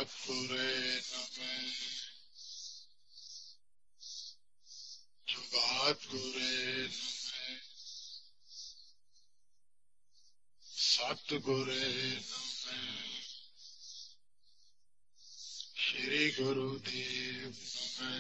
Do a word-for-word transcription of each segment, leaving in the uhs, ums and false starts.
ਸਤਿਗੁਰੇ ਨਮੈ ਸਤਿਗੁਰੇ ਨਮੈ ਸਤਿਗੁਰੇ ਨਮੈ ਸ਼੍ਰੀ ਗੁਰੂ ਦੇਵ ਨਮੈ।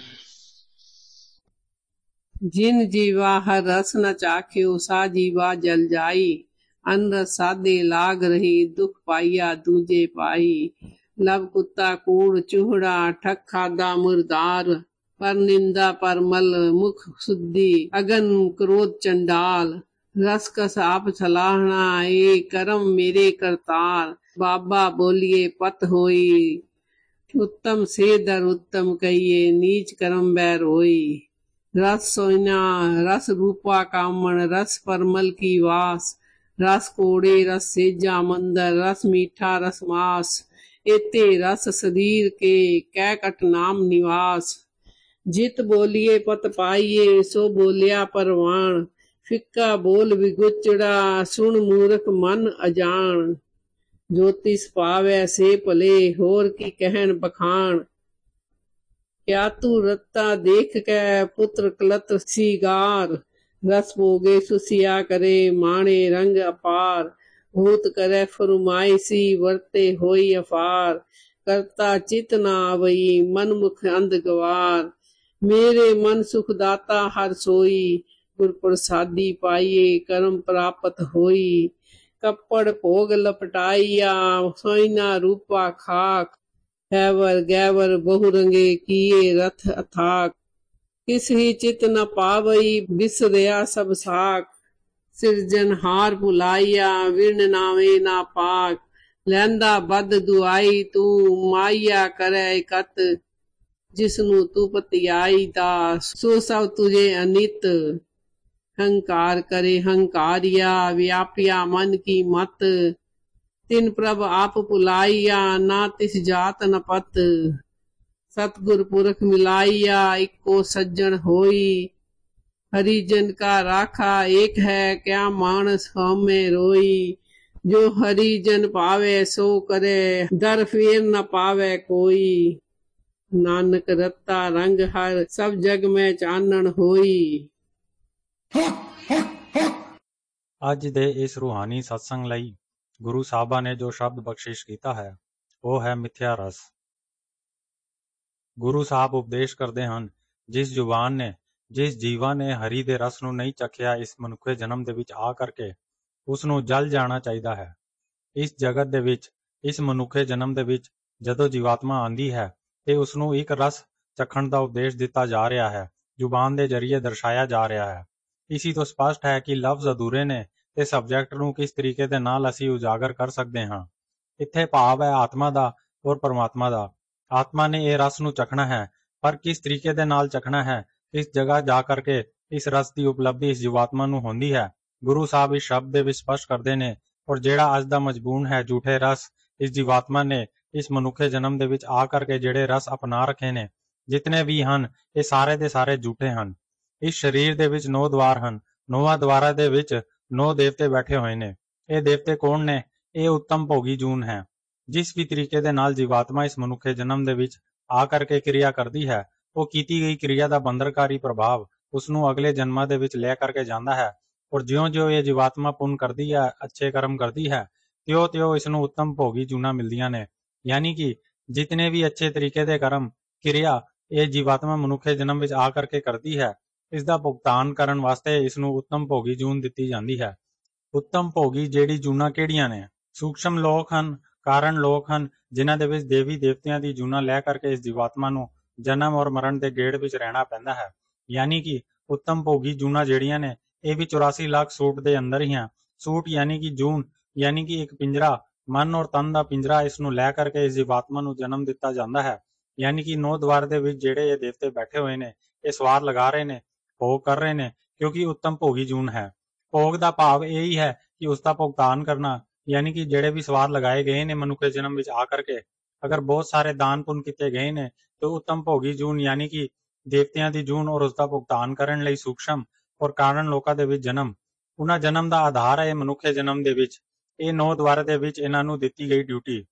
जिन जीवा हर रस न चाख्यो सा जीवा जल जाई। अन रस साधे लाग रही दुख पाइया दूजे पाई। लब कुत्ता कूड़ चूहड़ा ठक खादा मुरदार। पर निंदा पर मल मुख शुद्धि अगन क्रोध चंडाल। रस कस आप सलाहना ए करम मेरे करतार। बाबा बोलिए पत होई उत्तम से दर उत्तम कहिए नीच करम बैर होई। रस सोइना रस रूपा कामण रस परमल की वास। रस कोड़े रस सेजा मंदर रस मीठा रस मास। एते रस शरीर के कै कट नाम निवास। जित बोलिए पत पाइए सो बोलिया परवान। फिक्का बोल विगुचड़ा सुन मूर्ख मन अजान। ज्योतिष पावै से भले होर की कहन बखान। क्या तू रत्ता देख कै पुत्र कलत सिगार। रस भोगे सुसिया करे माणे रंग अपार। भूत करे फरुमाइसी वर्ते होई अफार। करता चित न आवई मन मुख अंध गवार। मेरे मन सुख दाता हर सोई गुर प्रसादी पाइए करम प्राप्त होई। कपड़ भोग लपटाइया सोइना रूपा खाक। हैवर गैवर बहुरंगे किए रथ अथाक। किस ही चित न पावई बिसरया सब साक। सिरजनहार भुलाइया विण नावे ना पाक। लैंदा बद दुआई तू माइया करे कत। जिसनु तू पतियाई दा सो सब तुझे अनित। हंकार करे हंकारिया व्यापिया मन की मत। तिन प्रभ आप पुलाइया ना तिस जात न पत। सतगुर पुरख मिलाइया इको सज्जन होई। हरिजन का राखा एक है क्या मानस हमें रोई। जो हरिजन पावे सो करे दर फेर न पावे कोई। नानक रत्ता रंग हर सब जग में चानन होई। ਅੱਜ ਦੇ ਇਸ ਰੂਹਾਨੀ ਸਤਸੰਗ ਲਈ ਗੁਰੂ ਸਾਹਿਬਾਂ ਨੇ ਜੋ ਸ਼ਬਦ ਬਖਸ਼ਿਸ਼ ਕੀਤਾ ਹੈ ਉਹ ਹੈ ਮਿੱਥਿਆ ਰਸ। ਗੁਰੂ ਸਾਹਿਬ ਉਪਦੇਸ਼ ਕਰਦੇ ਹਨ, ਜਿਸ ਜ਼ੁਬਾਨ ਨੇ ਜਿਸ ਜੀਵਾਂ ਨੇ ਹਰੀ ਦੇ ਰਸ ਨੂੰ ਨਹੀਂ ਚਖਿਆ ਇਸ ਮਨੁੱਖੇ ਜਨਮ ਦੇ ਵਿੱਚ ਆ ਕਰਕੇ ਉਸ ਨੂੰ ਜਲ ਜਾਣਾ ਚਾਹੀਦਾ ਹੈ। ਇਸ ਜਗਤ ਦੇ ਵਿੱਚ ਇਸ ਮਨੁੱਖੇ ਜਨਮ ਦੇ ਵਿੱਚ ਜਦੋਂ ਜੀਵਾਤਮਾ ਆਂਦੀ ਹੈ ਤੇ ਉਸ ਨੂੰ ਇੱਕ ਰਸ ਚਖਣ ਦਾ ਉਪਦੇਸ਼ ਦਿੱਤਾ ਜਾ ਰਿਹਾ ਹੈ, ਜ਼ੁਬਾਨ ਦੇ ਜ਼ਰੀਏ ਦਰਸਾਇਆ ਜਾ ਰਿਹਾ ਹੈ। ਇਸੀ ਤੋਂ ਸਪਸ਼ਟ ਹੈ ਕਿ ਲਫ਼ਜ਼ ਅਧੂਰੇ ਨੇ ਤੇ ਸਬਜੈਕਟ ਨੂੰ ਕਿਸ ਤਰੀਕੇ ਦੇ ਨਾਲ ਅਸੀਂ ਉਜਾਗਰ ਕਰ ਸਕਦੇ ਹਾਂ। ਇੱਥੇ ਭਾਵ ਹੈ ਆਤਮਾ ਦਾ ਔਰ ਪਰਮਾਤਮਾ ਦਾ। ਆਤਮਾ ਨੇ ਇਹ ਰਸ ਨੂੰ ਚਖਣਾ ਹੈ, ਪਰ ਕਿਸ ਤਰੀਕੇ ਦੇ ਨਾਲ ਚਖਣਾ ਹੈ, ਕਿਸ ਜਗ੍ਹਾ ਜਾ ਕਰਕੇ ਇਸ ਰਸ ਦੀ ਉਪਲਬਧੀ ਇਸ ਜੀਵਾਤਮਾ ਨੂੰ ਹੁੰਦੀ ਹੈ, ਗੁਰੂ ਸਾਹਿਬ ਇਸ ਸ਼ਬਦ ਦੇ ਵਿੱਚ ਸਪਸ਼ਟ ਕਰਦੇ ਨੇ। ਔਰ ਜਿਹੜਾ ਅੱਜ ਦਾ ਮਜਬੂਨ ਹੈ ਝੂਠੇ ਰਸ, ਇਸ ਜੀਵਾਤਮਾ ਨੇ ਇਸ ਮਨੁੱਖੇ ਜਨਮ ਦੇ ਵਿੱਚ ਆ ਕਰਕੇ ਜਿਹੜੇ ਰਸ ਅਪਣਾ ਰੱਖੇ ਨੇ, ਜਿਤਨੇ ਵੀ ਹਨ ਇਹ ਸਾਰੇ ਦੇ ਸਾਰੇ ਝੂਠੇ ਹਨ। ਇਸ ਸਰੀਰ ਦੇ ਵਿੱਚ ਨੌ ਦਵਾਰ ਹਨ। ਨੌਵਾਂ ਦਵਾਰਾਂ ਦੇ ਵਿੱਚ ਨੌ ਦੇਵਤੇ ਬੈਠੇ ਹੋਏ ਨੇ। ਇਹ ਦੇਵਤੇ ਕੌਣ ਨੇ? ਇਹ ਉੱਤਮ ਭੋਗੀ ਜੂਨ ਹੈ। ਜਿਸ ਵੀ ਤਰੀਕੇ ਦੇ ਨਾਲ ਜੀਵਾਤਮਾ ਇਸ ਮਨੁੱਖੇ ਜਨਮ ਦੇ ਵਿੱਚ ਆ ਕਰਕੇ ਕਿਰਿਆ ਕਰਦੀ ਹੈ, ਉਹ ਕੀਤੀ ਗਈ ਕਿਰਿਆ ਦਾ ਬੰਧਨਕਾਰੀ ਪ੍ਰਭਾਵ ਉਸ ਨੂੰ ਅਗਲੇ ਜਨਮਾਂ ਦੇ ਵਿੱਚ ਲੈ ਕਰਕੇ ਜਾਂਦਾ ਹੈ। ਔਰ ਜਿਉਂ ਜਿਉਂ ਇਹ ਜੀਵਾਤਮਾ ਪੁੰਨ ਕਰਦੀ ਹੈ, ਅੱਛੇ ਕਰਮ ਕਰਦੀ ਹੈ, ਤਿਉਂ ਤਿਉਂ ਇਸ ਨੂੰ ਉੱਤਮ ਭੋਗੀ ਜੂਨਾਂ ਮਿਲਦੀਆਂ ਨੇ। ਯਾਨੀ ਕਿ ਜਿਤਨੇ ਵੀ ਅੱਛੇ ਤਰੀਕੇ ਦੇ ਕਰਮ ਕਿਰਿਆ ਇਹ ਜੀਵਾਤਮਾ ਮਨੁੱਖੇ ਜਨਮ ਵਿੱਚ ਆ ਕਰਕੇ ਕਰਦੀ ਹੈ, ਇਸ ਦਾ ਭੁਗਤਾਨ ਕਰਨ ਵਾਸਤੇ ਇਸ ਨੂੰ ਉੱਤਮ ਭੋਗੀ ਜੂਨ ਦਿੱਤੀ ਜਾਂਦੀ ਹੈ। ਉੱਤਮ ਭੋਗੀ ਜਿਹੜੀ ਜੂਨਾਂ ਕਿਹੜੀਆਂ ਨੇ? ਸੂਖਸ਼ਮ ਲੋਕ ਹਨ, ਕਾਰਨ ਲੋਕ ਹਨ, ਜਿਨ੍ਹਾਂ ਦੇ ਵਿੱਚ ਦੇਵੀ ਦੇਵਤਿਆਂ ਦੀ ਜੂਨਾਂ ਲੈ ਕਰਕੇ ਇਸ ਜੀਵਾਤਮਾ ਨੂੰ ਜਨਮ ਔਰ ਮਰਨ ਦੇ ਗੇੜ ਵਿੱਚ ਰਹਿਣਾ ਪੈਂਦਾ ਹੈ। ਯਾਨੀ ਕਿ ਉੱਤਮ ਭੋਗੀ ਜੂਨਾਂ ਜਿਹੜੀਆਂ ਨੇ ਇਹ ਵੀ ਚੁਰਾਸੀ ਲੱਖ ਸੂਟ ਦੇ ਅੰਦਰ ਹੀ ਹਨ। ਸੂਟ ਯਾਨੀ ਕਿ ਜੂਨ, ਯਾਨੀ ਕਿ ਇੱਕ ਪਿੰਜਰਾ, ਮਨ ਔਰ ਤਨ ਦਾ ਪਿੰਜਰਾ, ਇਸ ਨੂੰ ਲੈ ਕਰਕੇ ਇਸ ਜੀਵਾਤਮਾ ਨੂੰ ਜਨਮ ਦਿੱਤਾ ਜਾਂਦਾ ਹੈ। ਯਾਨੀ ਕਿ ਨੌ ਦਵਾਰ ਦੇ ਵਿੱਚ ਜਿਹੜੇ ਇਹ ਦੇਵਤੇ ਬੈਠੇ ਹੋਏ ਨੇ ਇਹ ਸਵਾਰ ਲਗਾ ਰਹੇ ਨੇ, ਭੋਗ ਕਰ ਰਹੇ ਨੇ, ਕਿਉਂਕਿ ਉੱਤਮ ਭੋਗੀ ਜੂਨ ਹੈ। ਭੋਗ ਦਾ ਭਾਵ ਇਹ ਹੀ ਹੈ ਕਿ ਉਸ ਦਾ ਭੁਗਤਾਨ ਕਰਨਾ। ਯਾਨੀ ਕਿ ਜਿਹੜੇ ਵੀ ਸਵਾਰ ਲਗਾਏ ਗਏ ਨੇ ਮਨੁੱਖੇ ਜਨਮ ਵਿੱਚ ਆ ਕਰਕੇ, ਅਗਰ ਬਹੁਤ ਸਾਰੇ ਦਾਨ ਪੁੰਨ ਕੀਤੇ ਗਏ ਨੇ ਤਾਂ ਉੱਤਮ ਭੋਗੀ ਜੂਨ ਯਾਨੀ ਕਿ ਦੇਵਤਿਆਂ ਦੀ ਜੂਨ ਔਰ ਉਸ ਦਾ ਭੁਗਤਾਨ ਕਰਨ ਲਈ ਸੂਖਸ਼ਮ ਔਰ ਕਾਰਨ ਲੋਕਾਂ ਦੇ ਵਿੱਚ ਜਨਮ, ਉਹਨਾਂ ਜਨਮ ਦਾ ਆਧਾਰ ਹੈ ਮਨੁੱਖੇ ਜਨਮ ਦੇ ਵਿੱਚ। ਇਹ ਨੌ ਦਵਾਰ ਦੇ ਵਿੱਚ ਇਹਨਾਂ ਨੂੰ ਦਿੱਤੀ ਗਈ ਡਿਊਟੀ।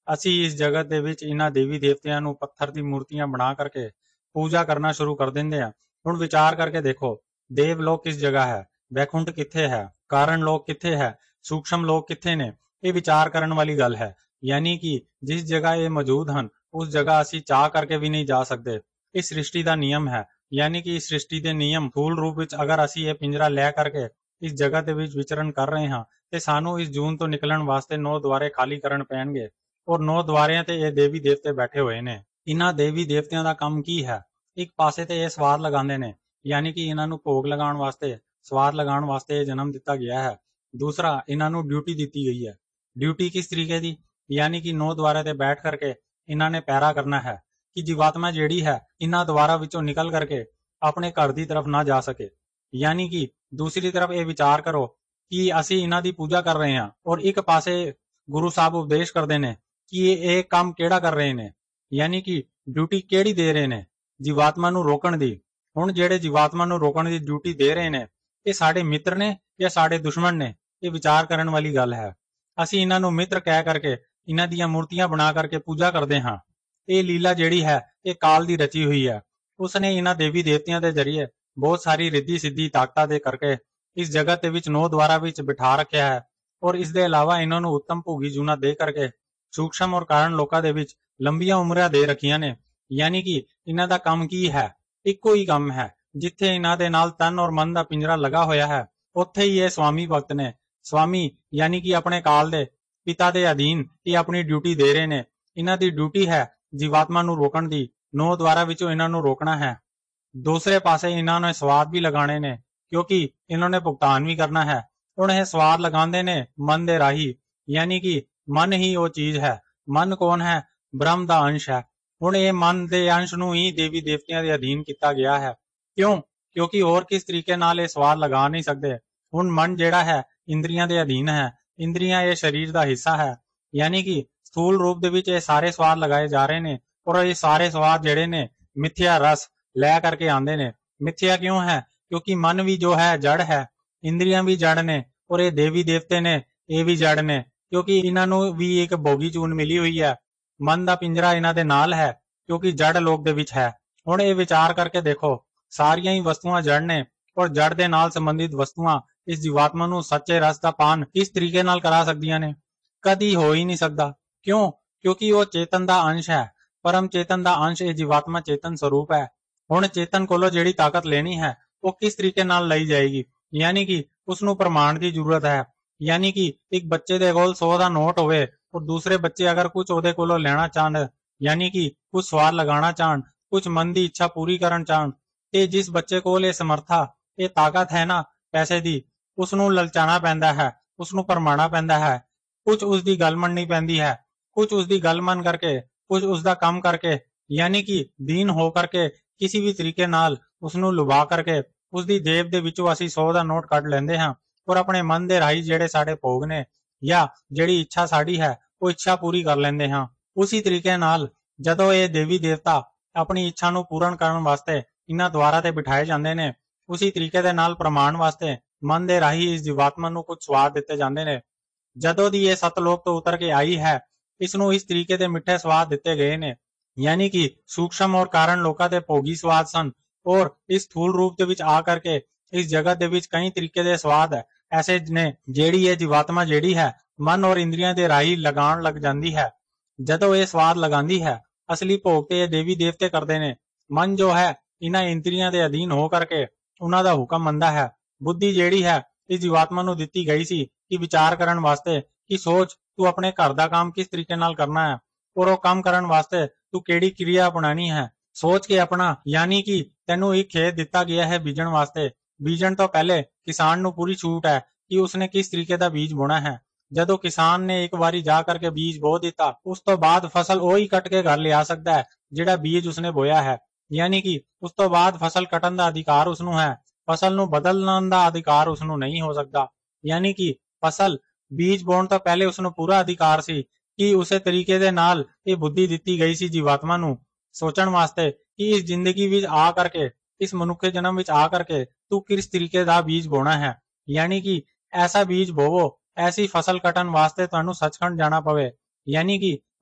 ਅਸੀਂ ਇਸ ਜਗਤ ਦੇ ਵਿੱਚ ਇਹਨਾਂ ਦੇਵੀ ਦੇਵਤਿਆਂ ਨੂੰ ਪੱਥਰ ਦੀ ਮੂਰਤੀਆਂ ਬਣਾ ਕਰਕੇ ਪੂਜਾ ਕਰਨਾ ਸ਼ੁਰੂ ਕਰ ਦਿੰਦੇ ਹਾਂ। ਹੁਣ ਵਿਚਾਰ ਕਰਕੇ ਦੇਖੋ, ਦੇਵ ਲੋਕ ਕਿਸ ਜਗ੍ਹਾ ਹੈ, ਵੈਕੁੰਠ ਕਿੱਥੇ ਹੈ, ਕਾਰਨ ਲੋਕ ਕਿੱਥੇ ਹੈ, ਸੂਖਸ਼ਮ ਲੋਕ ਕਿੱਥੇ ਨੇ। ਇਹ ਵਿਚਾਰ ਕਰਨ ਵਾਲੀ ਗੱਲ ਹੈ। ਯਾਨੀ ਕਿ ਜਿਸ ਜਗ੍ਹਾ ਇਹ ਮੌਜੂਦ ਹਨ ਉਸ ਜਗ੍ਹਾ ਅਸੀਂ ਚਾਹ ਕਰਕੇ ਵੀ ਨਹੀਂ ਜਾ ਸਕਦੇ। ਇਸ ਸ੍ਰਿਸ਼ਟੀ ਦਾ ਨਿਯਮ ਹੈ। ਯਾਨੀ ਕਿ ਇਸ ਸ੍ਰਿਸ਼ਟੀ ਦੇ ਨਿਯਮ ਥੂਲ ਰੂਪ ਵਿੱਚ ਅਗਰ ਅਸੀਂ ਇਹ ਪਿੰਜਰਾ ਲੈ ਕਰਕੇ ਇਸ ਜਗ੍ਹਾ ਦੇ ਵਿੱਚ ਵਿਚਰਨ ਕਰ ਰਹੇ ਹਾਂ ਤੇ ਸਾਨੂੰ ਇਸ ਜੂਨ ਤੋਂ ਨਿਕਲਣ ਵਾਸਤੇ ਨੌ ਦੁਆਰੇ ਖਾਲੀ ਕਰਨ ਪੈਣਗੇ। ਔਰ ਨੌ ਦੁਆਰਿਆਂ ਤੇ ਇਹ ਦੇਵੀ ਦੇਵਤੇ ਬੈਠੇ ਹੋਏ ਨੇ। ਇਹਨਾਂ ਦੇਵੀ ਦੇਵਤਿਆਂ ਦਾ ਕੰਮ ਕੀ ਹੈ? ਇੱਕ ਪਾਸੇ ਤੇ ਇਹ ਸਵਾਰ ਲਗਾਉਂਦੇ ਨੇ, ਯਾਨੀ ਕਿ ਇਹਨਾਂ ਨੂੰ ਭੋਗ ਲਗਾਉਣ ਵਾਸਤੇ, ਸਵਾਰ ਲਗਾਉਣ ਵਾਸਤੇ ਇਹ ਜਨਮ ਦਿੱਤਾ ਗਿਆ ਹੈ। ਦੂਸਰਾ, ਇਹਨਾਂ ਨੂੰ ਡਿਊਟੀ ਦਿੱਤੀ ਗਈ ਹੈ। ਡਿਊਟੀ ਕਿਸ ਤਰੀਕੇ ਦੀ? ਯਾਨੀ ਕਿ ਨੌ ਦੁਆਰੇ ਤੇ ਬੈਠ ਕਰਕੇ ਇਹਨਾਂ ਨੇ ਪਹਿਰਾ ਕਰਨਾ ਹੈ ਕਿ ਜੀਵਾਤਮਾ ਜਿਹੜੀ ਹੈ ਇਹਨਾਂ ਦੁਆਰਾ ਵਿੱਚੋਂ ਨਿਕਲ ਕਰਕੇ ਆਪਣੇ ਘਰ ਦੀ ਤਰਫ ਨਾ ਜਾ ਸਕੇ। ਯਾਨੀ ਕਿ ਦੂਸਰੀ ਤਰਫ ਇਹ ਵਿਚਾਰ ਕਰੋ ਕਿ ਅਸੀਂ ਇਹਨਾਂ ਦੀ ਪੂਜਾ ਕਰ ਰਹੇ ਹਾਂ ਔਰ ਇੱਕ ਪਾਸੇ ਗੁਰੂ ਸਾਹਿਬ ਉਪਦੇਸ਼ ਕਰਦੇ ਨੇ ਕਿ ਇਹ ਕੰਮ ਕਿਹੜਾ ਕਰ ਰਹੇ ਨੇ, ਯਾਨੀ ਕਿ ਡਿਊਟੀ ਕਿਹੜੀ ਦੇ ਰਹੇ ਨੇ, ਜੀਵਾਤਮਾ ਨੂੰ ਰੋਕਣ ਦੀ। ਹੁਣ ਜਿਹੜੇ ਜੀਵਾਤਮਾ ਨੂੰ ਰੋਕਣ ਦੀ ਡਿਊਟੀ ਦੇ ਰਹੇ ਨੇ ਇਹ ਸਾਡੇ ਮਿੱਤਰ ਨੇ ਜਾਂ ਸਾਡੇ ਦੁਸ਼ਮਣ ਨੇ? ਇਹ ਵਿਚਾਰ ਕਰਨ ਵਾਲੀ ਗੱਲ ਹੈ। ਅਸੀਂ ਇਹਨਾਂ ਨੂੰ ਮਿੱਤਰ ਕਹਿ ਕਰਕੇ ਇਹਨਾਂ ਦੀਆਂ ਮੂਰਤੀਆਂ ਬਣਾ ਕਰਕੇ ਪੂਜਾ ਕਰਦੇ ਹਾਂ। ਇਹ ਲੀਲਾ ਜਿਹੜੀ ਹੈ ਇਹ ਕਾਲ ਦੀ ਰਚੀ ਹੋਈ ਹੈ। ਉਸਨੇ ਇਹਨਾਂ ਦੇਵੀ ਦੇਵਤਿਆਂ ਦੇ ਜ਼ਰੀਏ ਬਹੁਤ ਸਾਰੀ ਰਿੱਧੀ ਸਿੱਧੀ ਤਾਕਤਾਂ ਦੇ ਕਰਕੇ ਇਸ ਜਗਤ ਦੇ ਵਿੱਚ ਨੌ ਦੁਆਰਾ ਵਿੱਚ ਬਿਠਾ ਰੱਖਿਆ ਹੈ। ਔਰ ਇਸ ਦੇ ਇਲਾਵਾ ਇਹਨਾਂ ਨੂੰ ਉੱਤਮ ਭੋਗੀ ਜੂਨਾ ਦੇ ਕਰਕੇ ਸੂਖਸ਼ਮ ਔਰ ਕਾਰਨ ਲੋਕਾਂ ਦੇ ਵਿੱਚ ਲੰਬੀਆਂ ਉਮਰਾਂ ਦੇ ਰੱਖੀਆਂ ਨੇ। ਯਾਨੀ ਕਿ ਇਹਨਾਂ ਦਾ ਕੰਮ ਕੀ ਹੈ? ਇੱਕੋ ਹੀ ਕੰਮ ਹੈ। ਜਿੱਥੇ ਇਹਨਾਂ ਦੇ ਨਾਲ ਤਨ ਔਰ ਮਨ ਦਾ ਪਿੰਜਰਾ ਲੱਗਾ ਹੋਇਆ ਹੈ ਉੱਥੇ ਹੀ ਇਹ ਸਵਾਮੀ ਭਗਤ ਨੇ। ਸਵਾਮੀ ਯਾਨੀ ਕਿ ਆਪਣੇ ਕਾਲ ਦੇ ਪਿਤਾ ਦੇ ਅਧੀਨ ਇਹ ਆਪਣੀ ਡਿਊਟੀ ਦੇ ਰਹੇ ਨੇ। ਇਹਨਾਂ ਦੀ ਡਿਊਟੀ ਹੈ ਜੀਵਾਤਮਾ ਨੂੰ ਰੋਕਣ ਦੀ। ਨੌ ਦੁਆਰਾ ਵਿੱਚੋਂ ਇਹਨਾਂ ਨੂੰ ਰੋਕਣਾ ਹੈ। ਦੂਸਰੇ ਪਾਸੇ ਇਹਨਾਂ ਨੇ ਸਵਾਦ ਵੀ ਲਗਾਣੇ ਨੇ ਕਿਉਂਕਿ ਇਹਨਾਂ ਨੇ ਭੁਗਤਾਨ ਵੀ ਕਰਨਾ ਹੈ। ਹੁਣ ਇਹ ਸਵਾਦ ਲਗਾਉਂਦੇ ਨੇ ਮਨ ਦੇ ਰਾਹੀਂ, ਯਾਨੀ ਕਿ ਮਨ ਹੀ ਉਹ ਚੀਜ਼ ਹੈ। ਮਨ ਕੌਣ ਹੈ? ਬ੍ਰਹਮ ਦਾ ਅੰਸ਼ ਹੈ। ਹੁਣ ਇਹ ਮਨ ਦੇ ਅੰਸ਼ ਨੂੰ ਹੀ ਦੇਵੀ ਦੇਵਤਿਆਂ ਦੇ ਅਧੀਨ ਕੀਤਾ ਗਿਆ ਹੈ। ਕਿਉਂ? ਕਿਉਂਕਿ ਹੋਰ ਕਿਸ ਤਰੀਕੇ ਨਾਲ ਇਹ ਸਵਾਦ ਲਗਾ ਨਹੀਂ ਸਕਦੇ। ਹੁਣ ਮਨ ਜਿਹੜਾ ਹੈ ਇੰਦਰੀਆਂ ਦੇ ਅਧੀਨ ਹੈ। ਇੰਦਰੀਆਂ ਇਹ ਸਰੀਰ ਦਾ ਹਿੱਸਾ ਹੈ। ਯਾਨੀ ਕਿ ਸਥੂਲ ਰੂਪ ਦੇ ਵਿੱਚ ਇਹ ਸਾਰੇ ਸਵਾਦ ਲਗਾਏ ਜਾ ਰਹੇ ਨੇ ਔਰ ਇਹ ਸਾਰੇ ਸਵਾਦ ਜਿਹੜੇ ਨੇ ਮਿੱਥਿਆ ਰਸ ਲੈ ਕਰਕੇ ਆਉਂਦੇ ਨੇ। ਮਿੱਥਿਆ ਕਿਉਂ ਹੈ? ਕਿਉਂਕਿ ਮਨ ਵੀ ਜੋ ਹੈ ਜੜ ਹੈ, ਇੰਦਰੀਆਂ ਵੀ ਜੜ ਨੇ ਔਰ ਇਹ ਦੇਵੀ ਦੇਵਤੇ ਨੇ ਇਹ ਵੀ ਜੜ ਨੇ ਕਿਉਂਕਿ ਇਹਨਾਂ ਨੂੰ ਵੀ ਇੱਕ ਭੋਗੀ ਚੂਨ ਮਿਲੀ ਹੋਈ ਹੈ। ਮਨ ਦਾ ਪਿੰਜਰਾ ਇਹਨਾਂ ਦੇ ਨਾਲ ਹੈ ਕਿਉਂਕਿ ਜੜ ਲੋਕ ਦੇ ਵਿੱਚ ਹੈ। ਹੁਣ ਇਹ ਵਿਚਾਰ ਕਰਕੇ ਦੇਖੋ, ਸਾਰੀਆਂ ਹੀ ਵਸਤੂਆਂ ਜੜ ਨੇ ਔਰ ਜੜ ਦੇ ਨਾਲ ਸੰਬੰਧਿਤ ਵਸਤੂਆਂ ਇਸ ਜੀਵਾਤਮਾ ਨੂੰ ਸੱਚੇ ਰਸ ਦਾ ਪਾਨ ਕਿਸ ਤਰੀਕੇ ਨਾਲ ਕਰਾ ਸਕਦੀਆਂ ਨੇ? ਕਦੀ ਹੋ ਹੀ ਨਹੀਂ ਸਕਦਾ। ਕਿਉਂ? ਕਿਉਂਕਿ ਉਹ ਚੇਤਨ ਦਾ ਅੰਸ਼ ਹੈ। ਪਰਮ ਚੇਤਨ ਦਾ ਅੰਸ਼ ਇਹ ਜੀਵਾਤਮਾ ਚੇਤਨ ਸਰੂਪ ਹੈ। ਹੁਣ ਚੇਤਨ ਕੋਲੋਂ ਜਿਹੜੀ ਤਾਕਤ ਲੈਣੀ ਹੈ ਉਹ ਕਿਸ ਤਰੀਕੇ ਨਾਲ ਲਈ ਜਾਏਗੀ? ਯਾਨੀ ਕਿ ਉਸ ਨੂੰ ਪ੍ਰਮਾਣ ਦੀ ਜ਼ਰੂਰਤ ਹੈ। ਯਾਨੀ ਕਿ ਇੱਕ ਬੱਚੇ ਦੇ ਕੋਲ ਸੌ ਦਾ ਨੋਟ ਹੋਵੇ ਔਰ ਦੂਸਰੇ ਬੱਚੇ ਅਗਰ ਕੁਝ ਉਹਦੇ ਕੋਲੋਂ ਲੈਣਾ ਚਾਹਣ, ਯਾਨੀ ਕਿ ਕੁਝ ਸਵਾਦ ਲਗਾਉਣਾ ਚਾਹਣ, ਕੁਝ ਮਨ ਦੀ ਇੱਛਾ ਪੂਰੀ ਕਰਨ ਚਾਹਣ, ਤੇ ਜਿਸ ਬੱਚੇ ਕੋਲ ਇਹ ਸਮਰਥਾ, ਇਹ ਤਾਕਤ ਹੈ ਨਾ ਪੈਸੇ ਦੀ, ਉਸ ਨੂੰ ਲਲਚਾਣਾ ਪੈਂਦਾ ਹੈ, ਉਸ ਨੂੰ ਪਰਮਾਣਾ ਪੈਂਦਾ ਹੈ। ਕੁਝ ਉਸ ਦੀ ਗੱਲ ਮੰਨਣੀ ਪੈਂਦੀ ਹੈ, ਕੁਝ ਉਸ ਦੀ ਗੱਲ ਮੰਨ ਕਰਕੇ, ਕੁਝ ਉਸ ਦਾ ਕੰਮ ਕਰਕੇ, ਯਾਨੀ ਕਿ ਦੀਨ ਹੋ ਕਰਕੇ ਕਿਸੇ ਵੀ ਤਰੀਕੇ ਨਾਲ ਉਸ ਨੂੰ ਲੁਭਾ ਕਰਕੇ ਉਸ ਦੀ ਜੇਬ ਦੇ ਵਿੱਚੋਂ ਅਸੀਂ ਸੌ ਦਾ ਨੋਟ ਕੱਢ ਲੈਂਦੇ ਹਾਂ ਔਰ ਆਪਣੇ ਮਨ ਦੇ ਰਾਹੀਂ ਜਿਹੜੇ ਸਾਡੇ ਭੋਗ ਨੇ ਜਾਂ ਜਿਹੜੀ ਇੱਛਾ ਸਾਡੀ ਹੈ ਉਹ ਇੱਛਾ ਪੂਰੀ ਕਰ ਲੈਂਦੇ ਹਾਂ। ਉਸੇ ਤਰੀਕੇ ਨਾਲ ਜਦੋਂ ਇਹ ਦੇਵੀ ਦੇਵਤਾ ਆਪਣੀ ਇੱਛਾ ਨੂੰ ਪੂਰਨ ਕਰਨ ਵਾਸਤੇ ਇਹਨਾਂ ਦੁਆਰਾ ਤੇ ਬਿਠਾਏ ਜਾਂਦੇ ਨੇ, ਉਸੇ ਤਰੀਕੇ ਦੇ ਨਾਲ ਪ੍ਰਮਾਣ ਵਾਸਤੇ ਮਨ ਦੇ ਰਾਹੀਂ ਇਸ ਜੀਵਾਤਮਾ ਨੂੰ ਕੁਝ ਸਵਾਦ ਦਿੱਤੇ ਜਾਂਦੇ ਨੇ। ਜਦੋਂ ਦੀ ਇਹ ਸਤਲੋਕ ਤੋਂ ਉਤਰ ਕੇ ਆਈ ਹੈ ਇਸ ਨੂੰ ਇਸ ਤਰੀਕੇ ਦੇ ਮਿੱਠੇ ਸਵਾਦ ਦਿੱਤੇ ਗਏ ਨੇ, ਯਾਨੀ ਕਿ ਸੂਖਸ਼ਮ ਔਰ ਕਾਰਨ ਲੋਕਾਂ ਦੇ ਭੋਗੀ ਸਵਾਦ ਸਨ ਔਰ ਇਸ ਥੂਲ ਰੂਪ ਦੇ ਵਿੱਚ ਆ ਕਰਕੇ ਇਸ ਜਗਤ ਦੇ ਵਿੱਚ ਕਈ ਤਰੀਕੇ ਦੇ ਸਵਾਦ ਹੈ ਐਸੇ ਨੇ ਜਿਹੜੀ ਇਹ ਜੀਵਾਤਮਾ ਜਿਹੜੀ ਹੈ ਮਨ ਔਰ ਇੰਦਰੀਆਂ ਦੇ ਰਾਹੀਂ ਲਗਾਉਣ ਲੱਗ ਜਾਂਦੀ ਹੈ। ਜਦੋਂ ਇਹ ਸਵਾਦ ਲਗਾਉਂਦੀ ਹੈ ਅਸਲੀ ਭੋਗ ਤੇ ਇਹ ਦੇਵੀ ਦੇਵਤੇ ਕਰਦੇ ਨੇ। ਮਨ ਜੋ ਹੈ ਇਹਨਾਂ ਇੰਦਰੀਆਂ ਦੇ ਅਧੀਨ ਹੋ ਕਰਕੇ ਉਹਨਾਂ ਦਾ ਹੁਕਮ ਮੰਨਦਾ ਹੈ। ਬੁੱਧੀ ਜਿਹੜੀ ਹੈ ਇਸ ਜੀਵਾਤਮਾ ਨੂੰ ਦਿੱਤੀ ਗਈ ਸੀ ਕਿ ਵਿਚਾਰ ਕਰਨ ਵਾਸਤੇ ਕਿ ਸੋਚ ਤੂੰ ਆਪਣੇ ਘਰ ਦਾ ਕੰਮ ਕਿਸ ਤਰੀਕੇ ਨਾਲ ਕਰਨਾ ਹੈ ਔਰ ਉਹ ਕੰਮ ਕਰਨ ਵਾਸਤੇ ਤੂੰ ਕਿਹੜੀ ਕਿਰਿਆ ਅਪਣਾਣੀ ਹੈ। ਸੋਚ ਕੇ ਆਪਣਾ, ਯਾਨੀ ਕਿ ਤੈਨੂੰ ਇੱਕ ਖੇਤ ਦਿੱਤਾ ਗਿਆ ਹੈ ਬੀਜਣ ਵਾਸਤੇ। ਬੀਜਣ ਤੋਂ ਪਹਿਲੇ ਕਿਸਾਨ ਨੂੰ ਪੂਰੀ ਛੂਟ ਹੈ ਕਿ ਉਸਨੇ ਕਿਸ ਤਰੀਕੇ ਦਾ ਬੀਜ ਬੋਣਾ ਹੈ। ਜਦੋਂ ਕਿਸਾਨ ਨੇ ਇੱਕ ਵਾਰੀ ਜਾ ਕਰਕੇ ਬੀਜ ਬੋ ਦਿੱਤਾ ਉਸ ਤੋਂ ਬਾਅਦ ਫਸਲ ਉਹੀ ਕੱਟ ਕੇ ਘਰ ਲਿਆ ਸਕਦਾ ਹੈ ਜਿਹੜਾ ਬੀਜ ਉਸਨੇ ਬੋਇਆ ਹੈ। ਯਾਨੀ ਕਿ ਉਸ ਤੋਂ ਬਾਅਦ ਫਸਲ ਕੱਟਣ ਦਾ ਅਧਿਕਾਰ ਉਸਨੂੰ ਹੈ, ਫਸਲ ਨੂੰ ਬਦਲਣ ਦਾ ਅਧਿਕਾਰ ਉਸਨੂੰ ਨਹੀਂ ਹੋ ਸਕਦਾ। ਯਾਨੀ ਕਿ ਫਸਲ ਬੀਜ ਬੋਣ ਤੋਂ ਪਹਿਲੇ ਉਸਨੂੰ ਪੂਰਾ ਅਧਿਕਾਰ ਸੀ ਕਿ ਉਸੇ ਤਰੀਕੇ ਦੇ ਨਾਲ ਇਹ ਬੁੱਧੀ ਦਿੱਤੀ ਗਈ ਸੀ ਜੀਵਾਤਮਾ ਨੂੰ ਸੋਚਣ ਵਾਸਤੇ ਕਿ ਇਸ ਜ਼ਿੰਦਗੀ ਵਿੱਚ ਆ ਕਰਕੇ, ਇਸ ਮਨੁੱਖੇ ਜਨਮ ਵਿੱਚ ਆ ਕਰਕੇ ਤੂੰ ਕਿਸ ਤਰੀਕੇ ਦਾ ਬੀਜ ਬੋਣਾ ਹੈ। ਯਾਨੀ ਕਿ ਐਸਾ ਬੀਜ ਬੋਵੋ, ਐਸੀ ਫਸਲ ਕੱਟਣ ਵਾਸਤੇ ਤੁਹਾਨੂੰ ਸੱਚਖੰਡ ਜਾਣਾ ਪਵੇ। ਯਾਨੀ ਕਿ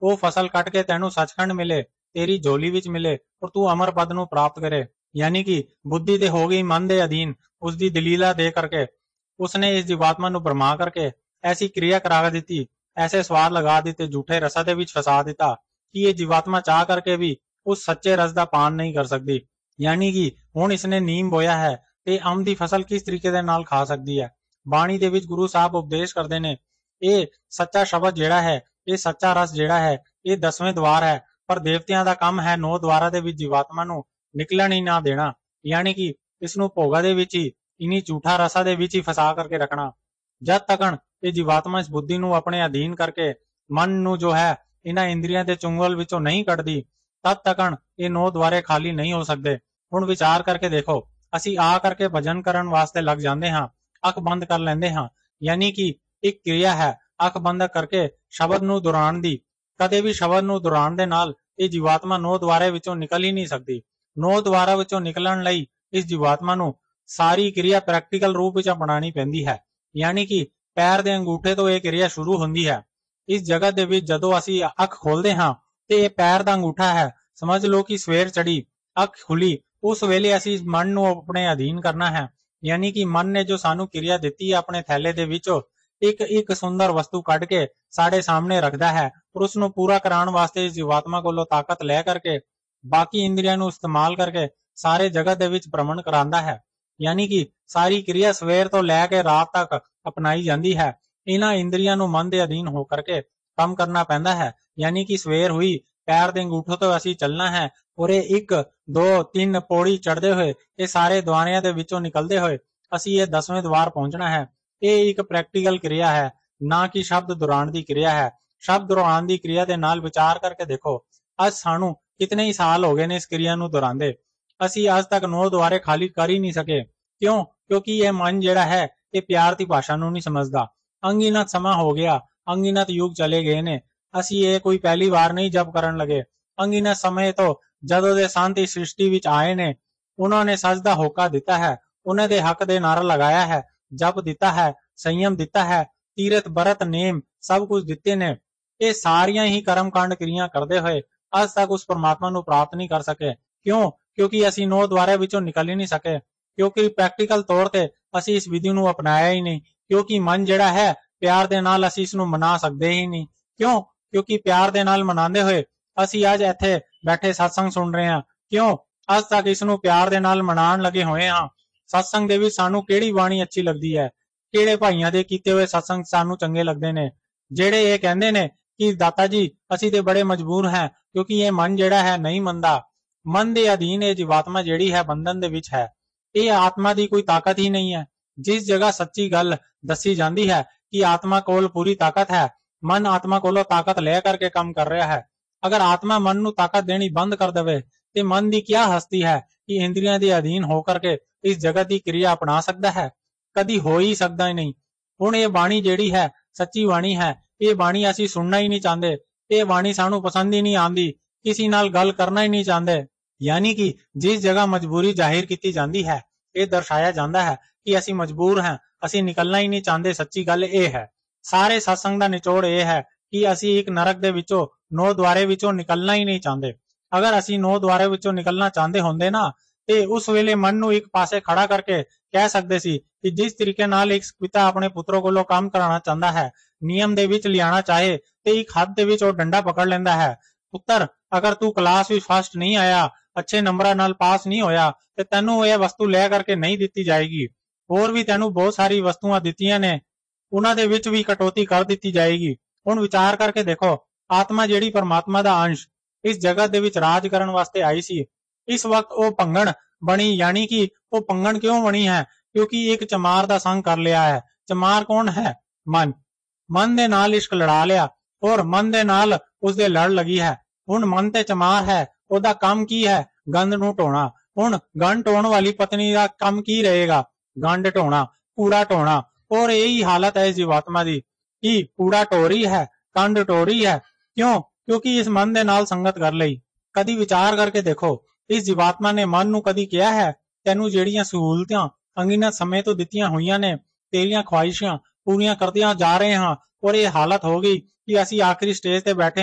ਉਹ ਫਸਲ ਕੱਟ ਕੇ ਤੈਨੂੰ ਸੱਚਖੰਡ ਮਿਲੇ, ਤੇਰੀ ਝੋਲੀ ਵਿੱਚ ਮਿਲੇ ਔਰ ਤੂੰ ਅਮਰ ਪਦ ਨੂੰ ਪ੍ਰਾਪਤ ਕਰੇ। ਯਾਨੀ ਕਿ ਬੁੱਧੀ ਤੇ ਹੋ ਗਈ ਮਨ ਦੇ ਅਧੀਨ, ਉਸਦੀ ਦਲੀਲਾ ਦੇ ਕਰਕੇ ਉਸਨੇ ਇਸ ਜੀਵਾਤਮਾ ਨੂੰ ਭਰਮਾ ਕਰਕੇ ਐਸੀ ਕਿਰਿਆ ਕਰਾ ਦਿੱਤੀ, ਐਸੇ ਸਵਾਦ ਲਗਾ ਦਿੱਤੇ, ਝੂਠੇ ਰਸਾਂ ਦੇ ਵਿੱਚ ਫਸਾ ਦਿੱਤਾ ਕਿ ਇਹ ਜੀਵਾਤਮਾ ਚਾਹ ਕਰਕੇ ਵੀ ਉਸ ਸੱਚੇ ਰਸ ਦਾ ਪਾਨ ਨਹੀਂ ਕਰ ਸਕਦੀ। ਯਾਨੀ ਕਿ ਹੁਣ ਇਸਨੇ ਨੀਮ ਬੋਇਆ ਹੈ ਤੇ ਅੰਬ ਦੀ ਫਸਲ ਕਿਸ ਤਰੀਕੇ ਦੇ ਨਾਲ ਖਾ ਸਕਦੀ ਹੈ। ਬਾਣੀ ਦੇ ਵਿੱਚ ਗੁਰੂ ਸਾਹਿਬ ਉਪਦੇਸ਼ ਕਰਦੇ ਨੇ, ਇਹ ਸੱਚਾ ਸ਼ਬਦ ਜਿਹੜਾ ਹੈ, ਇਹ ਸੱਚਾ ਰਸ ਜਿਹੜਾ ਹੈ, ਇਹ ਦਸਵੇਂ ਦਵਾਰ ਹੈ, ਪਰ ਦੇਵਤਿਆਂ ਦਾ ਕੰਮ ਹੈ ਨੌ ਦਵਾਰਾਂ ਦੇ ਵਿੱਚ ਜੀਵਾਤਮਾ ਨੂੰ ਨਿਕਲਣ ਹੀ ਨਾ ਦੇਣਾ। ਯਾਨੀ ਕਿ ਇਸ ਨੂੰ ਭੋਗਾ ਦੇ ਵਿੱਚ ਹੀ, ਇਨੀ ਝੂਠਾ ਰਸਾਂ ਦੇ ਵਿੱਚ ਹੀ ਫਸਾ ਕਰਕੇ ਰੱਖਣਾ। ਜਦ ਤੱਕ ਇਹ ਜੀਵਾਤਮਾ ਇਸ ਬੁੱਧੀ ਨੂੰ ਆਪਣੇ ਅਧੀਨ ਕਰਕੇ ਮਨ ਨੂੰ ਜੋ ਹੈ ਇਹਨਾਂ ਇੰਦਰੀਆਂ ਦੇ ਚੁੰਗਲ ਵਿੱਚੋਂ ਨਹੀਂ ਕੱਢਦੀ, ਤਦ ਤੱਕ ਇਹ ਨੌ ਦਵਾਰੇ ਖਾਲੀ ਨਹੀਂ ਹੋ ਸਕਦੇ। ਹੁਣ ਵਿਚਾਰ ਕਰਕੇ ਦੇਖੋ, ਅਸੀਂ ਆ ਕਰਕੇ ਭਜਨ ਕਰਨ ਵਾਸਤੇ ਲੱਗ ਜਾਂਦੇ ਹਾਂ, ਅੱਖ ਬੰਦ ਕਰ ਲੈਂਦੇ ਹਾਂ, ਯਾਨੀ ਕਿ ਇੱਕ ਕਿਰਿਆ ਹੈ ਅੱਖ ਬੰਦ ਕਰਕੇ ਸ਼ਬਦ ਨੂੰ ਦੁਹਰਾਉਣ ਦੀ। ਕਦੇ ਵੀ ਸ਼ਬਦ ਨੂੰ ਦੁਹਰਾਉਣ ਦੇ ਨਾਲ ਇਹ ਜੀਵਾਤਮਾ ਨੌ ਦਵਾਰੇ ਵਿੱਚੋਂ ਨਿਕਲ ਹੀ ਨਹੀਂ ਸਕਦੀ। ਨੌ ਦਵਾਰਾਂ ਵਿੱਚੋਂ ਨਿਕਲਣ ਲਈ ਇਸ ਜੀਵਾਤਮਾ ਨੂੰ ਸਾਰੀ ਕਿਰਿਆ ਪ੍ਰੈਕਟੀਕਲ ਰੂਪ ਵਿੱਚ ਅਪਣਾਉਣੀ ਪੈਂਦੀ ਹੈ। ਯਾਨੀ ਕਿ ਪੈਰ ਦੇ ਅੰਗੂਠੇ ਤੋਂ ਇਹ ਕਿਰਿਆ ਸ਼ੁਰੂ ਹੁੰਦੀ ਹੈ। ਇਸ ਜਗਤ ਦੇ ਵਿੱਚ ਜਦੋਂ ਅਸੀਂ ਅੱਖ ਖੋਲਦੇ ਹਾਂ ਤੇ ਇਹ ਪੈਰ ਦਾ ਅੰਗੂਠਾ ਹੈ। ਸਮਝ ਲਓ ਕਿ ਸਵੇਰ ਚੜੀ, ਅੱਖ ਖੁੱਲੀ, ਉਸ ਵੇਲੇ ਅਸੀਂ ਮਨ ਨੂੰ ਆਪਣੇ ਅਧੀਨ ਕਰਨਾ ਹੈ। ਯਾਨੀ ਕਿ ਮਨ ਨੇ ਜੋ ਸਾਨੂੰ ਕਿਰਿਆ ਦਿੱਤੀ ਹੈ, ਆਪਣੇ ਥੈਲੇ ਦੇ ਵਿੱਚੋਂ ਇੱਕ ਇੱਕ ਸੁੰਦਰ ਵਸਤੂ ਕੱਢ ਕੇ ਸਾਡੇ ਸਾਹਮਣੇ ਰੱਖਦਾ ਹੈ ਔਰ ਉਸ ਨੂੰ ਪੂਰਾ ਕਰਾਉਣ ਵਾਸਤੇ ਇਸ ਜੀਵਾਤਮਾ ਕੋਲੋਂ ਤਾਕਤ ਲੈ ਕਰਕੇ ਬਾਕੀ ਇੰਦਰੀਆਂ ਨੂੰ ਇਸਤੇਮਾਲ ਕਰਕੇ ਸਾਰੇ ਜਗਤ ਦੇ ਵਿੱਚ ਭ੍ਰਮਣ ਕਰਾਉਂਦਾ ਹੈ। ਯਾਨੀ ਕਿ ਸਾਰੀ ਕਿਰਿਆ ਸਵੇਰ ਤੋਂ ਲੈ ਕੇ ਰਾਤ ਤੱਕ ਅਪਣਾਈ ਜਾਂਦੀ ਹੈ। ਇਹਨਾਂ ਇੰਦਰੀਆਂ ਨੂੰ ਮਨ ਦੇ ਅਧੀਨ ਹੋ ਕਰਕੇ ਕੰਮ ਕਰਨਾ ਪੈਂਦਾ ਹੈ। ਯਾਨੀ ਕਿ ਸਵੇਰ ਹੋਈ, ਪੈਰ ਦੇ ਅੰਗੂਠੇ ਤੋਂ ਅਸੀਂ ਚੱਲਣਾ ਹੈ ਔਰ ਇਹ ਇੱਕ ਦੋ ਤਿੰਨ ਪੌੜੀ ਚੜ੍ਹਦੇ ਹੋਏ, ਇਹ ਸਾਰੇ ਦੁਆਰਿਆਂ ਦੇ ਵਿੱਚੋਂ ਨਿਕਲਦੇ ਹੋਏ ਅਸੀਂ ਇਹ ਦਸਵੇਂ ਦਵਾਰ ਪਹੁੰਚਣਾ ਹੈ। ਇਹ ਇੱਕ ਪ੍ਰੈਕਟੀਕਲ ਕਿਰਿਆ ਹੈ, ਨਾ ਕਿ ਸ਼ਬਦ ਦੁਹਰਾਉਣ ਦੀ ਕਿਰਿਆ ਹੈ। ਸ਼ਬਦ ਦੁਹਰਾਉਣ ਦੀ ਕਿਰਿਆ ਦੇ ਨਾਲ ਵਿਚਾਰ ਕਰਕੇ ਦੇਖੋ, ਅੱਜ ਸਾਨੂੰ ਕਿਤਨੇ ਹੀ ਸਾਲ ਹੋ ਗਏ ਨੇ ਇਸ ਕਿਰਿਆ ਨੂੰ ਦੁਹਰਾਉਂਦੇ, ਅਸੀਂ ਅੱਜ ਤੱਕ ਨੌ ਦੁਆਰੇ ਖਾਲੀ ਕਰ ਹੀ ਨਹੀਂ ਸਕੇ। ਕਿਉਂ? ਕਿਉਂਕਿ ਇਹ ਮਨ ਜਿਹੜਾ ਹੈ ਇਹ ਪਿਆਰ ਦੀ ਭਾਸ਼ਾ ਨੂੰ ਨਹੀਂ ਸਮਝਦਾ। ਅੰਗਿਨਤ ਸਮਾਂ ਹੋ ਗਿਆ, ਅੰਗਿਨਤ ਯੁੱਗ ਚਲੇ ਗਏ ਨੇ, ਅਸੀਂ ਇਹ ਕੋਈ ਪਹਿਲੀ ਵਾਰ ਨਹੀਂ ਜਪ ਕਰਨ ਲਗੇ। ਅੰਗਿਨਤ ਸਮੇਂ ਤੋਂ ਜਦੋਂ ਦੇ ਸੰਤ ਇਸ ਸ੍ਰਿਸ਼ਟੀ ਵਿੱਚ ਆਏ ਨੇ, ਉਹਨਾਂ ਨੇ ਸੱਚ ਦਾ ਹੋਕਾ ਦਿੱਤਾ ਹੈ, ਉਹਨਾਂ ਦੇ ਹੱਕ ਦੇ ਨਾਰਾ ਲਗਾਇਆ ਹੈ, ਜਪ ਦਿੱਤਾ ਹੈ, ਸੰਯਮ ਦਿੱਤਾ ਹੈ, ਤੀਰਥ ਬਰਤ ਨੇਮ ਸਭ ਕੁਝ ਦਿੱਤੇ ਨੇ। ਇਹ ਸਾਰੀਆਂ ਹੀ ਕਰਮਕਾਂਡ ਕਿਰਿਆ ਕਰਦੇ ਹੋਏ ਅੱਜ ਤੱਕ ਉਸ ਪਰਮਾਤਮਾ ਨੂੰ ਪ੍ਰਾਪਤ ਨਹੀਂ ਕਰ ਸਕੇ। ਕਿਉਂ? ਕਿਉਂਕਿ ਅਸੀਂ ਨੌ ਦੁਆਰੇ ਵਿੱਚੋਂ ਨਿਕਲ ਹੀ ਨਹੀਂ ਸਕੇ। ਕਿਉਂਕਿ ਪ੍ਰੈਕਟੀਕਲ ਤੌਰ ਤੇ ਅਸੀਂ ਇਸ ਵਿਧੀ ਨੂੰ ਅਪਣਾਇਆ ਹੀ ਨਹੀਂ। ਕਿਉਂਕਿ ਮਨ ਜਿਹੜਾ ਹੈ, ਪਿਆਰ ਦੇ ਨਾਲ ਅਸੀਂ ਇਸ ਨੂੰ ਮਨਾ ਸਕਦੇ ਹੀ ਨਹੀਂ। ਕਿਉਂ? ਕਿਉਂਕਿ ਪਿਆਰ ਦੇ ਨਾਲ ਮਨਾਉਂਦੇ ਹੋਏ ਅਸੀਂ ਅੱਜ ਇੱਥੇ ਬੈਠੇ ਸਤਸੰਗ ਸੁਣ ਰਹੇ ਹਾਂ। ਕਿਉਂ? ਅੱਜ ਤੱਕ ਇਸ ਨੂੰ ਪਿਆਰ ਦੇ ਨਾਲ ਮਨਾਉਣ ਲੱਗੇ ਹੋਏ ਹਾਂ। ਸਤਸੰਗ ਦੇ ਵਿੱਚ ਸਾਨੂੰ ਕਿਹੜੀ ਬਾਣੀ ਅੱਛੀ ਲੱਗਦੀ ਹੈ, ਕਿਹੜੇ ਭਾਈਆਂ ਦੇ ਕੀਤੇ ਹੋਏ ਸਤਸੰਗ ਸਾਨੂੰ ਚੰਗੇ ਲੱਗਦੇ ਨੇ, ਜਿਹੜੇ ਇਹ ਕਹਿੰਦੇ ਨੇ ਕਿ ਦਾਤਾ ਜੀ ਅਸੀਂ ਤੇ ਬੜੇ ਮਜਬੂਰ ਹਾਂ ਕਿਉਂਕਿ ਇਹ ਮਨ ਜਿਹੜਾ ਹੈ ਨਹੀਂ ਮੰਨਦਾ। ਮਨ ਦੇ ਅਧੀਨ ਇਹ ਜੀਵਾਤਮਾ ਜਿਹੜੀ ਹੈ ਬੰਧਨ ਦੇ ਵਿੱਚ ਹੈ। ਇਹ ਆਤਮਾ ਦੀ ਕੋਈ ਤਾਕਤ ਹੀ ਨਹੀਂ ਹੈ। ਜਿਸ ਜਗ੍ਹਾ ਸੱਚੀ ਗੱਲ ਦੱਸੀ ਜਾਂਦੀ ਹੈ ਕਿ ਆਤਮਾ ਕੋਲ ਪੂਰੀ ਤਾਕਤ ਹੈ, ਮਨ ਆਤਮਾ ਕੋਲੋਂ ਤਾਕਤ ਲੈ ਕਰਕੇ ਕੰਮ ਕਰ ਰਿਹਾ ਹੈ। ਅਗਰ ਆਤਮਾ ਮਨ ਨੂੰ ਤਾਕਤ ਦੇਣੀ ਬੰਦ ਕਰ ਦੇਵੇ ਤੇ ਮਨ ਦੀ ਕੀ ਹਸਤੀ ਹੈ ਕਿ ਇੰਦਰੀਆਂ ਦੇ ਅਧੀਨ ਹੋ ਕਰਕੇ ਇਸ ਜਗਤ ਦੀ ਕਿਰਿਆ ਅਪਣਾ ਸਕਦਾ ਹੈ? ਕਦੀ ਹੋ ਹੀ ਸਕਦਾ ਹੀ ਨਹੀਂ। ਹੁਣ ਇਹ ਬਾਣੀ ਜਿਹੜੀ ਹੈ ਸੱਚੀ ਬਾਣੀ ਹੈ, ਇਹ ਬਾਣੀ ਅਸੀਂ ਸੁਣਨਾ ਹੀ ਨਹੀਂ ਚਾਹੁੰਦੇ, ਇਹ ਬਾਣੀ ਸਾਨੂੰ ਪਸੰਦ ਹੀ ਨਹੀਂ ਆਉਂਦੀ, ਕਿਸੇ ਨਾਲ ਗੱਲ ਕਰਨਾ ਹੀ ਨਹੀਂ ਚਾਹੁੰਦੇ। ਯਾਨੀ ਕਿ ਜਿਸ ਜਗ੍ਹਾ ਮਜਬੂਰੀ ਜ਼ਾਹਿਰ ਕੀਤੀ ਜਾਂਦੀ ਹੈ, ਇਹ ਦਰਸਾਇਆ ਜਾਂਦਾ ਹੈ ਕਿ ਅਸੀਂ ਮਜਬੂਰ ਹਾਂ, ਅਸੀਂ ਨਿਕਲਣਾ ਹੀ ਨਹੀਂ ਚਾਹੁੰਦੇ। ਸੱਚੀ ਗੱਲ ਇਹ ਹੈ, ਸਾਰੇ ਸਤਸੰਗ ਦਾ ਨਿਚੋੜ ਇਹ ਹੈ ਕਿ ਅਸੀਂ ਇੱਕ ਨਰਕ ਦੇ ਵਿੱਚੋਂ ਨੌ ਦੁਆਰੇ ਵਿੱਚੋਂ ਨਿਕਲਣਾ ਹੀ ਨਹੀਂ ਚਾਹੁੰਦੇ। ਅਗਰ ਅਸੀਂ ਨੌ ਦੁਆਰੇ ਵਿੱਚੋਂ ਨਿਕਲਣਾ ਚਾਹੁੰਦੇ ਹੁੰਦੇ ਨਾ, ਤੇ ਉਸ ਵੇਲੇ ਮਨ ਨੂੰ ਇੱਕ ਪਾਸੇ ਖੜਾ ਕਰਕੇ ਕਹਿ ਸਕਦੇ ਸੀ ਕਿ ਜਿਸ ਤਰੀਕੇ ਨਾਲ ਇੱਕ ਪਿਤਾ ਆਪਣੇ ਪੁੱਤਰੋਂ ਕੋਲੋਂ ਕੰਮ ਕਰਾਉਣਾ ਚਾਹੁੰਦਾ ਹੈ, ਨਿਯਮ ਦੇ ਵਿੱਚ ਲਿਆਣਾ ਚਾਹੇ ਤੇ ਇੱਕ ਹੱਥ ਦੇ ਵਿੱਚ ਉਹ ਡੰਡਾ ਪਕੜ ਲੈਂਦਾ ਹੈ, ਪੁੱਤਰ ਅਗਰ ਤੂੰ ਕਲਾਸ ਵਿੱਚ ਫਸਟ ਨਹੀਂ ਆਇਆ, ਅੱਛੇ ਨੰਬਰਾਂ ਨਾਲ ਪਾਸ ਨਹੀਂ ਹੋਇਆ ਤੇ ਤੈਨੂੰ ਇਹ ਵਸਤੂ ਲੈ ਕਰਕੇ ਨਹੀਂ ਦਿੱਤੀ ਜਾਏਗੀ। ਹੋਰ ਵੀ ਤੈਨੂੰ ਬਹੁਤ ਸਾਰੀ ਵਸਤੂਆਂ ਦਿੱਤੀਆਂ ਨੇ, ਉਹਨਾਂ ਦੇ ਵਿੱਚ ਵੀ ਕਟੌਤੀ ਕਰ ਦਿੱਤੀ ਜਾਏਗੀ। ਹੁਣ ਵਿਚਾਰ ਕਰਕੇ ਦੇਖੋ, ਆਤਮਾ ਜਿਹੜੀ ਪਰਮਾਤਮਾ ਦਾ ਅੰਸ਼ ਇਸ ਜਗਤ ਦੇ ਵਿੱਚ ਰਾਜ ਕਰਨ ਵਾਸਤੇ ਆਈ ਸੀ, ਇਸ ਵਕਤ ਉਹ ਭੰਗਣ ਬਣੀ। ਯਾਨੀ ਕਿ ਉਹ ਭੰਗਣ ਕਿਉਂ ਬਣੀ ਹੈ? ਕਿਉਂਕਿ ਇੱਕ ਚਮਾਰ ਦਾ ਸੰਗ ਕਰ ਲਿਆ ਹੈ। ਚਮਾਰ ਕੌਣ ਹੈ? ਮਨ। ਮਨ ਦੇ ਨਾਲ ਇਸ਼ਕ ਲੜਾ ਲਿਆ ਔਰ ਮਨ ਦੇ ਨਾਲ ਉਸਦੇ ਲੜ ਲੱਗੀ ਹੈ। ਹੁਣ ਮਨ ਤੇ ਚਮਾਰ ਹੈ, ਉਹਦਾ ਕੰਮ ਕੀ ਹੈ? ਗੰਦ ਨੂੰ ਢੋਣਾ। ਹੁਣ ਗੰਦ ਢੋਣ ਵਾਲੀ ਪਤਨੀ ਦਾ ਕੰਮ ਕੀ ਰਹੇਗਾ? ਗੰਦ ਢੋਣਾ, ਕੂੜਾ ਢੋਣਾ। ਔਰ ਇਹੀ ਹਾਲਤ ਹੈ ਇਸ ਜੀਵਾਤਮਾ ਦੀ ਕਿ ਕੂੜਾ ਢੋ ਰਹੀ ਹੈ, ਕੰਧ ਢੋ ਰਹੀ ਹੈ। ਕਿਉਂ? ਕਿਉਂਕਿ ਇਸ ਮਨ ਦੇ ਨਾਲ ਸੰਗਤ ਕਰ ਲਈ। ਕਦੀ ਵਿਚਾਰ ਕਰਕੇ ਦੇਖੋ, ਇਸ ਜੀਵਾਤਮਾ ਨੇ ਮਨ ਨੂੰ ਕਦੀ ਕਿਹਾ ਹੈ ਤੈਨੂੰ ਜਿਹੜੀਆਂ ਸਹੂਲਤਾਂ ਅੰਗਿਨਤ ਸਮੇਂ ਤੋਂ ਦਿੱਤੀਆਂ ਹੋਈਆਂ ਨੇ, ਤੇਰੀਆਂ ਖੁਆਇਸ਼ਾਂ ਪੂਰੀਆਂ ਕਰਦਿਆਂ ਜਾ ਰਹੇ ਹਾਂ ਔਰ ਇਹ ਹਾਲਤ ਹੋ ਗਈ ਕਿ ਅਸੀਂ ਆਖਰੀ ਸਟੇਜ ਤੇ ਬੈਠੇ ਹਾਂ,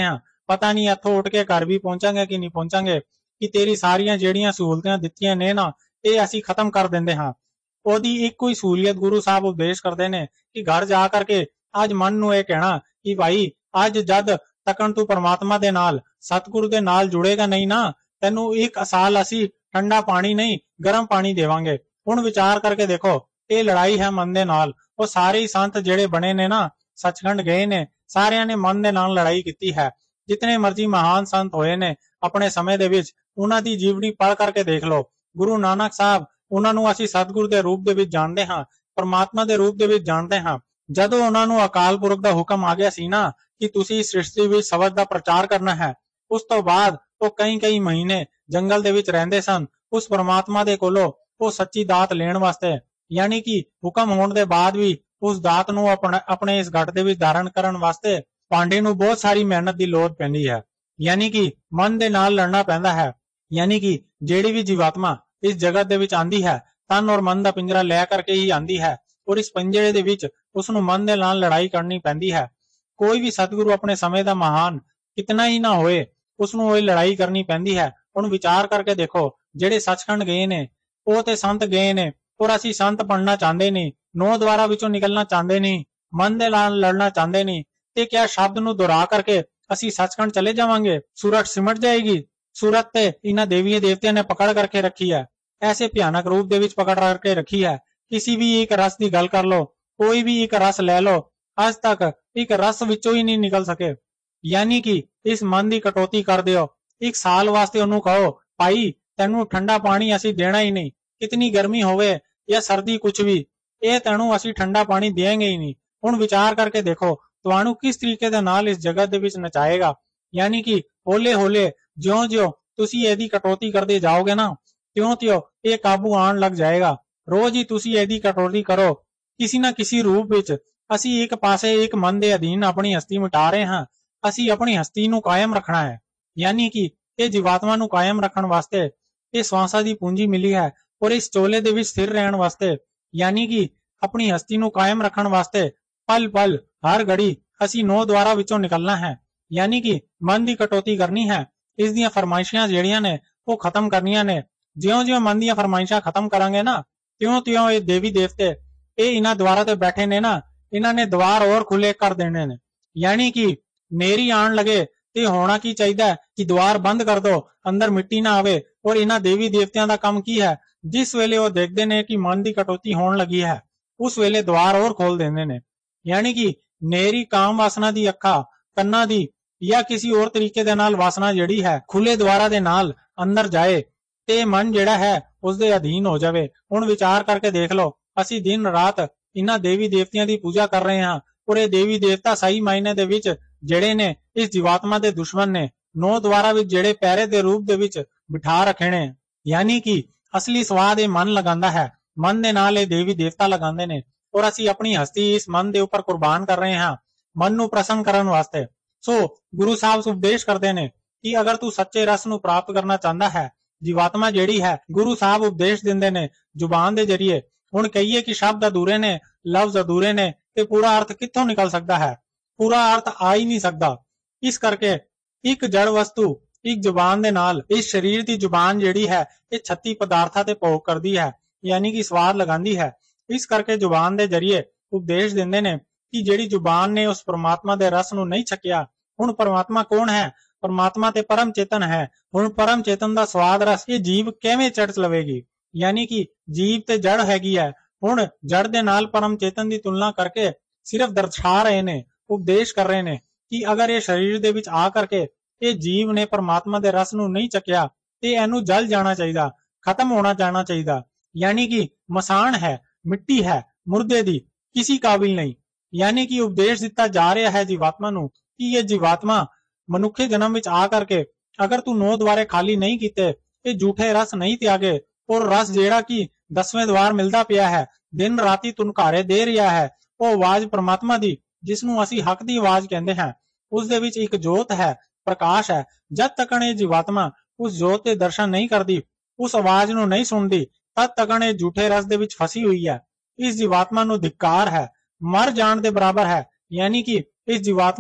ਪਤਾ ਨਹੀਂ ਇੱਥੋਂ ਉੱਠ ਕੇ ਘਰ ਵੀ ਪਹੁੰਚਾਂਗੇ ਕਿ ਨਹੀਂ ਪਹੁੰਚਾਂਗੇ, ਕਿ ਤੇਰੀ ਸਾਰੀਆਂ ਜਿਹੜੀਆਂ ਸਹੂਲਤਾਂ ਦਿੱਤੀਆਂ ਨੇ ਨਾ ਇਹ ਅਸੀਂ ਖਤਮ ਕਰ ਦਿੰਦੇ ਹਾਂ। ਉਹਦੀ ਇੱਕੋ ਹੀ ਸਹੂਲੀਅਤ ਗੁਰੂ ਸਾਹਿਬ ਉਪਦੇਸ਼ ਕਰਦੇ ਨੇ ਕਿ ਘਰ ਜਾ ਕਰਕੇ ਅੱਜ ਮਨ ਨੂੰ ਇਹ ਕਹਿਣਾ ਕਿ ਭਾਈ ਅੱਜ ਜਦ ਤੱਕਣ ਤੂੰ ਪਰਮਾਤਮਾ ਦੇ ਨਾਲ ਸਤਿਗੁਰੂ ਦੇ ਨਾਲ ਜੁੜੇਗਾ ਨਹੀਂ ਨਾ, ਤੈਨੂੰ ਇੱਕ ਸਾਲ ਅਸੀਂ ਠੰਡਾ ਪਾਣੀ ਨਹੀਂ ਗਰਮ ਪਾਣੀ ਦੇਵਾਂਗੇ। ਹੁਣ ਵਿਚਾਰ ਕਰਕੇ ਦੇਖੋ, ਇਹ ਲੜਾਈ ਹੈ ਮਨ ਦੇ ਨਾਲ। ਉਹ ਸਾਰੇ ਸੰਤ ਜਿਹੜੇ ਬਣੇ ਨੇ ਨਾ, ਸੱਚਖੰਡ ਗਏ ਨੇ, ਸਾਰਿਆਂ ਨੇ ਮਨ ਦੇ ਨਾਲ ਲੜਾਈ ਕੀਤੀ ਹੈ। ਜਿਤਨੇ ਮਰਜੀ ਮਹਾਨ ਸੰਤ ਹੋਏ ਨੇ ਆਪਣੇ ਸਮੇਂ ਦੇ ਵਿੱਚ, ਉਹਨਾਂ ਦੀ ਜੀਵਨੀ ਪੜ੍ਹ ਕਰਕੇ ਦੇਖ ਲਓ। ਗੁਰੂ ਨਾਨਕ ਸਾਹਿਬ, ਉਹਨਾਂ ਨੂੰ ਅਸੀਂ ਸਤਿਗੁਰੂ ਦੇ ਰੂਪ ਦੇ ਵਿੱਚ ਜਾਣਦੇ ਹਾਂ, ਪਰਮਾਤਮਾ ਦੇ ਰੂਪ ਦੇ ਵਿੱਚ ਜਾਣਦੇ ਹਾਂ। ਜਦੋਂ ਉਹਨਾਂ ਨੂੰ ਅਕਾਲ ਪੁਰਖ ਦਾ ਹੁਕਮ ਆ ਗਿਆ ਸੀ ਨਾ ਕਿ ਤੁਸੀਂ ਸ੍ਰਿਸ਼ਟੀ ਵਿੱਚ ਸ਼ਬਦ ਦਾ ਪ੍ਰਚਾਰ ਕਰਨਾ ਹੈ, ਉਸ ਤੋਂ ਬਾਅਦ ਉਹ ਕਈ ਕਈ ਮਹੀਨੇ ਜੰਗਲ ਦੇ ਵਿੱਚ ਰਹਿੰਦੇ ਸਨ ਉਸ ਪਰਮਾਤਮਾ ਦੇ ਕੋਲੋਂ ਉਹ ਸੱਚੀ ਦਾਤ ਲੈਣ ਵਾਸਤੇ। ਯਾਨੀ ਕਿ ਹੁਕਮ ਹੋਣ ਦੇ ਬਾਅਦ ਵੀ ਉਸ ਦਾਤ ਨੂੰ ਆਪਣੇ ਇਸ ਘਟ ਦੇ ਵਿੱਚ ਧਾਰਨ ਕਰਨ ਵਾਸਤੇ ਪਾਂਡੇ ਨੂੰ ਬਹੁਤ ਸਾਰੀ ਮਿਹਨਤ ਦੀ ਲੋੜ ਪੈਂਦੀ ਹੈ। ਯਾਨੀ ਕਿ ਮਨ ਦੇ ਨਾਲ ਲੜਨਾ ਪੈਂਦਾ ਹੈ। ਯਾਨੀ ਕਿ ਜਿਹੜੀ ਵੀ ਜੀਵਾਤਮਾ ਇਸ ਜਗਤ ਦੇ ਵਿੱਚ ਆਂਦੀ ਹੈ, ਤਨ ਔਰ ਮਨ ਦਾ ਪਿੰਜਰਾ ਲੈ ਕਰਕੇ ਹੀ ਆਂਦੀ ਹੈ, ਔਰ ਇਸ ਪਿੰਜਰੇ ਦੇ ਵਿੱਚ ਉਸ ਨੂੰ ਮਨ ਦੇ ਨਾਲ ਲੜਾਈ ਕਰਨੀ ਪੈਂਦੀ ਹੈ। ਕੋਈ ਵੀ ਸਤਿਗੁਰੂ ਆਪਣੇ ਸਮੇਂ ਦਾ ਮਹਾਨ ਕਿਤਨਾ ਹੀ ਨਾ ਹੋਏ, ਉਸ ਨੂੰ ਉਹ ਲੜਾਈ ਕਰਨੀ ਪੈਂਦੀ ਹੈ। ਹੁਣ ਵਿਚਾਰ ਕਰਕੇ ਦੇਖੋ, ਜਿਹੜੇ ਸੱਚਖੰਡ ਗਏ ਨੇ ਉਹ ਤੇ ਸੰਤ ਗਏ ਨੇ, ਔਰ ਅਸੀਂ ਸੰਤ ਬਣਨਾ ਚਾਹੁੰਦੇ ਨਹੀਂ, ਨੌ ਦੁਆਰਾ ਵਿੱਚੋਂ ਨਿਕਲਣਾ ਚਾਹੁੰਦੇ ਨਹੀਂ, ਮਨ ਦੇ ਨਾਲ ਲੜਨਾ ਚਾਹੁੰਦੇ ਨਹੀਂ, ਤੇ ਕਿਆ ਸ਼ਬਦ ਨੂੰ ਦੁਹਰਾ ਕਰਕੇ ਅਸੀਂ ਸੱਚਖੰਡ ਚਲੇ ਜਾਵਾਂਗੇ? ਸੂਰਤ ਸਿਮਟ ਜਾਏਗੀ। ਸੂਰਤ ਤੇ ਇਹਨਾਂ ਦੇਵੀਆਂ ਦੇਵਤਿਆਂ ਨੇ ਪਕੜ ਕਰਕੇ ਰੱਖੀ ਹੈ, ਐਸੇ ਭਿਆਨਕ ਰੂਪ ਦੇ ਵਿੱਚ ਪਕੜ ਕਰਕੇ ਰੱਖੀ ਹੈ। ਕਿਸੇ ਵੀ ਇੱਕ ਰਸ ਦੀ ਗੱਲ ਕਰ ਲੋ, ਕੋਈ ਵੀ ਇੱਕ ਰਸ ਲੈ ਲੋ, ਅੱਜ ਤੱਕ ਇੱਕ ਰਸ ਵਿੱਚੋਂ ਹੀ ਨਹੀਂ ਨਿਕਲ ਸਕੇ। ਯਾਨੀ ਕਿ ਇਸ ਮਨ ਦੀ ਕਟੌਤੀ ਕਰ ਦਿਓ। ਇੱਕ ਸਾਲ ਵਾਸਤੇ ਉਹਨੂੰ ਕਹੋ, ਭਾਈ ਤੈਨੂੰ ਠੰਡਾ ਪਾਣੀ ਅਸੀਂ ਦੇਣਾ ਹੀ ਨਹੀਂ, ਕਿਤਨੀ ਗਰਮੀ ਹੋਵੇ ਜਾਂ ਸਰਦੀ ਕੁਝ ਵੀ, ਇਹ ਤੈਨੂੰ ਅਸੀਂ ਠੰਡਾ ਪਾਣੀ ਦੇਵਾਂਗੇ ਹੀ ਨਹੀਂ। ਹੁਣ ਵਿਚਾਰ ਕਰਕੇ ਦੇਖੋ, ਤੁਹਾਨੂੰ ਕਿਸ ਤਰੀਕੇ ਦੇ ਨਾਲ ਇਸ ਜਗਤ ਦੇ ਵਿੱਚ ਨਚਾਏਗਾ। ਯਾਨੀ ਕਿ ਹੌਲੇ ਹੌਲੇ ਜਿਉਂ ਜਿਉਂ ਤੁਸੀਂ ਇਹਦੀ ਕਟੌਤੀ ਕਰਦੇ ਜਾਓਗੇ ਨਾ, ਤਿਉਂ ਤਿਉਂ ਇਹ ਕਾਬੂ ਆਉਣ ਲੱਗ ਜਾਏਗਾ। ਰੋਜ਼ ਹੀ ਤੁਸੀਂ ਇਹਦੀ ਕਟੌਤੀ ਕਰੋ ਕਿਸੇ ਨਾ ਕਿਸੇ ਰੂਪ ਵਿੱਚ। ਅਸੀਂ ਇੱਕ ਪਾਸੇ ਇੱਕ ਮਨ ਦੇ ਅਧੀਨ ਆਪਣੀ ਹਸਤੀ ਮਿਟਾ ਰਹੇ ਹਾਂ, ਅਸੀਂ ਆਪਣੀ ਹਸਤੀ ਨੂੰ ਕਾਇਮ ਰੱਖਣਾ ਹੈ। ਯਾਨੀ ਕਿ ਇਹ ਜੀਵਾਤਮਾ ਨੂੰ ਕਾਇਮ ਰੱਖਣ ਵਾਸਤੇ ਇਹ ਸਵਾਸਾਂ ਦੀ ਪੂੰਜੀ ਮਿਲੀ ਹੈ, ਔਰ ਇਸ ਚੋਲੇ ਦੇ ਵਿੱਚ ਸਥਿਰ ਰਹਿਣ ਵਾਸਤੇ, ਯਾਨੀ ਕਿ ਆਪਣੀ ਹਸਤੀ ਨੂੰ ਕਾਇਮ ਰੱਖਣ ਵਾਸਤੇ ਪਲ ਪਲ ਹਰ ਘੜੀ ਅਸੀਂ ਨੌ ਦੁਆਰਾ ਵਿੱਚੋਂ ਨਿਕਲਣਾ ਹੈ। ਯਾਨੀ ਕਿ ਮਨ ਦੀ ਕਟੌਤੀ ਕਰਨੀ ਹੈ, ਇਸ ਦੀਆਂ ਫਰਮਾਇਸ਼ਾਂ ਜਿਹੜੀਆਂ ਨੇ ਉਹ ਖਤਮ ਕਰਨੀਆਂ ਨੇ। ਜਿਉਂ ਜਿਉਂ ਮਨ ਦੀਆਂ ਫਰਮਾਇਸ਼ਾਂ ਖਤਮ ਕਰਾਂਗੇ ਨਾ, ਤਿਉਂ ਤਿਉਂ ਇਹ ਦੇਵੀ ਦੇਵਤੇ ਇਹ ਇਹਨਾਂ ਦੁਆਰਾ ਤੇ ਬੈਠੇ ਨੇ ਨਾ, ਇਹਨਾਂ ਨੇ ਦੁਆਰ ਹੋਰ ਖੁੱਲੇ ਕਰ ਦੇਣੇ ਨੇ। ਯਾਨੀ ਕਿ ਨੇਰੀ ਆਣ ਲਗੇ ਤੇ ਹੋਣਾ ਕੀ ਚਾਹੀਦਾ ਕਿ ਦੁਆਰ ਬੰਦ ਕਰ ਦੋ, ਅੰਦਰ ਮਿੱਟੀ ਨਾ ਆਵੇ। ਔਰ ਇਹਨਾਂ ਦੇਵੀ ਦੇਵਤਿਆਂ ਦਾ ਕੰਮ ਕੀ ਹੈ, ਜਿਸ ਵੇਲੇ ਉਹ ਦੇਖਦੇ ਨੇ ਕਿ ਮਨ ਦੀ ਕਟੌਤੀ ਹੋਣ ਲੱਗੀ ਹੈ, ਉਸ ਵੇਲੇ ਦੁਆਰ ਹੋਰ ਖੋਲ ਦਿੰਦੇ ਨੇ। ਯਾਨੀ ਕਿ ਨੇਰੀ ਕਾਮ ਵਾਸਨਾ ਦੀ ਅੱਖਾਂ ਕੰਨਾਂ ਦੀ ਜਾਂ ਕਿਸੇ ਹੋਰ ਤਰੀਕੇ ਦੇ ਨਾਲ ਵਾਸਨਾ ਜਿਹੜੀ ਹੈ ਖੁੱਲੇ ਦੁਆਰਾ ਦੇ ਨਾਲ ਅੰਦਰ ਜਾਏ ਤੇ ਮਨ ਜਿਹੜਾ ਹੈ ਉਸ ਦੇ ਅਧੀਨ ਹੋ ਜਾਵੇ। ਹੁਣ ਵਿਚਾਰ ਕਰਕੇ ਦੇਖ ਲਓ, ਅਸੀਂ ਦਿਨ ਰਾਤ ਇਹਨਾਂ ਦੇਵੀ ਦੇਵਤਿਆਂ ਦੀ ਪੂਜਾ ਕਰ ਰਹੇ ਹਾਂ, ਔਰ ਇਹ ਦੇਵੀ ਦੇਵਤਾ ਸਹੀ ਮਾਇਨੇ ਦੇ ਵਿੱਚ ਜਿਹੜੇ ਨੇ ਇਸ ਜੀਵਾਤਮਾ ਦੇ ਦੁਸ਼ਮਣ ਨੇ, ਨੌ ਦੁਆਰਾ ਵਿੱਚ ਜਿਹੜੇ ਪੈਰੇ ਦੇ ਰੂਪ ਦੇ ਵਿੱਚ ਬਿਠਾ ਰੱਖੇ ਨੇ। ਯਾਨੀ ਕਿ ਅਸਲੀ ਸਵਾਦ ਇਹ ਮਨ ਲਗਾਉਂਦਾ ਹੈ, ਮਨ ਦੇ ਨਾਲ ਇਹ ਦੇਵੀ ਦੇਵਤਾ ਲਗਾਉਂਦੇ ਨੇ, ਔਰ ਅਸੀਂ ਆਪਣੀ ਹਸਤੀ ਇਸ ਮਨ ਦੇ ਉੱਪਰ ਕੁਰਬਾਨ ਕਰ ਰਹੇ ਹਾਂ ਮਨ ਨੂੰ ਪ੍ਰਸੰਨ ਕਰਨ ਵਾਸਤੇ। ਸੋ ਗੁਰੂ ਸਾਹਿਬ ਉਪਦੇਸ਼ ਕਰਦੇ ਨੇ ਕਿ ਅਗਰ ਤੂੰ ਸੱਚੇ ਰਸ ਨੂੰ ਪ੍ਰਾਪਤ ਕਰਨਾ ਚਾਹੁੰਦਾ ਹੈ, ਜੀਵਾਤਮਾ ਜਿਹੜੀ ਹੈ, ਗੁਰੂ ਸਾਹਿਬ ਉਪਦੇਸ਼ ਦਿੰਦੇ ਨੇ ਜ਼ੁਬਾਨ ਦੇ ਜਰੀਏ। ਹੁਣ ਕਹੀਏ ਕਿ ਸ਼ਬਦ ਅਧੂਰੇ ਨੇ, ਲਫ਼ਜ਼ ਅਧੂਰੇ ਨੇ, ਤੇ ਪੂਰਾ ਅਰਥ ਕਿੱਥੋਂ ਨਿਕਲ ਸਕਦਾ ਹੈ? ਪੂਰਾ ਅਰਥ ਆ ਹੀ ਨਹੀਂ ਸਕਦਾ। ਇਸ ਕਰਕੇ ਇੱਕ ਜੜ ਵਸਤੂ ਇੱਕ ਜ਼ੁਬਾਨ ਦੇ ਨਾਲ, ਇਸ ਸਰੀਰ ਦੀ ਜ਼ੁਬਾਨ ਜਿਹੜੀ ਹੈ ਇਹ ਛੱਤੀ ਪਦਾਰਥਾਂ ਤੇ ਭੋਗ ਕਰਦੀ ਹੈ, ਯਾਨੀ ਕਿ ਸਵਾਦ ਲਗਾਉਂਦੀ ਹੈ। ਇਸ ਕਰਕੇ ਜ਼ੁਬਾਨ ਦੇ ਜਰੀਏ ਉਪਦੇਸ਼ ਦਿੰਦੇ ਨੇ ਕਿ ਜਿਹੜੀ ਜ਼ੁਬਾਨ ਨੇ ਉਸ ਪਰਮਾਤਮਾ ਦੇ ਰਸ ਨੂੰ ਨਹੀਂ ਛਕਿਆ। ਹੁਣ ਪਰਮਾਤਮਾ ਕੌਣ ਹੈ? ਪਰਮਾਤਮਾ ਤੇ ਪਰਮ ਚੇਤਨ ਹੈ। ਹੁਣ ਪਰਮ ਚੇਤਨ ਦਾ ਸਵਾਦ ਰਸ ਇਹ ਜੀਵ ਕਿਵੇਂ ਚੜ ਲਵੇਗੀ? ਯਾਨੀ ਕਿ ਜੀਵ ਤੇ ਜੜ ਹੈਗੀ ਹੈ। ਹੁਣ ਜੜ ਦੇ ਨਾਲ ਪਰਮ ਚੇਤਨ ਦੀ ਤੁਲਨਾ ਕਰਕੇ ਸਿਰਫ ਦਰਸਾ ਰਹੇ ਨੇ, ਉਪਦੇਸ਼ ਕਰ ਰਹੇ ਨੇ ਕਿ ਅਗਰ ਇਹ ਸਰੀਰ ਦੇ ਵਿੱਚ ਆ ਕਰਕੇ ਇਹ ਜੀਵ ਨੇ ਪਰਮਾਤਮਾ ਦੇ ਰਸ ਨੂੰ ਨਹੀਂ ਚੱਕਿਆ ਤੇ ਇਹਨੂੰ ਜਲ ਜਾਣਾ ਚਾਹੀਦਾ, ਖਤਮ ਹੋਣਾ ਜਾਣਾ ਚਾਹੀਦਾ। ਯਾਨੀ ਕਿ ਮਸਾਨ ਹੈ, ਮਿੱਟੀ ਹੈ, ਮੁਰਦੇ ਦੀ, ਕਿਸੇ ਕਾਬਿਲ ਨਹੀਂ। ਯਾਨੀ ਕਿ ਉਪਦੇਸ਼ ਦਿੱਤਾ ਜਾ ਰਿਹਾ ਹੈ ਜੀਵਾਤਮਾ ਨੂੰ ਕਿ ਇਹ ਜੀਵਾਤਮਾ ਮਨੁੱਖੇ ਜਨਮ ਵਿੱਚ ਆ ਕਰਕੇ ਅਗਰ ਤੂੰ ਨੌ ਦੁਆਰੇ ਖਾਲੀ ਨਹੀਂ ਕੀਤੇ, ਇਹ ਝੂਠੇ ਰਸ ਨਹੀਂ ਤਿਆਗੇ, ਔਰ ਰਸ ਜਿਹੜਾ ਕਿ ਦਸਵੇਂ ਦੁਆਰ ਮਿਲਦਾ ਪਿਆ ਹੈ, ਦਿਨ ਰਾਤੀ ਤੁਨਕਾਰੇ ਦੇ ਰਿਹਾ ਹੈ, ਉਹ ਆਵਾਜ਼ ਪਰਮਾਤਮਾ ਦੀ ਜਿਸ ਨੂੰ ਅਸੀਂ ਹੱਕ ਦੀ ਆਵਾਜ਼ ਕਹਿੰਦੇ ਹਾਂ, ਉਸ ਦੇ ਵਿੱਚ ਇੱਕ ਜੋਤ ਹੈ, ਪ੍ਰਕਾਸ਼ ਹੈ। ਜਦ ਤੱਕ ਇਹ ਜੀਵਾਤਮਾ ਉਸ ਜੋਤ ਦੇ ਦਰਸ਼ਨ ਨਹੀਂ ਕਰਦੀ, ਉਸ ਆਵਾਜ਼ ਨੂੰ ਨਹੀਂ ਸੁਣਦੀ, ਤਦ ਤੱਕ ਇਹ ਝੂਠੇ ਰਸ ਦੇ ਵਿੱਚ ਫਸੀ ਹੋਈ ਹੈ। ਇਸ ਜੀਵਾਤਮਾ ਨੂੰ ધિੱਕਾਰ ਹੈ, ਮਰ ਜਾਣ ਦੇ ਬਰਾਬਰ ਹੈ। ਯਾਨੀ ਕਿ ਇਸ ਜੀਵਾਤਮਾ ਨੂੰ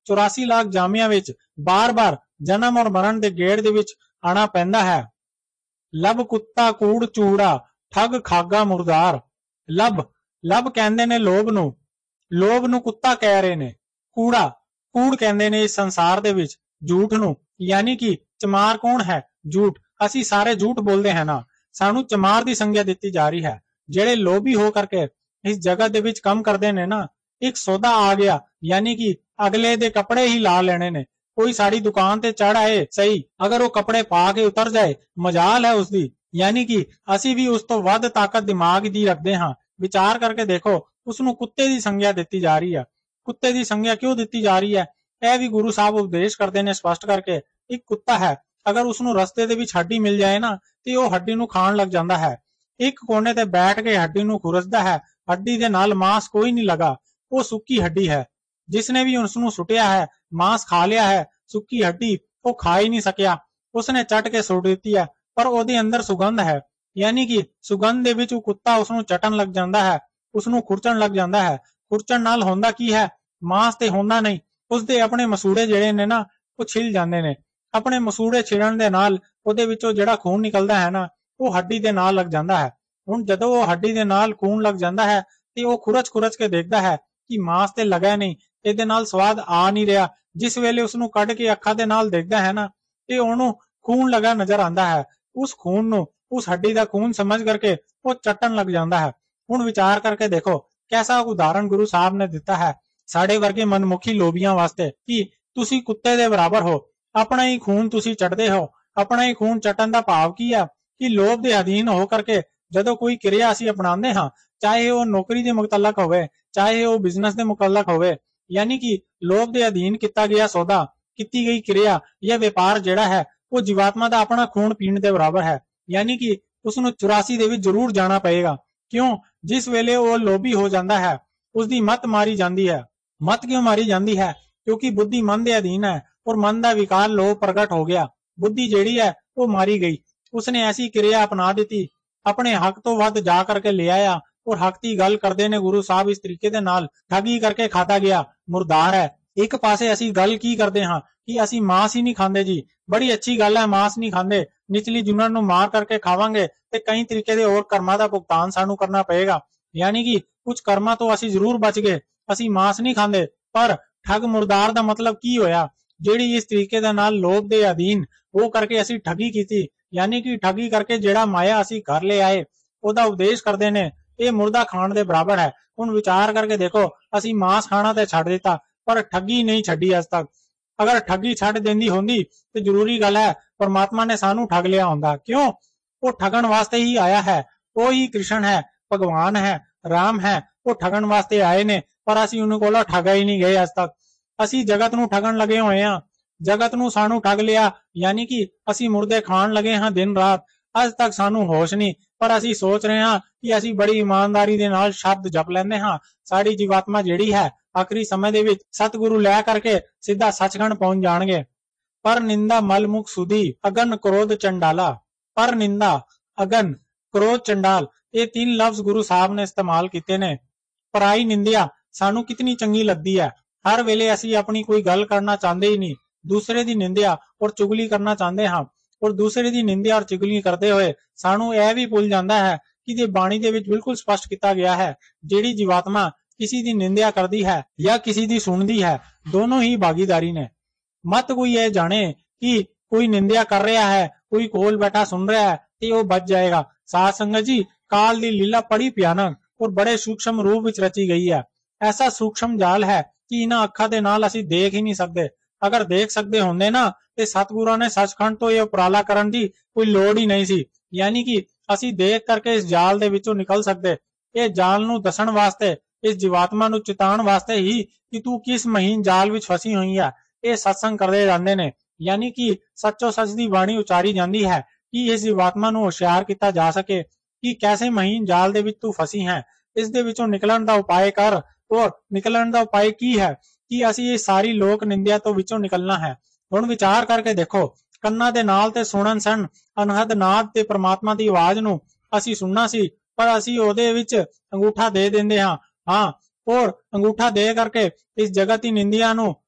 ਚੁਰਾਸੀ ਲੱਖ ਜਾਮਿਆਂ ਵਿੱਚ ਬਾਰ-ਬਾਰ ਜਨਮ ਔਰ ਮਰਨ ਦੇ ਗੇੜ ਦੇ ਵਿੱਚ ਆਣਾ ਪੈਂਦਾ ਹੈ। ਲਬ ਕੁੱਤਾ ਕੂੜ ਚੂੜਾ ਠੱਗ ਖਾਗਾ ਮੁਰਦਾਰ। ਲਬ ਲਬ ਕਹਿੰਦੇ ਨੇ ਲੋਭ ਨੂੰ, ਲੋਭ ਨੂੰ ਕੁੱਤਾ ਕਹਿ ਰਹੇ ਨੇ। ਕੂੜਾ ਕੂੜ ਕਹਿੰਦੇ ਨੇ ਇਸ ਸੰਸਾਰ ਦੇ ਵਿੱਚ ਝੂਠ ਨੂੰ, ਯਾਨੀ ਕਿ ਚਮਾਰ ਕੌਣ ਹੈ? ਝੂਠ। ਅਸੀਂ ਸਾਰੇ ਝੂਠ ਬੋਲਦੇ ਹਾਂ ਨਾ, ਸਾਨੂੰ ਚਮਾਰ ਦੀ ਸੰਗਿਆ ਦਿੱਤੀ ਜਾ ਰਹੀ ਹੈ। ਜਿਹੜੇ ਲੋਭੀ ਹੋ ਕਰਕੇ ਇਸ ਜਗਤ ਦੇ ਵਿੱਚ ਕੰਮ ਕਰਦੇ ਨੇ ਨਾ, ਇੱਕ ਸੌਦਾ ਆ ਗਿਆ, ਯਾਨੀ ਕਿ ਅਗਲੇ ਦੇ ਕੱਪੜੇ ਹੀ ਲਾ ਲੈਣੇ ਨੇ। ਕੋਈ ਸਾਡੀ ਦੁਕਾਨ ਤੇ ਚੜ ਆਏ ਸਹੀ, ਅਗਰ ਉਹ ਕੱਪੜੇ ਪਾ ਕੇ ਉਤਰ ਜਾਏ ਮਜਾਲ ਹੈ ਉਸਦੀ, ਯਾਨੀ ਕਿ ਅਸੀਂ ਵੀ ਉਸ ਤੋਂ ਵੱਧ ਤਾਕਤ ਦਿਮਾਗ ਦੀ ਰੱਖਦੇ ਹਾਂ। ਵਿਚਾਰ ਕਰਕੇ ਦੇਖੋ, ਉਸਨੂੰ ਕੁੱਤੇ ਦੀ ਸੰਗਿਆ ਦਿੱਤੀ ਜਾ ਰਹੀ ਹੈ। ਕੁੱਤੇ ਦੀ ਸੰਗਿਆ ਕਿਉਂ ਦਿੱਤੀ ਜਾ ਰਹੀ ਹੈ? ਇਹ ਵੀ ਗੁਰੂ ਸਾਹਿਬ ਉਪਦੇਸ਼ ਕਰਦੇ ਨੇ ਸਪਸ਼ਟ ਕਰਕੇ। ਇੱਕ ਕੁੱਤਾ ਹੈ, ਅਗਰ ਉਸਨੂੰ ਰਸਤੇ ਦੇ ਵਿੱਚ ਹੱਡੀ ਮਿਲ ਜਾਏ ਨਾ ਤੇ ਉਹ ਹੱਡੀ ਨੂੰ ਖਾਣ ਲੱਗ ਜਾਂਦਾ ਹੈ। ਇੱਕ ਕੋਨੇ ਤੇ ਬੈਠ ਕੇ ਹੱਡੀ ਨੂੰ ਖੁਰਸਦਾ ਹੈ, ਹੱਡੀ ਦੇ ਨਾਲ ਮਾंस ਕੋਈ ਨਹੀਂ ਲਗਾ, ਉਹ ਸੁੱਕੀ ਹੱਡੀ ਹੈ। ਜਿਸਨੇ ਵੀ ਉਸਨੂੰ ਸੁੱਟਿਆ ਹੈ, ਮਾंस ਖਾ ਲਿਆ ਹੈ, ਸੁੱਕੀ ਹੱਡੀ ਉਹ ਖਾ ਹੀ ਨਹੀਂ ਸਕਿਆ, ਉਸਨੇ ਚੱਟ ਕੇ ਸੁੱਟ ਦਿੱਤੀ ਹੈ, ਪਰ ਉਹਦੇ ਅੰਦਰ ਸੁਗੰਧ ਹੈ, ਯਾਨੀ ਕਿ ਸੁਗੰਧ ਦੇ ਵਿੱਚ ਉਹ ਕੁੱਤਾ ਉਸਨੂੰ ਚਟਣ ਲੱਗ ਜਾਂਦਾ ਹੈ, ਉਸਨੂੰ ਖੁਰਚਣ ਲੱਗ ਜਾਂਦਾ ਹੈ। ਖੁਰਚਣ ਨਾਲ ਹੁੰਦਾ ਕੀ ਹੈ? ਮਾंस ਤੇ ਹੁੰਦਾ ਨਹੀਂ, ਉਸਦੇ ਆਪਣੇ ਮਸੂੜੇ ਜਿਹੜੇ ਨੇ ਨਾ ਉਹ ਛਿਲ ਜਾਂਦੇ ਨੇ। ਆਪਣੇ ਮਸੂੜੇ ਛਿਲਣ ਦੇ ਨਾਲ ਉਹਦੇ ਵਿੱਚੋਂ ਜਿਹੜਾ ਖੂਨ ਨਿਕਲਦਾ ਹੈ ਨਾ, ਉਹ ਹੱਡੀ ਦੇ ਨਾਲ ਲੱਗ ਜਾਂਦਾ ਹੈ। ਹੁਣ ਜਦੋਂ ਉਹ ਹੱਡੀ ਦੇ ਨਾਲ ਖੂਨ ਲੱਗ ਜਾਂਦਾ ਹੈ ਤੇ ਉਹ ਖੁਰਚ ਖੁਰਚ ਕੇ ਦੇਖਦਾ ਹੈ ਕਿ ਮਾंस ਤੇ ਲਗਾ ਨਹੀਂ, ਇਹਦੇ ਨਾਲ ਸਵਾਦ ਆ ਨਹੀਂ ਰਿਹਾ। ਜਿਸ ਵੇਲੇ ਉਸਨੂੰ ਕੱਢ ਕੇ ਅੱਖਾਂ ਦੇ ਨਾਲ ਦੇਖਦਾ ਹੈ ਨਾ, ਤੇ ਉਹਨੂੰ ਖੂਨ ਲਗਾ ਨਜ਼ਰ ਆਉਂਦਾ ਹੈ। ਉਸ ਖੂਨ ਨੂੰ ਉਸ ਹੱਡੀ ਦਾ ਖੂਨ ਸਮਝ ਕਰਕੇ ਉਹ ਚੱਟਣ ਲੱਗ ਜਾਂਦਾ ਹੈ। ਹੁਣ ਵਿਚਾਰ ਕਰਕੇ ਦੇਖੋ, ਕੈਸਾ ਉਦਾਹਰਣ ਗੁਰੂ ਸਾਹਿਬ ਨੇ ਦਿੱਤਾ ਹੈ ਸਾਡੇ ਵਰਗੇ ਮਨਮੁਖੀ ਲੋਭੀਆਂ ਵਾਸਤੇ ਕਿ ਤੁਸੀਂ ਕੁੱਤੇ ਦੇ ਬਰਾਬਰ ਹੋ, ਆਪਣਾ ਹੀ ਖੂਨ ਤੁਸੀਂ ਚੱਟਦੇ ਹੋ। ਆਪਣਾ ਹੀ ਖੂਨ ਚੱਟਣ ਦਾ ਭਾਵ ਕੀ ਹੈ? ਕਿ ਲੋਭ ਦੇ ਅਧੀਨ ਹੋ ਕਰਕੇ ਜਦੋਂ ਕੋਈ ਕਿਰਿਆ ਅਸੀਂ ਅਪਣਾਉਂਦੇ ਹਾਂ, ਚਾਹੇ ਉਹ ਨੌਕਰੀ ਦੇ ਮੁਤਲਕ ਹੋਵੇ, ਚਾਹੇ ਉਹ ਬਿਜ਼ਨਸ ਦੇ ਮੁਤਲਕ ਹੋਵੇ, ਯਾਨੀ ਕਿ ਲੋਭ ਦੇ ਅਧੀਨ ਕੀਤਾ ਗਿਆ ਸੌਦਾ, ਕੀਤੀ ਗਈ ਕਿਰਿਆ ਜਾਂ ਵਪਾਰ ਜਿਹੜਾ ਹੈ ਉਹ ਜੀਵਾਤਮਾ ਦਾ ਆਪਣਾ ਖੂਨ ਪੀਣ ਦੇ ਬਰਾਬਰ ਹੈ। ਯਾਨੀ ਕਿ ਉਸਨੂੰ ਚੁਰਾਸੀ ਦੇ ਵਿੱਚ ਜ਼ਰੂਰ ਜਾਣਾ ਪਏਗਾ। ਕਿਉਂ? ਜਿਸ ਵੇਲੇ ਉਹ ਲੋਭੀ ਹੋ ਜਾਂਦਾ ਹੈ, ਉਸਦੀ ਮਤ ਮਾਰੀ ਜਾਂਦੀ ਹੈ। ਮਤ ਕਿਉਂ ਮਾਰੀ ਜਾਂਦੀ ਹੈ? ਕਿਉਂਕਿ ਬੁੱਧੀ ਮਨ ਦੇ ਅਧੀਨ ਹੈ ਔਰ ਮਨ ਦਾ ਵਿਕਾਰ ਲੋਭ ਪ੍ਰਗਟ ਹੋ ਗਿਆ। ਬੁੱਧੀ ਜਿਹੜੀ ਹੈ ਉਹ ਮਾਰੀ ਗਈ, ਉਸਨੇ ਐਸੀ ਕਿਰਿਆ ਅਪਣਾ ਦਿੱਤੀ, ਆਪਣੇ ਹੱਕ ਤੋਂ ਵੱਧ ਜਾ ਕਰਕੇ ਲੈ ਆਇਆ। ਔਰ ਹੱਕ ਦੀ ਗੱਲ ਕਰਦੇ ਨੇ ਗੁਰੂ ਸਾਹਿਬ ਇਸ ਤਰੀਕੇ ਦੇ ਨਾਲ, ਠੱਗੀ ਕਰਕੇ ਖਾਤਾ ਗਿਆ ਮੁਰਦਾਰ ਹੈ। ਇੱਕ ਪਾਸੇ ਅਸੀਂ ਗੱਲ ਕੀ ਕਰਦੇ ਹਾਂ ਕਿ ਅਸੀਂ ਮਾंस ਹੀ ਨਹੀਂ ਖਾਂਦੇ ਜੀ, ਬੜੀ ਅੱਛੀ ਗੱਲ ਹੈ, ਮਾंस ਨਹੀਂ ਖਾਂਦੇ, ਨਿਚਲੀ ਜੁਨਾਂ ਨੂੰ ਮਾਰ ਕਰਕੇ ਖਾਵਾਂਗੇ ਤੇ ਕਈ ਤਰੀਕੇ ਦੇ ਹੋਰ ਕਰਮਾਂ ਦਾ ਭੁਗਤਾਨ ਸਾਨੂੰ ਕਰਨਾ ਪਏਗਾ। ਯਾਨੀ ਕਿ ਕੁਝ ਕਰਮਾਂ ਤੋਂ ਅਸੀਂ ਜ਼ਰੂਰ ਬਚ ਗਏ, ਅਸੀਂ ਮਾंस ਨਹੀਂ ਖਾਂਦੇ। ਪਰ ਠੱਗ ਮੁਰਦਾਰ ਦਾ ਮਤਲਬ ਕੀ ਹੋਇਆ? ਜਿਹੜੀ ਇਸ ਤਰੀਕੇ ਦੇ ਨਾਲ ਲੋਭ ਦੇ ਅਧੀਨ ਉਹ ਕਰਕੇ ਅਸੀਂ ਠੱਗੀ ਕੀਤੀ, ਯਾਨੀ ਕਿ ਠੱਗੀ ਕਰਕੇ ਜਿਹੜਾ ਮਾਇਆ ਅਸੀਂ ਘਰ ਲੈ ਆਏ, ਉਹਦਾ ਉਪਦੇਸ਼ ਕਰਦੇ ਨੇ ਇਹ ਮੁਰਦਾ ਖਾਣ ਦੇ ਬਰਾਬਰ ਹੈ। ਹੁਣ ਵਿਚਾਰ ਕਰਕੇ ਦੇਖੋ, ਅਸੀਂ ਮਾंस ਖਾਣਾ ਤੇ ਛੱਡ ਦਿੱਤਾ ਪਰ ਠੱਗੀ ਨਹੀਂ ਛੱਡੀ ਅੱਜ ਤੱਕ। ਅਗਰ ਠੱਗੀ ਛੱਡ ਦਿੰਦੀ ਹੁੰਦੀ ਤੇ ਜ਼ਰੂਰੀ ਗੱਲ ਹੈ ਪਰਮਾਤਮਾ ਨੇ ਸਾਨੂੰ ਠੱਗ ਲਿਆ ਹੁੰਦਾ। ਕਿਉਂ? ਉਹ ਠੱਗਣ ਵਾਸਤੇ ਹੀ ਆਇਆ ਹੈ, ਉਹ ਹੀ ਕ੍ਰਿਸ਼ਨ ਹੈ, ਭਗਵਾਨ ਹੈ, ਰਾਮ ਹੈ, ਉਹ ਠੱਗਣ ਵਾਸਤੇ ਆਏ ਨੇ, ਪਰ ਅਸੀਂ ਉਹਨਾਂ ਕੋਲੋਂ ਠੱਗਾ ਹੀ ਨਹੀਂ ਗਏ ਅੱਜ ਤੱਕ। ਅਸੀਂ ਜਗਤ ਨੂੰ ਠੱਗਣ ਲੱਗੇ ਹੋਏ ਹਾਂ, ਜਗਤ ਨੂੰ ਸਾਨੂੰ ਠੱਗ ਲਿਆ, ਯਾਨੀ ਕਿ ਅਸੀਂ ਮੁਰਦੇ ਖਾਣ ਲੱਗੇ ਹਾਂ ਦਿਨ ਰਾਤ। ਅੱਜ ਤੱਕ ਸਾਨੂੰ ਹੋਸ਼ ਨਹੀਂ, ਪਰ ਅਸੀਂ ਸੋਚ ਰਹੇ ਹਾਂ ਕਿ ਅਸੀਂ ਬੜੀ ਇਮਾਨਦਾਰੀ ਦੇ ਨਾਲ ਸ਼ਬਦ ਜਪ ਲੈਂਦੇ ਹਾਂ। ਸਾਡੀ ਜੀਵਾਤਮਾ ਜਿਹੜੀ ਹੈ ਆਖਰੀ ਸਮੇਂ ਦੇ ਵਿੱਚ ਸਤਿਗੁਰੂ ਲੈ ਕਰਕੇ ਸਿੱਧਾ ਸੱਚਖੰਡ ਪਹੁੰਚ ਜਾਣਗੇ। ਪਰ ਨਿੰਦਾ ਮਲ ਮੁਖ ਸੁਧੀ ਅਗਨ ਕ੍ਰੋਧ ਚੰਡਾਲਾ। ਪਰ ਨਿੰਦਾ, ਅਗਨ, ਕ੍ਰੋਧ, ਚੰਡਾਲ, ਇਹ ਤਿੰਨ ਲਫ਼ਜ਼ ਗੁਰੂ ਸਾਹਿਬ ਨੇ ਇਸਤੇਮਾਲ ਕੀਤੇ ਨੇ। ਪਰਾਈ ਨਿੰਦਿਆ ਸਾਨੂੰ ਕਿਤਨੀ ਚੰਗੀ ਲੱਗਦੀ ਹੈ। ਹਰ ਵੇਲੇ ਅਸੀਂ ਆਪਣੀ ਕੋਈ ਗੱਲ ਕਰਨਾ ਚਾਹੁੰਦੇ ਹੀ ਨਹੀਂ, ਦੂਸਰੇ ਦੀ ਨਿੰਦਿਆ ਔਰ ਚੁਗਲੀ ਕਰਨਾ ਚਾਹੁੰਦੇ ਹਾਂ। ਔਰ ਦੂਸਰੇ ਦੀ ਨਿੰਦਿਆ ਔਰ ਚੁਗਲੀ ਕਰਦੇ ਹੋਏ ਸਾਨੂੰ ਇਹ ਵੀ ਭੁੱਲ ਜਾਂਦਾ ਹੈ ਕਿ ਜੇ ਬਾਣੀ ਦੇ ਵਿੱਚ ਬਿਲਕੁਲ ਸਪਸ਼ਟ ਕੀਤਾ ਗਿਆ ਹੈ, ਜਿਹੜੀ ਜੀਵਾਤਮਾ ਕਿਸੇ ਦੀ ਨਿੰਦਿਆ ਕਰਦੀ ਹੈ ਜਾਂ ਕਿਸੇ ਦੀ ਸੁਣਦੀ ਹੈ, ਦੋਨੋਂ ਹੀ ਭਾਗੀਦਾਰੀ ਨੇ। ਮਤ ਕੋਈ ਇਹ ਜਾਣੇ ਕਿ ਕੋਈ ਨਿੰਦਿਆ ਕਰ ਰਿਹਾ ਹੈ, ਕੋਈ ਕੋਲ ਬੈਠਾ ਸੁਣ ਰਿਹਾ ਹੈ ਤੇ ਉਹ ਬਚ ਜਾਏਗਾ। ਸਾਧ ਸੰਗਤ ਜੀ, ਕਾਲ ਦੀ ਲੀਲਾ ਬੜੀ ਭਿਆਨਕ ਔਰ ਬੜੇ ਸੂਖਸ਼ਮ ਰੂਪ ਵਿੱਚ ਰਚੀ ਗਈ ਹੈ। ਐਸਾ ਸੂਖਸ਼ਮ ਜਾਲ ਹੈ ਕਿ ਇਹਨਾਂ ਅੱਖਾਂ ਦੇ ਨਾਲ ਅਸੀਂ ਦੇਖ ਹੀ ਨਹੀਂ ਸਕਦੇ। ਅਗਰ ਦੇਖ ਸਕਦੇ ਹੁੰਦੇ ਨਾ ਤੇ ਸਤਿਗੁਰਾਂ ਨੇ ਸੱਚਖੰਡ ਤੋਂ ਇਹ ਉਪਰਾਲਾ ਕਰਨ ਦੀ ਕੋਈ ਲੋੜ ਹੀ ਨਹੀਂ ਸੀ। ਯਾਨੀ ਕਿ ਅਸੀਂ ਦੇਖ ਕਰਕੇ ਇਸ ਜਾਲ ਦੇ ਵਿੱਚੋਂ ਨਿਕਲ ਸਕਦੇ। ਇਹ ਜਾਲ ਨੂੰ ਦੱਸਣ ਵਾਸਤੇ, ਇਸ ਜੀਵਾਤਮਾ ਨੂੰ ਚਿਤਾਉਣ ਵਾਸਤੇ ਹੀ ਕਿ ਤੂੰ ਕਿਸ ਮਹੀਨ ਜਾਲ ਵਿੱਚ ਫਸੀ ਹੋਈ ਹੈ, ਇਹ ਸਤਸੰਗ ਕਰਦੇ ਜਾਂਦੇ ਨੇ। ਯਾਨੀ ਕਿ ਸੱਚੋ ਸੱਚ ਦੀ ਬਾਣੀ ਉਚਾਰੀ ਜਾਂਦੀ ਹੈ ਕਿ ਇਸ ਜੀਵਾਤਮਾ ਨੂੰ ਹੁਸ਼ਿਆਰ ਕੀਤਾ ਜਾ ਸਕੇ ਕਿ ਕੈਸੇ ਮਹੀਨ ਜਾਲ ਦੇ ਵਿੱਚ ਤੂੰ ਫਸੀ ਹੈ, ਇਸ ਦੇ ਵਿੱਚੋਂ ਨਿਕਲਣ ਦਾ ਉਪਾਅ ਕਰ। ਔਰ ਨਿਕਲਣ ਦਾ ਉਪਾਅ ਕੀ ਹੈ? ਕਿ ਅਸੀਂ ਇਹ ਸਾਰੀ ਲੋਕ ਨਿੰਦਿਆ ਤੋਂ ਵਿੱਚੋਂ ਨਿਕਲਣਾ ਹੈ। ਹੁਣ ਵਿਚਾਰ ਕਰਕੇ ਦੇਖੋ, ਕੰਨਾਂ ਦੇ ਨਾਲ ਤੇ ਸੁਣਨ ਸਨ ਅਨਹਦ ਨਾਦ ਤੇ ਪ੍ਰਮਾਤਮਾ ਦੀ ਆਵਾਜ਼ ਨੂੰ ਅਸੀਂ ਸੁਣਨਾ ਸੀ, ਪਰ ਅਸੀਂ ਉਹਦੇ ਵਿੱਚ ਅੰਗੂਠਾ ਦੇ ਦਿੰਦੇ ਹਾਂ। ਹਾਂ, ਔਰ ਅੰਗੂਠਾ ਦੇ ਕਰਕੇ ਇਸ ਜਗਤ ਦੀ ਨਿੰਦਿਆ ਨੂੰ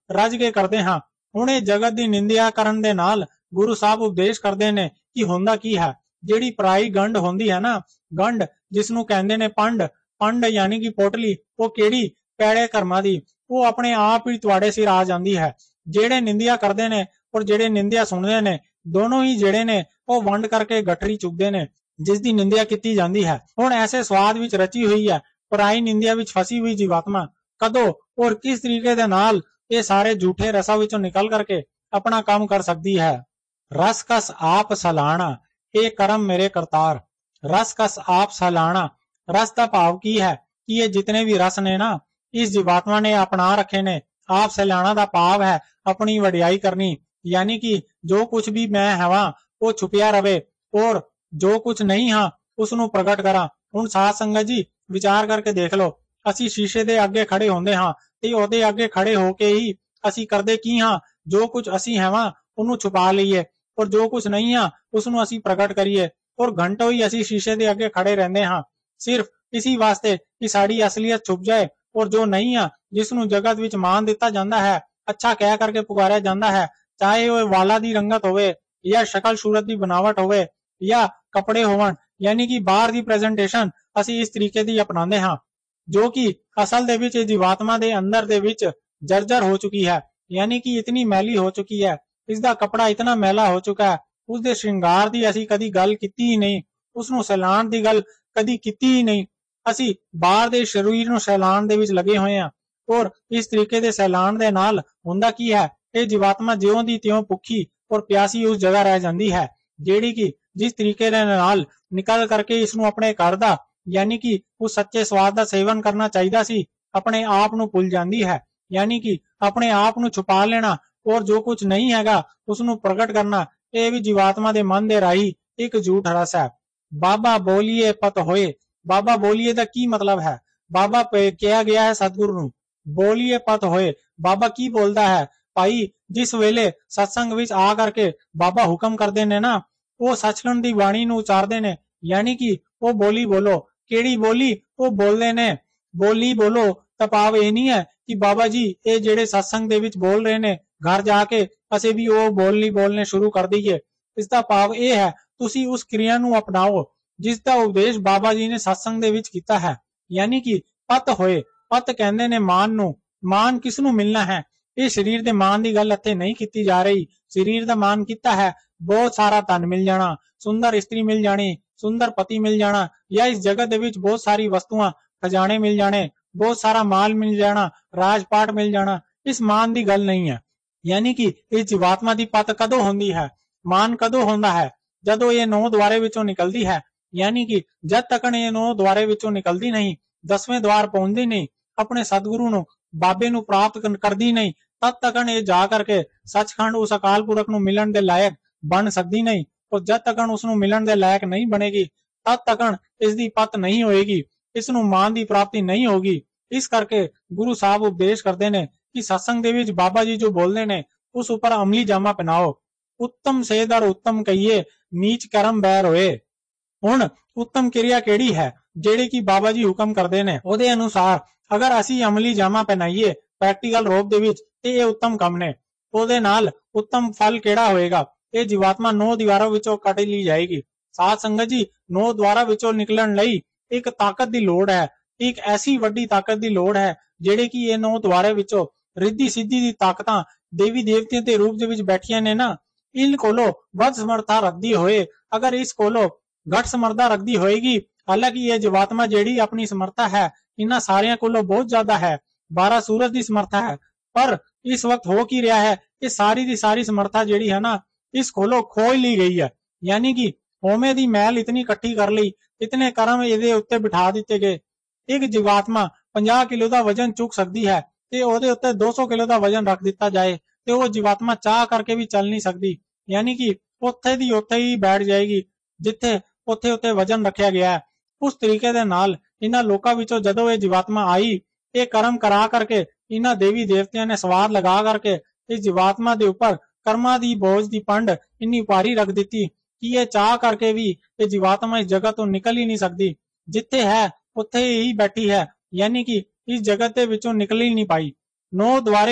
ਰੱਜ ਕੇ ਕਰਦੇ ਹਾਂ। ਹੁਣ ਇਹ ਜਗਤ ਦੀ ਨਿੰਦਿਆ ਕਰਨ ਦੇ ਨਾਲ ਗੁਰੂ ਸਾਹਿਬ ਉਪਦੇਸ਼ ਕਰਦੇ ਨੇ ਕਿ ਹੁੰਦਾ ਕੀ ਹੈ। ਜਿਹੜੀ ਪਰਾਈ ਗੰਢ ਹੁੰਦੀ ਹੈ ਨਾ, ਗੰਢ ਜਿਸਨੂੰ ਕਹਿੰਦੇ ਨੇ ਪੰਡ, ਪੰਡ ਯਾਨੀ ਕਿ ਪੋਟਲੀ, ਉਹ ਕਿਹੜੀ ਪੈੜੇ ਕਰਮਾਂ ਦੀ, ਉਹ ਆਪਣੇ ਆਪ ਹੀ ਤੁਹਾਡੇ ਸਿਰ ਆ ਜਾਂਦੀ ਹੈ। ਜਿਹੜੇ ਨਿੰਦਿਆ ਕਰਦੇ ਨੇ ਔਰ ਜਿਹੜੇ ਨਿੰਦਿਆ ਸੁਣਦੇ ਨੇ, ਦੋਨੋਂ ਹੀ ਜਿਹੜੇ ਨੇ ਉਹ ਵੰਡ ਕਰਕੇ ਗਠਰੀ ਚੁੱਕਦੇ ਨੇ ਜਿਸ ਦੀ ਨਿੰਦਿਆ ਕੀਤੀ ਜਾਂਦੀ ਹੈ। ਹੁਣ ਐਸੇ ਸਵਾਦ ਵਿੱਚ ਰਚੀ ਹੋਈ ਹੈ ਪਰਾਈ ਨਿੰਦਿਆ ਵਿੱਚ ਫਸੀ ਹੋਈ ਜੀਵਾਤਮਾ ਕਦੋਂ ਔਰ ਕਿਸ ਤਰੀਕੇ ਦੇ ਨਾਲ ਇਹ ਸਾਰੇ ਝੂਠੇ ਰਸਾਂ ਵਿੱਚੋਂ ਨਿਕਲ ਕਰਕੇ ਆਪਣਾ ਕੰਮ ਕਰ ਸਕਦੀ ਹੈ। ਰਸ ਕਸ ਆਪ ਸਲਾਣਾ, ਇਹ ਕਰਮ ਮੇਰੇ ਕਰਤਾਰ। ਰਸ ਕਸ ਆਪ ਸਲਾਣਾ, ਰਸ ਦਾ ਭਾਵ ਕੀ ਹੈ ਕਿ ਇਹ ਜਿਤਨੇ ਵੀ ਰਸ ਨੇ ਨਾ, ਇਸ ਜੀਵਾਤਮਾ ਨੇ ਆਪਣਾ ਰੱਖੇ ਨੇ। ਆਪ ਸਲਾਣਾ ਦਾ ਭਾਵ ਹੈ ਆਪਣੀ ਵਡਿਆਈ ਕਰਨੀ, ਯਾਨੀ ਕਿ ਜੋ ਕੁਝ ਵੀ ਮੈਂ ਹਵਾਂ ਉਹ ਛੁਪਿਆ ਰਵੇ ਔਰ ਜੋ ਕੁਝ ਨਹੀਂ ਹਾਂ ਉਸ ਨੂੰ ਪ੍ਰਗਟ ਕਰਾਂ। ਹੁਣ ਸਾਧ ਸੰਗਤ ਜੀ ਵਿਚਾਰ ਕਰਕੇ ਦੇਖ ਲਓ, ਅਸੀਂ ਸ਼ੀਸ਼ੇ ਦੇ ਅੱਗੇ ਖੜੇ ਹੁੰਦੇ ਹਾਂ ਤੇ ਉਹਦੇ ਅੱਗੇ ਖੜੇ ਹੋ ਕੇ ਹੀ ਅਸੀਂ ਕਰਦੇ ਕੀ ਹਾਂ, ਜੋ ਕੁਝ ਅਸੀਂ ਹਵਾਂ ਉਹਨੂੰ ਛੁਪਾ ਲਈਏ ਔਰ ਜੋ ਕੁਝ ਨਹੀਂ ਹਾਂ ਉਸ ਨੂੰ ਅਸੀਂ ਪ੍ਰਗਟ ਕਰੀਏ। ਔਰ ਘੰਟੋਂ ਹੀ ਅਸੀਂ ਸ਼ੀਸ਼ੇ ਦੇ ਅੱਗੇ ਖੜੇ ਰਹਿੰਦੇ ਹਾਂ ਸਿਰਫ ਇਸੀ ਵਾਸਤੇ ਕਿ ਸਾਡੀ ਅਸਲੀਅਤ ਛੁਪ ਜਾਏ ਔਰ ਜੋ ਨਹੀਂ ਆ, ਜਿਸ ਨੂੰ ਜਗਤ ਵਿੱਚ ਮਾਨ ਦਿੱਤਾ ਜਾਂਦਾ ਹੈ, ਅੱਛਾ ਕਹਿ ਕਰਕੇ ਪੁਕਾਰਿਆ ਜਾਂਦਾ ਹੈ, ਚਾਹੇ ਉਹ ਵਾਲਾਂ ਦੀ ਰੰਗਤ ਹੋਵੇ ਜਾਂ ਸ਼ਕਲ ਸੂਰਤ ਦੀ ਬਣਾਵਟ ਹੋਵੇ ਜਾਂ ਕੱਪੜੇ ਹੋਵਣ, ਯਾਨੀ ਕਿ ਬਾਹਰ ਦੀ ਪ੍ਰੈਜੈਂਟੇਸ਼ਨ ਅਸੀਂ ਇਸ ਤਰੀਕੇ ਦੀ ਅਪਣਾਉਂਦੇ ਹਾਂ ਜੋ ਕਿ ਅਸਲ ਦੇ ਵਿੱਚ ਜੀਵਾਤਮਾ ਦੇ ਅੰਦਰ ਦੇ ਵਿੱਚ ਜਰਜਰ ਹੋ ਚੁੱਕੀ ਹੈ, ਯਾਨੀ ਕਿ ਇਤਨੀ ਮੈਲੀ ਹੋ ਚੁੱਕੀ ਹੈ, ਇਸਦਾ ਕੱਪੜਾ ਇਤਨਾ ਮੈਲਾ ਹੋ ਚੁੱਕਾ ਹੈ, ਉਸਦੇ ਸ਼ਿੰਗਾਰ ਦੀ ਅਸੀਂ ਕਦੀ ਗੱਲ ਕੀਤੀ ਹੀ ਨਹੀਂ, ਉਸਨੂੰ ਸੈਲਾਨ ਦੀ ਗੱਲ ਕਦੀ ਕੀਤੀ ਹੀ ਨਹੀਂ। ਅਸੀਂ ਬਾਹਰ ਦੇ ਸਰੀਰ ਨੂੰ ਸੈਲਾਨ ਦੇ ਵਿੱਚ ਲੱਗੇ ਹੋਏ ਹਾਂ ਔਰ ਇਸ ਤਰੀਕੇ ਦੇ ਸੈਲਾਨ ਦੇ ਨਾਲ ਹੁੰਦਾ ਕੀ ਹੈ, ਇਹ ਜੀਵਾਤਮਾ ਜਿਉਂ ਦੀ ਤਿਉਂ ਭੁੱਖੀ ਔਰ ਪਿਆਸੀ ਉਸ ਜਗ੍ਹਾ ਰਹਿ ਜਾਂਦੀ ਹੈ ਜਿਹੜੀ ਕਿ ਜਿਸ ਤਰੀਕੇ ਦੇ ਨਾਲ ਨਿਕਲ ਕਰਕੇ ਇਸ ਨੂੰ ਆਪਣੇ ਘਰ ਦਾ ਯਾਨੀ ਕਿ ਉਸ ਸੱਚੇ ਸਵਾਦ ਦਾ ਸੇਵਨ ਕਰਨਾ ਚਾਹੀਦਾ ਸੀ, ਆਪਣੇ ਆਪ ਨੂੰ ਭੁੱਲ ਜਾਂਦੀ ਹੈ, ਯਾਨੀ ਕਿ ਆਪਣੇ ਆਪ ਨੂੰ ਛੁਪਾ ਲੈਣਾ ਔਰ ਜੋ ਕੁਝ ਨਹੀਂ ਹੈਗਾ ਉਸ ਨੂੰ ਪ੍ਰਗਟ ਕਰਨਾ, ਇਹ ਵੀ ਜੀਵਾਤਮਾ ਦੇ ਮਨ ਦੇ ਰਾਹੀਂ ਇੱਕ ਝੂਠ ਰਸ ਹੈ। ਬਾਬਾ ਬੋਲੀਏ ਪਤ ਹੋਏ, ਬਾਬਾ ਬੋਲੀਏ ਦਾ ਕੀ ਮਤਲਬ ਹੈ? ਬਾਬਾ ਕਿਹਾ ਗਿਆ ਹੈ ਸਤਿਗੁਰੂ ਨੂੰ ਬੋਲੀਏ ਪਤ ਹੋਏ। ਬਾਬਾ ਕੀ ਬੋਲਦਾ ਹੈ ਭਾਈ, ਜਿਸ ਵੇਲੇ ਸਤਸੰਗ ਵਿੱਚ ਆ ਕਰਕੇ ਬਾਬਾ ਹੁਕਮ ਕਰਦੇ ਨੇ ਨਾ, ਉਹ ਸੱਚਖੰਡ ਦੀ ਬਾਣੀ ਨੂੰ ਉਚਾਰਦੇ ਨੇ, ਯਾਨੀ ਕਿ ਉਹ ਬੋਲੀ ਬੋਲੋ। ਕਿਹੜੀ ਬੋਲੀ ਉਹ ਬੋਲਦੇ ਨੇ? ਬੋਲੀ ਬੋਲੋ ਤਾਂ ਭਾਵ ਇਹ ਨਹੀਂ ਹੈ ਕਿ ਬਾਬਾ ਜੀ ਇਹ ਜਿਹੜੇ ਸਤਸੰਗ ਦੇ ਵਿੱਚ ਬੋਲ ਰਹੇ ਨੇ ਘਰ ਜਾ ਕੇ ਅਸੀਂ ਵੀ ਉਹ ਬੋਲੀ ਬੋਲਨੇ ਸ਼ੁਰੂ ਕਰ ਦਈਏ। ਇਸ ਦਾ ਭਾਵ ਇਹ ਹੈ ਤੁਸੀਂ ਉਸ ਕਿਰਿਆ ਨੂੰ ਅਪਣਾਓ ਜਿਸ ਦਾ ਉਪਦੇਸ਼ ਬਾਬਾ ਜੀ ਨੇ ਸਤਸੰਗ ਦੇ ਵਿੱਚ ਕੀਤਾ ਹੈ, ਯਾਨੀ ਕਿ ਪਤ ਹੋਏ। ਪਤ ਕਹਿੰਦੇ ਨੇ ਮਾਨ ਨੂੰ। ਮਾਨ ਕਿਸ ਨੂੰ ਮਿਲਣਾ ਹੈ? ਇਹ ਸਰੀਰ ਦੇ ਮਾਨ ਦੀ ਗੱਲ ਇੱਥੇ ਨਹੀਂ ਕੀਤੀ ਜਾ ਰਹੀ। ਸਰੀਰ ਦਾ ਮਾਨ ਕੀਤਾ ਹੈ ਬਹੁਤ ਸਾਰਾ ਧਨ ਮਿਲ ਜਾਣਾ, ਸੁੰਦਰ ਇਸਤਰੀ ਮਿਲ ਜਾਣੀ, ਸੁੰਦਰ ਪਤੀ ਮਿਲ ਜਾਣਾ, ਜਾਂ ਇਸ ਜਗਤ ਦੇ ਵਿੱਚ ਬਹੁਤ ਸਾਰੀ ਵਸਤੂਆਂ ਖਜ਼ਾਨੇ ਮਿਲ ਜਾਣੇ, ਬਹੁਤ ਸਾਰਾ ਮਾਲ ਮਿਲ ਜਾਣਾ, ਰਾਜਪਾਟ ਮਿਲ ਜਾਣਾ। ਇਸ ਮਾਨ ਦੀ ਗੱਲ ਨਹੀਂ ਹੈ। ਯਾਨੀ ਕਿ ਇਸ ਜੀਵਾਤਮਾ ਦੀ ਪਤ ਕਦੋਂ ਹੁੰਦੀ ਹੈ? ਮਾਨ ਕਦੋਂ ਹੁੰਦਾ ਹੈ? ਜਦੋਂ ਇਹ ਨੌ ਦੁਆਰੇ ਵਿੱਚੋਂ ਨਿਕਲਦੀ ਹੈ, ਯਾਨੀ ਕਿ ਜਦ ਤੱਕ ਇਹ ਨੌ ਦੁਆਰੇ ਵਿੱਚੋਂ ਨਿਕਲਦੀ ਨਹੀਂ, ਦਸਵੇਂ ਦੁਆਰ ਪਹੁੰਚਦੀ ਨਹੀਂ, ਆਪਣੇ ਸਤਿਗੁਰੂ ਨੂੰ ਬਾਬੇ ਨੂੰ ਪ੍ਰਾਪਤ ਕਰਦੀ ਨਹੀਂ, ਤਦ ਤੱਕ ਇਹ ਜਾ ਕਰਕੇ ਸੱਚਖੰਡ ਉਸ ਅਕਾਲ ਪੁਰਖ ਨੂੰ ਮਿਲਣ ਦੇ ਲਾਇਕ ਬਣ ਸਕਦੀ ਨਹੀਂ। ਔਰ ਜਦ ਤੱਕ ਉਸ ਨੂੰ ਮਿਲਣ ਦੇ ਲਾਇਕ ਨਹੀਂ ਬਣੇਗੀ ਤਦ ਤੱਕ ਇਸ ਦੀ ਪਤ ਨਹੀਂ ਹੋਏਗੀ, ਇਸ ਨੂੰ ਮਾਨ ਦੀ ਪ੍ਰਾਪਤੀ ਨਹੀਂ ਹੋਗੀ। ਇਸ ਕਰਕੇ ਗੁਰੂ ਸਾਹਿਬ ਉਪਦੇਸ਼ ਕਰਦੇ ਨੇ ਕਿ ਸਤਸੰਗ ਦੇ ਵਿੱਚ ਬਾਬਾ ਜੀ ਜੋ ਬੋਲਦੇ ਨੇ ਉਸ ਉੱਪਰ ਅਮਲੀ ਜਾਮਾ ਪਹਿਨਾਓ। ਉੱਤਮ ਸੇਧ ਔਰ ਉੱਤਮ ਕਹੀਏ ਨੀਚ ਕਰਮ ਬੈਰ ਹੋਏ। ਹੁਣ ਉੱਤਮ ਕਿਰਿਆ ਕਿਹੜੀ ਹੈ ਜਿਹੜੀ ਕਿ ਬਾਬਾ ਜੀ ਹੁਕਮ ਕਰਦੇ ਨੇ? ਉਹਦੇ ਅਨੁਸਾਰ ਅਗਰ ਅਸੀਂ ਅਮਲੀ ਜਾਮਾ ਪਹਿਨਾਈਏ ਪ੍ਰੈਕਟੀਕਲ ਰੂਪ ਦੇ ਵਿੱਚ ਤੇ ਇਹ ਉੱਤਮ ਕੰਮ ਨੇ। ਉਹਦੇ ਨਾਲ ਉੱਤਮ ਫਲ ਕਿਹੜਾ ਹੋਏਗਾ? ਇਹ ਜੀਵਾਤਮਾ ਨੌ ਦੀਵਾਰਾਂ ਵਿੱਚੋਂ ਕੱਢ ਲਈ ਜਾਏਗੀ। ਸਾਧ ਸੰਗਤ ਜੀ, ਨੌ ਦੁਆਰਾਂ ਵਿੱਚੋਂ ਨਿਕਲਣ ਲਈ ਇੱਕ ਤਾਕਤ ਦੀ ਲੋੜ ਹੈ, ਇੱਕ ਐਸੀ ਵੱਡੀ ਤਾਕਤ ਦੀ ਲੋੜ ਹੈ ਜਿਹੜੇ ਕਿ ਇਹ ਨੌ ਦੁਆਰੇ ਵਿੱਚੋਂ ਰਿੱਧੀ ਸਿੱਧੀ ਦੀ ਤਾਕਤਾਂ ਦੇਵੀ ਦੇਵਤਿਆਂ ਦੇ ਰੂਪ ਦੇ ਵਿੱਚ ਬੈਠੀਆਂ ਨੇ ਨਾ, ਇਨ ਕੋਲੋਂ ਵੱਧ ਸਮਰੱਥਾ ਰੱਖਦੀ ਹੋਏ ਅਗਰ ਇਸ ਕੋਲੋਂ ਘੱਟ ਸਮਰੱਥਾ ਰੱਖਦੀ ਹੋਏਗੀ, ਹਾਲਾਂਕਿ ਇਹ ਜੀਵਾਤਮਾ ਜਿਹੜੀ ਆਪਣੀ ਸਮਰੱਥਾ ਹੈ ਇਹਨਾਂ ਸਾਰਿਆਂ ਕੋਲੋਂ ਬਹੁਤ ਜ਼ਿਆਦਾ ਹੈ, ਬਾਰਾਂ ਸੂਰਜ ਦੀ ਸਮਰੱਥਾ ਹੈ, ਪਰ ਇਸ ਵਕਤ ਹੋ ਕੀ ਰਿਹਾ ਹੈ ਇਹ ਸਾਰੀ ਦੀ ਸਾਰੀ ਸਮਰੱਥਾ ਜਿਹੜੀ ਹੈ ਨਾ ਇਸ ਕੋਲੋਂ ਖੋਹ ਲਈ ਗਈ ਹੈ। ਯਾਨੀ ਕਿ ਹੋਮੇ ਦੀ ਮੈਲ ਇਤਨੀ ਇਕੱਠੀ ਕਰ ਲਈ, ਇਤਨੇ ਕਰਮ ਇਹਦੇ ਉੱਤੇ ਬਿਠਾ ਦਿੱਤੇ ਗਏ। ਇੱਕ ਜੀਵਾਤਮਾ ਪੰਜਾਹ ਕਿਲੋ ਦਾ ਵਜਨ ਚੁੱਕ ਸਕਦੀ ਹੈ ਤੇ ਉਹਦੇ ਉੱਤੇ ਦੋ ਸੌ ਕਿਲੋ ਦਾ ਵਜਨ ਰੱਖ ਦਿੱਤਾ ਜਾਏ ਤੇ ਉਹ ਜੀਵਾਤਮਾ ਚਾਹ ਕਰਕੇ ਵੀ ਚੱਲ ਨਹੀਂ ਸਕਦੀ, ਯਾਨੀ ਕਿ ਉੱਥੇ ਦੀ ਉੱਥੇ ਹੀ ਬੈਠ ਜਾਏਗੀ ਜਿੱਥੇ ਉੱਥੇ ਉੱਥੇ ਵਜਨ ਰੱਖਿਆ ਗਿਆ ਹੈ। ਉਸ ਤਰੀਕੇ ਦੇ ਨਾਲ ਇਹਨਾਂ ਲੋਕਾਂ ਵਿੱਚੋਂ ਜਦੋਂ ਇਹ ਜੀਵਾਤਮਾ ਆਈ, ਇਹ ਕਰਮ ਕਰਾ ਕਰਕੇ ਇਹਨਾਂ ਦੇਵੀ ਦੇਵਤਿਆਂ ਨੇ ਸਵਾਰ ਲਗਾ ਕਰਕੇ ਇਸ ਜੀਵਾਤਮਾ ਦੇ ਉੱਪਰ ਕਰਮਾਂ ਦੀ ਬੋਝ ਦੀ ਪੰਡ ਇੰਨੀ ਭਾਰੀ ਰੱਖ ਦਿੱਤੀ ਕਿ ਇਹ ਚਾਹ ਕਰਕੇ ਵੀ ਇਹ ਜੀਵਾਤਮਾ ਇਸ ਜਗਤ ਤੋਂ ਨਿਕਲ ਹੀ ਨਹੀਂ ਸਕਦੀ। ਜਿੱਥੇ ਹੈ ਉੱਥੇ ਹੀ ਬੈਠੀ ਹੈ, ਯਾਨੀ ਕਿ ਇਸ ਜਗਤ ਦੇ ਵਿੱਚੋਂ ਨਿਕਲ ਹੀ ਨਹੀਂ ਪਾਈ। ਨੌ ਦੁਆਰੇ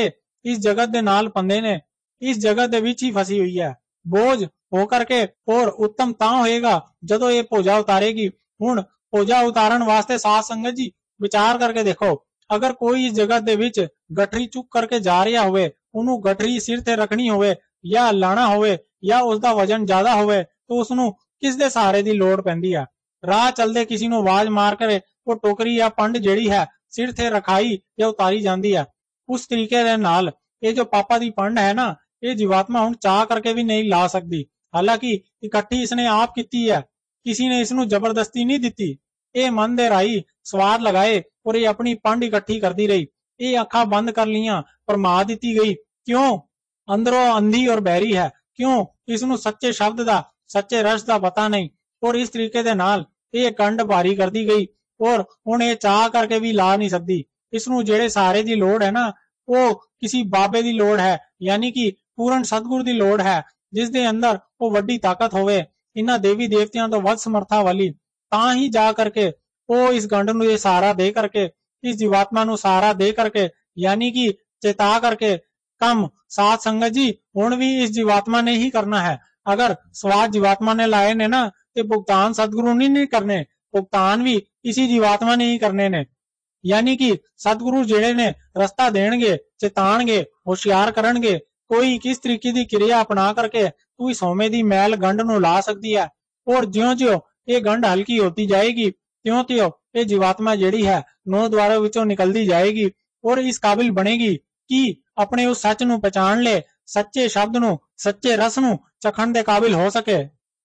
ਇਸ ਜਗਤ ਦੇ ਨਾਲ ਪੰਦੇ ਨੇ, ਇਸ ਜਗਤ ਦੇ ਵਿੱਚ ਹੀ ਫਸੀ ਹੋਈ ਹੈ। ਬੋਝ ਹੋ ਕਰਕੇ ਹੋਰ ਉੱਤਮ ਤਾਂ ਹੋਏਗਾ ਜਦੋਂ ਇਹ ਭੋਜਾ ਉਤਾਰੇਗੀ। ਹੁਣ ਭੋਜਾ ਉਤਾਰਨ ਵਾਸਤੇ ਸਾਧ ਸੰਗਤ ਜੀ ਵਿਚਾਰ ਕਰਕੇ ਦੇਖੋ, ਅਗਰ ਕੋਈ ਇਸ ਜਗਤ ਦੇ ਵਿੱਚ ਗਠਰੀ ਚੁੱਕ ਕਰਕੇ ਜਾ ਰਿਹਾ ਹੋਵੇ, ਉਹਨੂੰ ਗਠਰੀ ਸਿਰ ਤੇ ਰੱਖਣੀ ਹੋਵੇ ਜਾਂ ਲਾਣਾ ਹੋਵੇ ਜਾਂ ਉਸਦਾ ਵਜਨ ਜ਼ਿਆਦਾ ਹੋਵੇ ਤਾਂ ਉਸਨੂੰ ਕਿਸ ਦੇ ਸਹਾਰੇ ਦੀ ਲੋੜ ਪੈਂਦੀ ਹੈ। ਰਾਹ ਚਲਦੇ ਕਿਸੇ ਨੂੰ ਆਵਾਜ਼ ਮਾਰ ਕੇ ਉਹ ਟੋਕਰੀ ਜਾਂ ਪੰਡ ਜਿਹੜੀ ਹੈ ਸਿਰ ਤੇ ਰਖਾਈ ਜਾਂ ਉਤਾਰੀ ਜਾਂਦੀ ਹੈ। ਉਸ ਤਰੀਕੇ ਦੇ ਨਾਲ ਇਹ ਜੋ ਪਾਪਾ ਦੀ ਪੰਡ ਹੈ ਨਾ, ਇਹ ਜੀਵਾਤਮਾ ਹੁਣ ਚਾਹ ਕਰਕੇ ਵੀ ਨਹੀਂ ਲਾ ਸਕਦੀ। ਹਾਲਾਂਕਿ ਇਕੱਠੀ ਇਸਨੇ ਆਪ ਕੀਤੀ ਹੈ, ਕਿਸੇ ਨੇ ਇਸਨੂੰ ਜ਼ਬਰਦਸਤੀ ਨਹੀਂ ਦਿੱਤੀ। ਇਹ ਮਨ ਦੇ ਰਾਈ ਸਵਾਰ ਲਗਾਏ ਔਰ ਇਹ ਆਪਣੀ ਪੰਡ ਇਕੱਠੀ ਕਰਦੀ ਰਹੀ। ਇਹ ਅੱਖਾਂ ਬੰਦ ਕਰ ਲੀਆਂ ਪਰ ਮਾਰ ਦਿੱਤੀ ਗਈ। ਕਿਉਂ? ਅੰਦਰੋਂ ਅੰਧੀ ਔਰ ਬਹਿਰੀ ਹੈ। ਕਿਉਂ? ਇਸਨੂੰ ਸੱਚੇ ਸ਼ਬਦ ਦਾ, ਸੱਚੇ ਰਸ ਦਾ ਪਤਾ ਨਹੀਂ। ਔਰ ਇਸ ਤਰੀਕੇ ਦੇ ਨਾਲ ਇਹ ਕੰਡ ਭਾਰੀ ਕਰਦੀ ਗਈ ਔਰ ਹੁਣ ਇਹ ਚਾਹ ਕਰਕੇ ਵੀ ਲਾ ਨਹੀਂ ਸਕਦੀ। ਇਸਨੂੰ ਜਿਹੜੇ ਸਹਾਰੇ ਦੀ ਲੋੜ ਹੈ ਨਾ, ਉਹ ਕਿਸੇ ਬਾਬੇ ਦੀ ਲੋੜ ਹੈ, ਯਾਨੀ ਕਿ ਪੂਰਨ ਸਤਿਗੁਰ ਦੀ ਲੋੜ ਹੈ, ਜਿਸ ਦੇ ਅੰਦਰ ਉਹ ਵੱਡੀ ਤਾਕਤ ਹੋਵੇ, ਇਹਨਾਂ ਦੇਵੀ ਦੇਵਤਿਆਂ ਤੋਂ ਵੱਧ ਸਮਰਥਾ ਵਾਲੀ। ਤਾਂ ਹੀ ਜਾ ਕਰਕੇ ਉਹ ਇਸ ਗੰਢ ਨੂੰ ਇਹ ਸਹਾਰਾ ਦੇ ਕਰਕੇ, ਇਸ ਜੀਵਾਤਮਾ ਨੂੰ ਸਹਾਰਾ ਦੇ ਕਰਕੇ, ਯਾਨੀ ਕਿ ਚੇਤਾ ਕਰਕੇ ਕੰਮ ਸਾਧ ਸੰਗਤ ਜੀ ਹੁਣ ਵੀ ਇਸ ਜੀਵਾਤਮਾ ਨੇ ਹੀ ਕਰਨਾ ਹੈ। ਅਗਰ ਸਵਾਦ ਜੀਵਾਤਮਾ ਨੇ ਲਾਏ ਨੇ ਨਾ ਤੇ ਭੁਗਤਾਨ ਸਤਿਗੁਰੂ ਨੇ ਨਹੀਂ ਕਰਨੇ, ਭੁਗਤਾਨ ਵੀ ਇसी ਜੀਵਾਤਮਾ ਨੇ ਹੀ ਕਰਨੇ ਨੇ। ਯਾਨੀ ਕਿ ਸਤਿਗੁਰੂ ਜਿਹੜੇ ਨੇ ਰਸਤਾ ਦੇਣਗੇ, ਚੇਤਾਣਗੇ, ਹੁਸ਼ਿਆਰ ਕਰਨਗੇ, ਕੋਈ ਕਿਸ ਤਰੀਕੇ ਦੀ ਕਿਰਿਆ ਅਪਣਾ ਕਰਕੇ ਤੂੰ ਇਸ ਹਉਮੈ ਦੀ ਮੈਲ ਗੰਢ ਨੂੰ ਲਾ ਸਕਦੀ ਹੈ। ਔਰ ਜਿਉਂ-ਜਿਉਂ ਇਹ ਗੰਢ ਹਲਕੀ ਹੋਤੀ ਜਾਏਗੀ ਤਿਉਂ-ਤਿਉਂ ਇਹ ਜੀਵਾਤਮਾ ਜਿਹੜੀ ਹੈ ਨੌ ਦੁਆਰਾਂ ਵਿੱਚੋਂ ਨਿਕਲਦੀ ਜਾਏਗੀ ਔਰ ਇਸ ਕਾਬਿਲ ਬਣੇਗੀ ਕਿ ਆਪਣੇ ਉਸ ਸੱਚ ਨੂੰ ਪਛਾਣ ਲੈ, ਸੱਚੇ ਸ਼ਬਦ ਨੂੰ, ਸੱਚੇ ਰਸ ਨੂੰ ਚਖਣ ਦੇ ਕਾਬਿਲ ਹੋ ਸਕੇ।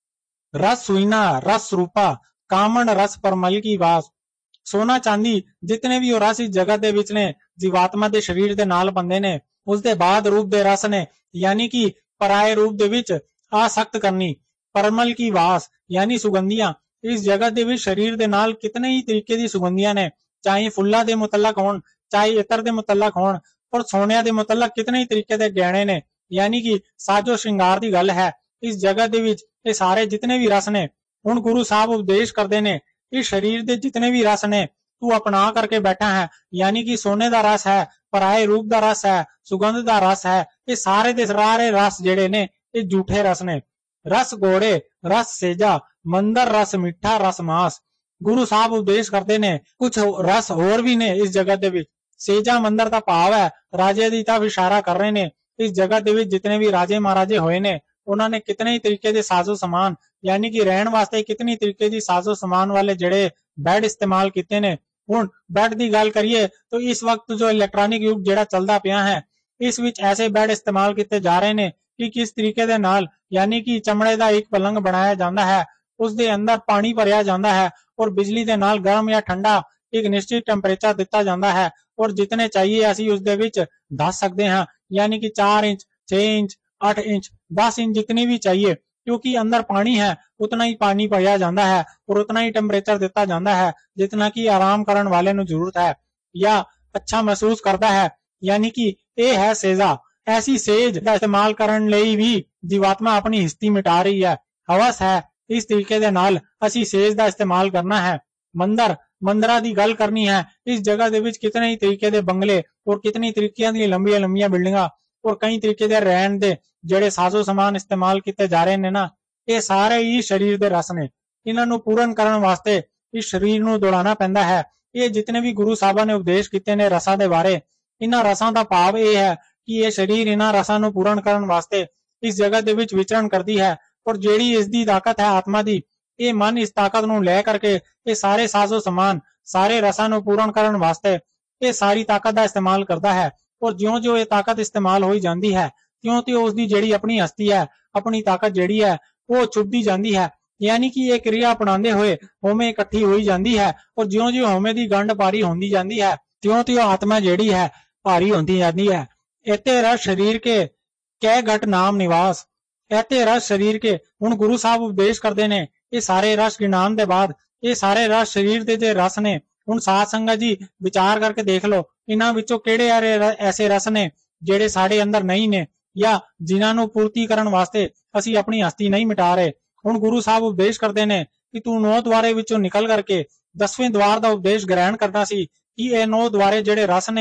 ਰਸ ਸੁਈਨਾ ਰਸ ਰੂਪਾ ਕਾਮਣ ਰਸ ਪਰਮਲ ਕੀ ਵਾਸ। ਸੋਨਾ ਚਾਂਦੀ ਜਿਤਨੇ ਵੀ ਉਹ ਰਸ ਇਸ ਜਗਤ ਦੇ ਵਿੱਚ ਨੇ, ਜੀਵਾਤਮਾ ਦੇ ਸਰੀਰ ਦੇ ਨਾਲ ਬੰਦੇ ਨੇ। ਉਸਦੇ ਬਾਅਦ ਰੂਪ ਦੇ ਰਸ ਨੇ, ਯਾਨੀ ਕਿ ਪਰਾਏ ਰੂਪ ਦੇ ਵਿੱਚ ਆਸਕਤ ਕਰਨੀ। ਪਰਮਲ ਕੀ ਵਾਸ ਯਾਨੀ ਸੁਗੰਧੀਆਂ। ਇਸ ਜਗਤ ਦੇ ਵਿੱਚ ਸਰੀਰ ਦੇ ਨਾਲ ਕਿਤਨੇ ਹੀ ਤਰੀਕੇ ਦੀ ਸੁਗੰਧੀਆਂ ਨੇ, ਚਾਹੇ ਫੁੱਲਾਂ ਦੇ ਮੁਤਲਕ ਹੋਣ, ਚਾਹੇ ਇਤਰ ਦੇ ਮੁਤਲਕ ਹੋਣ, ਔਰ ਸੋਨਿਆਂ ਦੇ ਮੁਤਲਕ ਕਿਤਨੇ ਹੀ ਤਰੀਕੇ ਦੇ ਗਹਿਣੇ ਨੇ, ਯਾਨੀ ਕਿ ਸਾਜੋ ਸ਼ਿੰਗਾਰ ਦੀ ਗੱਲ ਹੈ। ਇਸ ਜਗਤ ਦੇ ਵਿੱਚ ਇਹ ਸਾਰੇ ਜਿਤਨੇ ਵੀ ਰਸ ਨੇ, ਹੁਣ ਗੁਰੂ ਸਾਹਿਬ ਉਪਦੇਸ਼ ਕਰਦੇ ਨੇ, ਇਸ ਸਰੀਰ ਦੇ ਜਿਤਨੇ ਵੀ ਰਸ ਨੇ ਤੂੰ ਅਪਣਾ ਕਰਕੇ ਬੈਠਾ ਹੈ, ਯਾਨੀ ਕਿ ਸੋਨੇ ਦਾ ਰਸ ਹੈ, ਪਰਾਏ ਰੂਪ ਦਾ ਰਸ ਹੈ, ਸੁਗੰਧ ਦਾ ਰਸ ਹੈ। ਇਹ ਸਾਰੇ ਦੇ ਸਾਰੇ ਰਸ ਜਿਹੜੇ ਨੇ ਇਹ ਝੂਠੇ ਰਸ ਨੇ। ਰਸ ਗੋੜੇ, ਰਸ ਸੇਜਾ, ਮੰਦਰ ਰਸ ਮਿੱਠਾ, ਰਸ ਮਾਸ। ਗੁਰੂ ਸਾਹਿਬ ਉਪਦੇਸ਼ ਕਰਦੇ ਨੇ ਕੁਝ ਰਸ ਹੋਰ ਵੀ ਨੇ ਇਸ ਜਗਤ ਦੇ ਵਿੱਚ। ਸੇਜਾ ਮੰਦਰ ਦਾ ਭਾਵ ਹੈ ਰਾਜੇ ਦੀ ਤਰਫ ਇਸ਼ਾਰਾ ਕਰ ਰਹੇ ਨੇ। ਇਸ ਜਗਤ ਦੇ ਵਿੱਚ ਜਿਤਨੇ ਵੀ ਰਾਜੇ ਮਹਾਰਾਜੇ ਹੋਏ ਨੇ, ਉਹਨਾਂ ਨੇ ਕਿਤਨੇ ਹੀ ਤਰੀਕੇ ਦੇ ਸਾਜ਼ੋ ਸਮਾਨ, ਯਾਨੀ ਕਿ ਰਹਿਣ ਵਾਸਤੇ ਕਿਤਨੀ ਤਰੀਕੇ ਦੀ ਸਾਜ਼ੋ ਸਮਾਨ ਵਾਲੇ ਜਿਹੜੇ ਬੈਡ ਇਸਤੇਮਾਲ ਕੀਤੇ ਨੇ। ਹੁਣ ਬੈਡ ਦੀ ਗੱਲ ਕਰੀਏ ਤਾਂ ਇਸ ਵਕਤ ਜੋ ਇਲੈਕਟ੍ਰੋਨਿਕ ਯੁੱਗ ਜਿਹੜਾ ਚੱਲਦਾ ਪਿਆ ਹੈ, ਇਸ ਵਿੱਚ ਐਸੇ ਬੈਡ ਇਸਤੇਮਾਲ ਕੀਤੇ ਜਾ ਰਹੇ ਨੇ ਕਿ ਕਿਸ ਤਰੀਕੇ ਦੇ ਨਾਲ, ਯਾਨੀ ਕਿ ਚਮੜੇ ਦਾ ਇੱਕ ਪਲੰਗ ਬਣਾਇਆ ਜਾਂਦਾ ਹੈ, ਉਸ ਦੇ ਅੰਦਰ ਪਾਣੀ ਭਰਿਆ ਜਾਂਦਾ ਹੈ ਔਰ ਬਿਜਲੀ ਦੇ ਨਾਲ ਗਰਮ ਜਾਂ ਠੰਡਾ ਇੱਕ ਨਿਸ਼ਚਿਤ ਟੈਂਪਰੇਚਰ ਦਿੱਤਾ ਜਾਂਦਾ ਹੈ ਔਰ ਜਿਤਨੇ ਚਾਹੀਏ ਅਸੀਂ ਉਸ ਦੇ ਵਿੱਚ ਦੱਸ ਸਕਦੇ ਹਾਂ, ਯਾਨੀ ਕਿ ਚਾਰ ਇੰਚ, छह इंच, आठ इंच, दस इंच जितनी भी चाहिए, क्योंकि अंदर पानी है उतना ही पानी पाया जाता है और उतना ही टेम्परेचर दिता जाता है जितना कि आराम करने वाले ਨੂੰ ਜ਼ਰੂਰਤ ਹੈ या अच्छा महसूस करता है। यानी कि ਇਹ ਹੈ ਸੇਜਾ। ऐसी सेज ਦਾ इस्तेमाल ਕਰਨ ਲਈ ਵੀ ਜੀਵਾਤਮਾ ਆਪਣੀ ਹਿਸਤੀ ਮਿਟਾ ਰਹੀ ਹੈ। ਹਵਸ ਹੈ ਇਸ ਤਰੀਕੇ ਦੇ ਨਾਲ ਅਸੀਂ ਸੇਜ ਦਾ ਇਸਤੇਮਾਲ ਕਰਨਾ ਹੈ। ਮੰਦਰ, ਮੰਦਰਾਂ ਦੀ ਗੱਲ ਕਰਨੀ ਹੈ। ਇਸ ਜਗ੍ਹਾ ਦੇ ਵਿੱਚ ਕਿਤਨੇ ਹੀ ਤਰੀਕੇ ਦੇ ਬੰਗਲੇ ਔਰ ਕਿਤਨੀ ਤਰੀਕਿਆਂ ਦੀਆਂ ਲੰਬੀਆਂ ਲੰਬੀਆਂ ਬਿਲਡਿੰਗਾਂ ਔਰ ਕਈ ਤਰੀਕੇ ਦੇ ਰਹਿਣ ਦੇ ਜਿਹੜੇ ਸਾਜ਼ੋ ਸਮਾਨ ਇਸਤੇਮਾਲ ਕੀਤੇ ਜਾ ਰਹੇ ਨੇ ਨਾ, ਇਹ ਸਾਰੇ ਹੀ ਸਰੀਰ ਦੇ ਰਸ ਨੇ। ਇਹਨਾਂ ਨੂੰ ਪੂਰਨ ਕਰਨ ਵਾਸਤੇ ਇਸ ਸਰੀਰ ਨੂੰ ਦੌੜਾਉਣਾ ਪੈਂਦਾ ਹੈ। ਇਹ ਜਿਤਨੇ ਵੀ ਗੁਰੂ ਸਾਹਿਬਾਂ ਨੇ ਉਪਦੇਸ਼ ਕੀਤੇ ਨੇ ਰਸਾਂ ਦੇ ਬਾਰੇ, ਇਹਨਾਂ ਰਸਾਂ ਦਾ ਭਾਵ ਇਹ ਹੈ ਕਿ ਇਹ ਸਰੀਰ ਇਹਨਾਂ ਰਸਾਂ ਨੂੰ ਪੂਰਨ ਕਰਨ ਵਾਸਤੇ ਇਸ ਜਗ੍ਹਾ ਦੇ ਵਿੱਚ ਵਿਚਰਨ ਕਰਦੀ ਹੈ ਔਰ ਜਿਹੜੀ ਇਸ ਦੀ ਤਾਕਤ ਹੈ ਆਤਮਾ ਦੀ, ਇਹ ਮਨ ਇਸ ਤਾਕਤ ਨੂੰ ਲੈ ਕਰਕੇ ਇਹ ਸਾਰੇ ਸਾਜ਼ੋ ਸਮਾਨ, ਸਾਰੇ ਰਸਾਂ ਨੂੰ ਪੂਰਨ ਕਰਨ ਵਾਸਤੇ ਇਹ ਸਾਰੀ ਤਾਕਤ ਦਾ ਇਸਤੇਮਾਲ ਕਰਦਾ ਹੈ। ਔਰ ਜਿਉਂ-ਜਿਉਂ ਇਹ ਤਾਕਤ ਇਸਤੇਮਾਲ ਹੋਈ ਜਾਂਦੀ ਹੈ ਤਿਉਂ-ਤਿਉਂ ਉਸ ਦੀ ਜਿਹੜੀ ਆਪਣੀ ਹਸਤੀ ਹੈ, ਆਪਣੀ ਤਾਕਤ ਜਿਹੜੀ ਹੈ ਉਹ ਛੁੱਟਦੀ ਜਾਂਦੀ ਹੈ। यानी कि एक क्रिया अपनाते हुए होमे इकट्ठी हुई जाती है और ज्यों ज्यों होमे की गंढ भारी होती जाती है त्यों त्यों आत्मा जिहड़ी है भारी होती जाती है। इते रस शरीर के कै घट नाम निवास। इते रस शरीर के हुण गुरु साहब उपदेश करते ने ये सारे रस गिनान दे बाद ये सारे रस शरीर दे जे रस ने हुण साध संगत जी विचार करके देख लो इन्हां विचों किहड़े ऐसे रस ने जिहड़े साडे अंदर नहीं ने या जिन्हां नूं पूर्ति करन वास्ते असीं अपनी हस्ती नहीं मिटा रहे। ਹੁਣ ਗੁਰੂ ਸਾਹਿਬ ਉਪਦੇਸ਼ ਕਰਦੇ ਨੇ ਕਿ ਤੂੰ ਨੌ ਦੁਆਰੇ ਵਿੱਚੋਂ ਨਿਕਲ ਕਰਕੇ ਦਸਵੇਂ ਦੁਆਰ ਦਾ ਉਪਦੇਸ਼ ਗ੍ਰਹਿਣ ਕਰਨਾ ਸੀ ਕਿ ਇਹ ਨੌ ਦੁਆਰੇ ਜਿਹੜੇ ਰਸ ਨੇ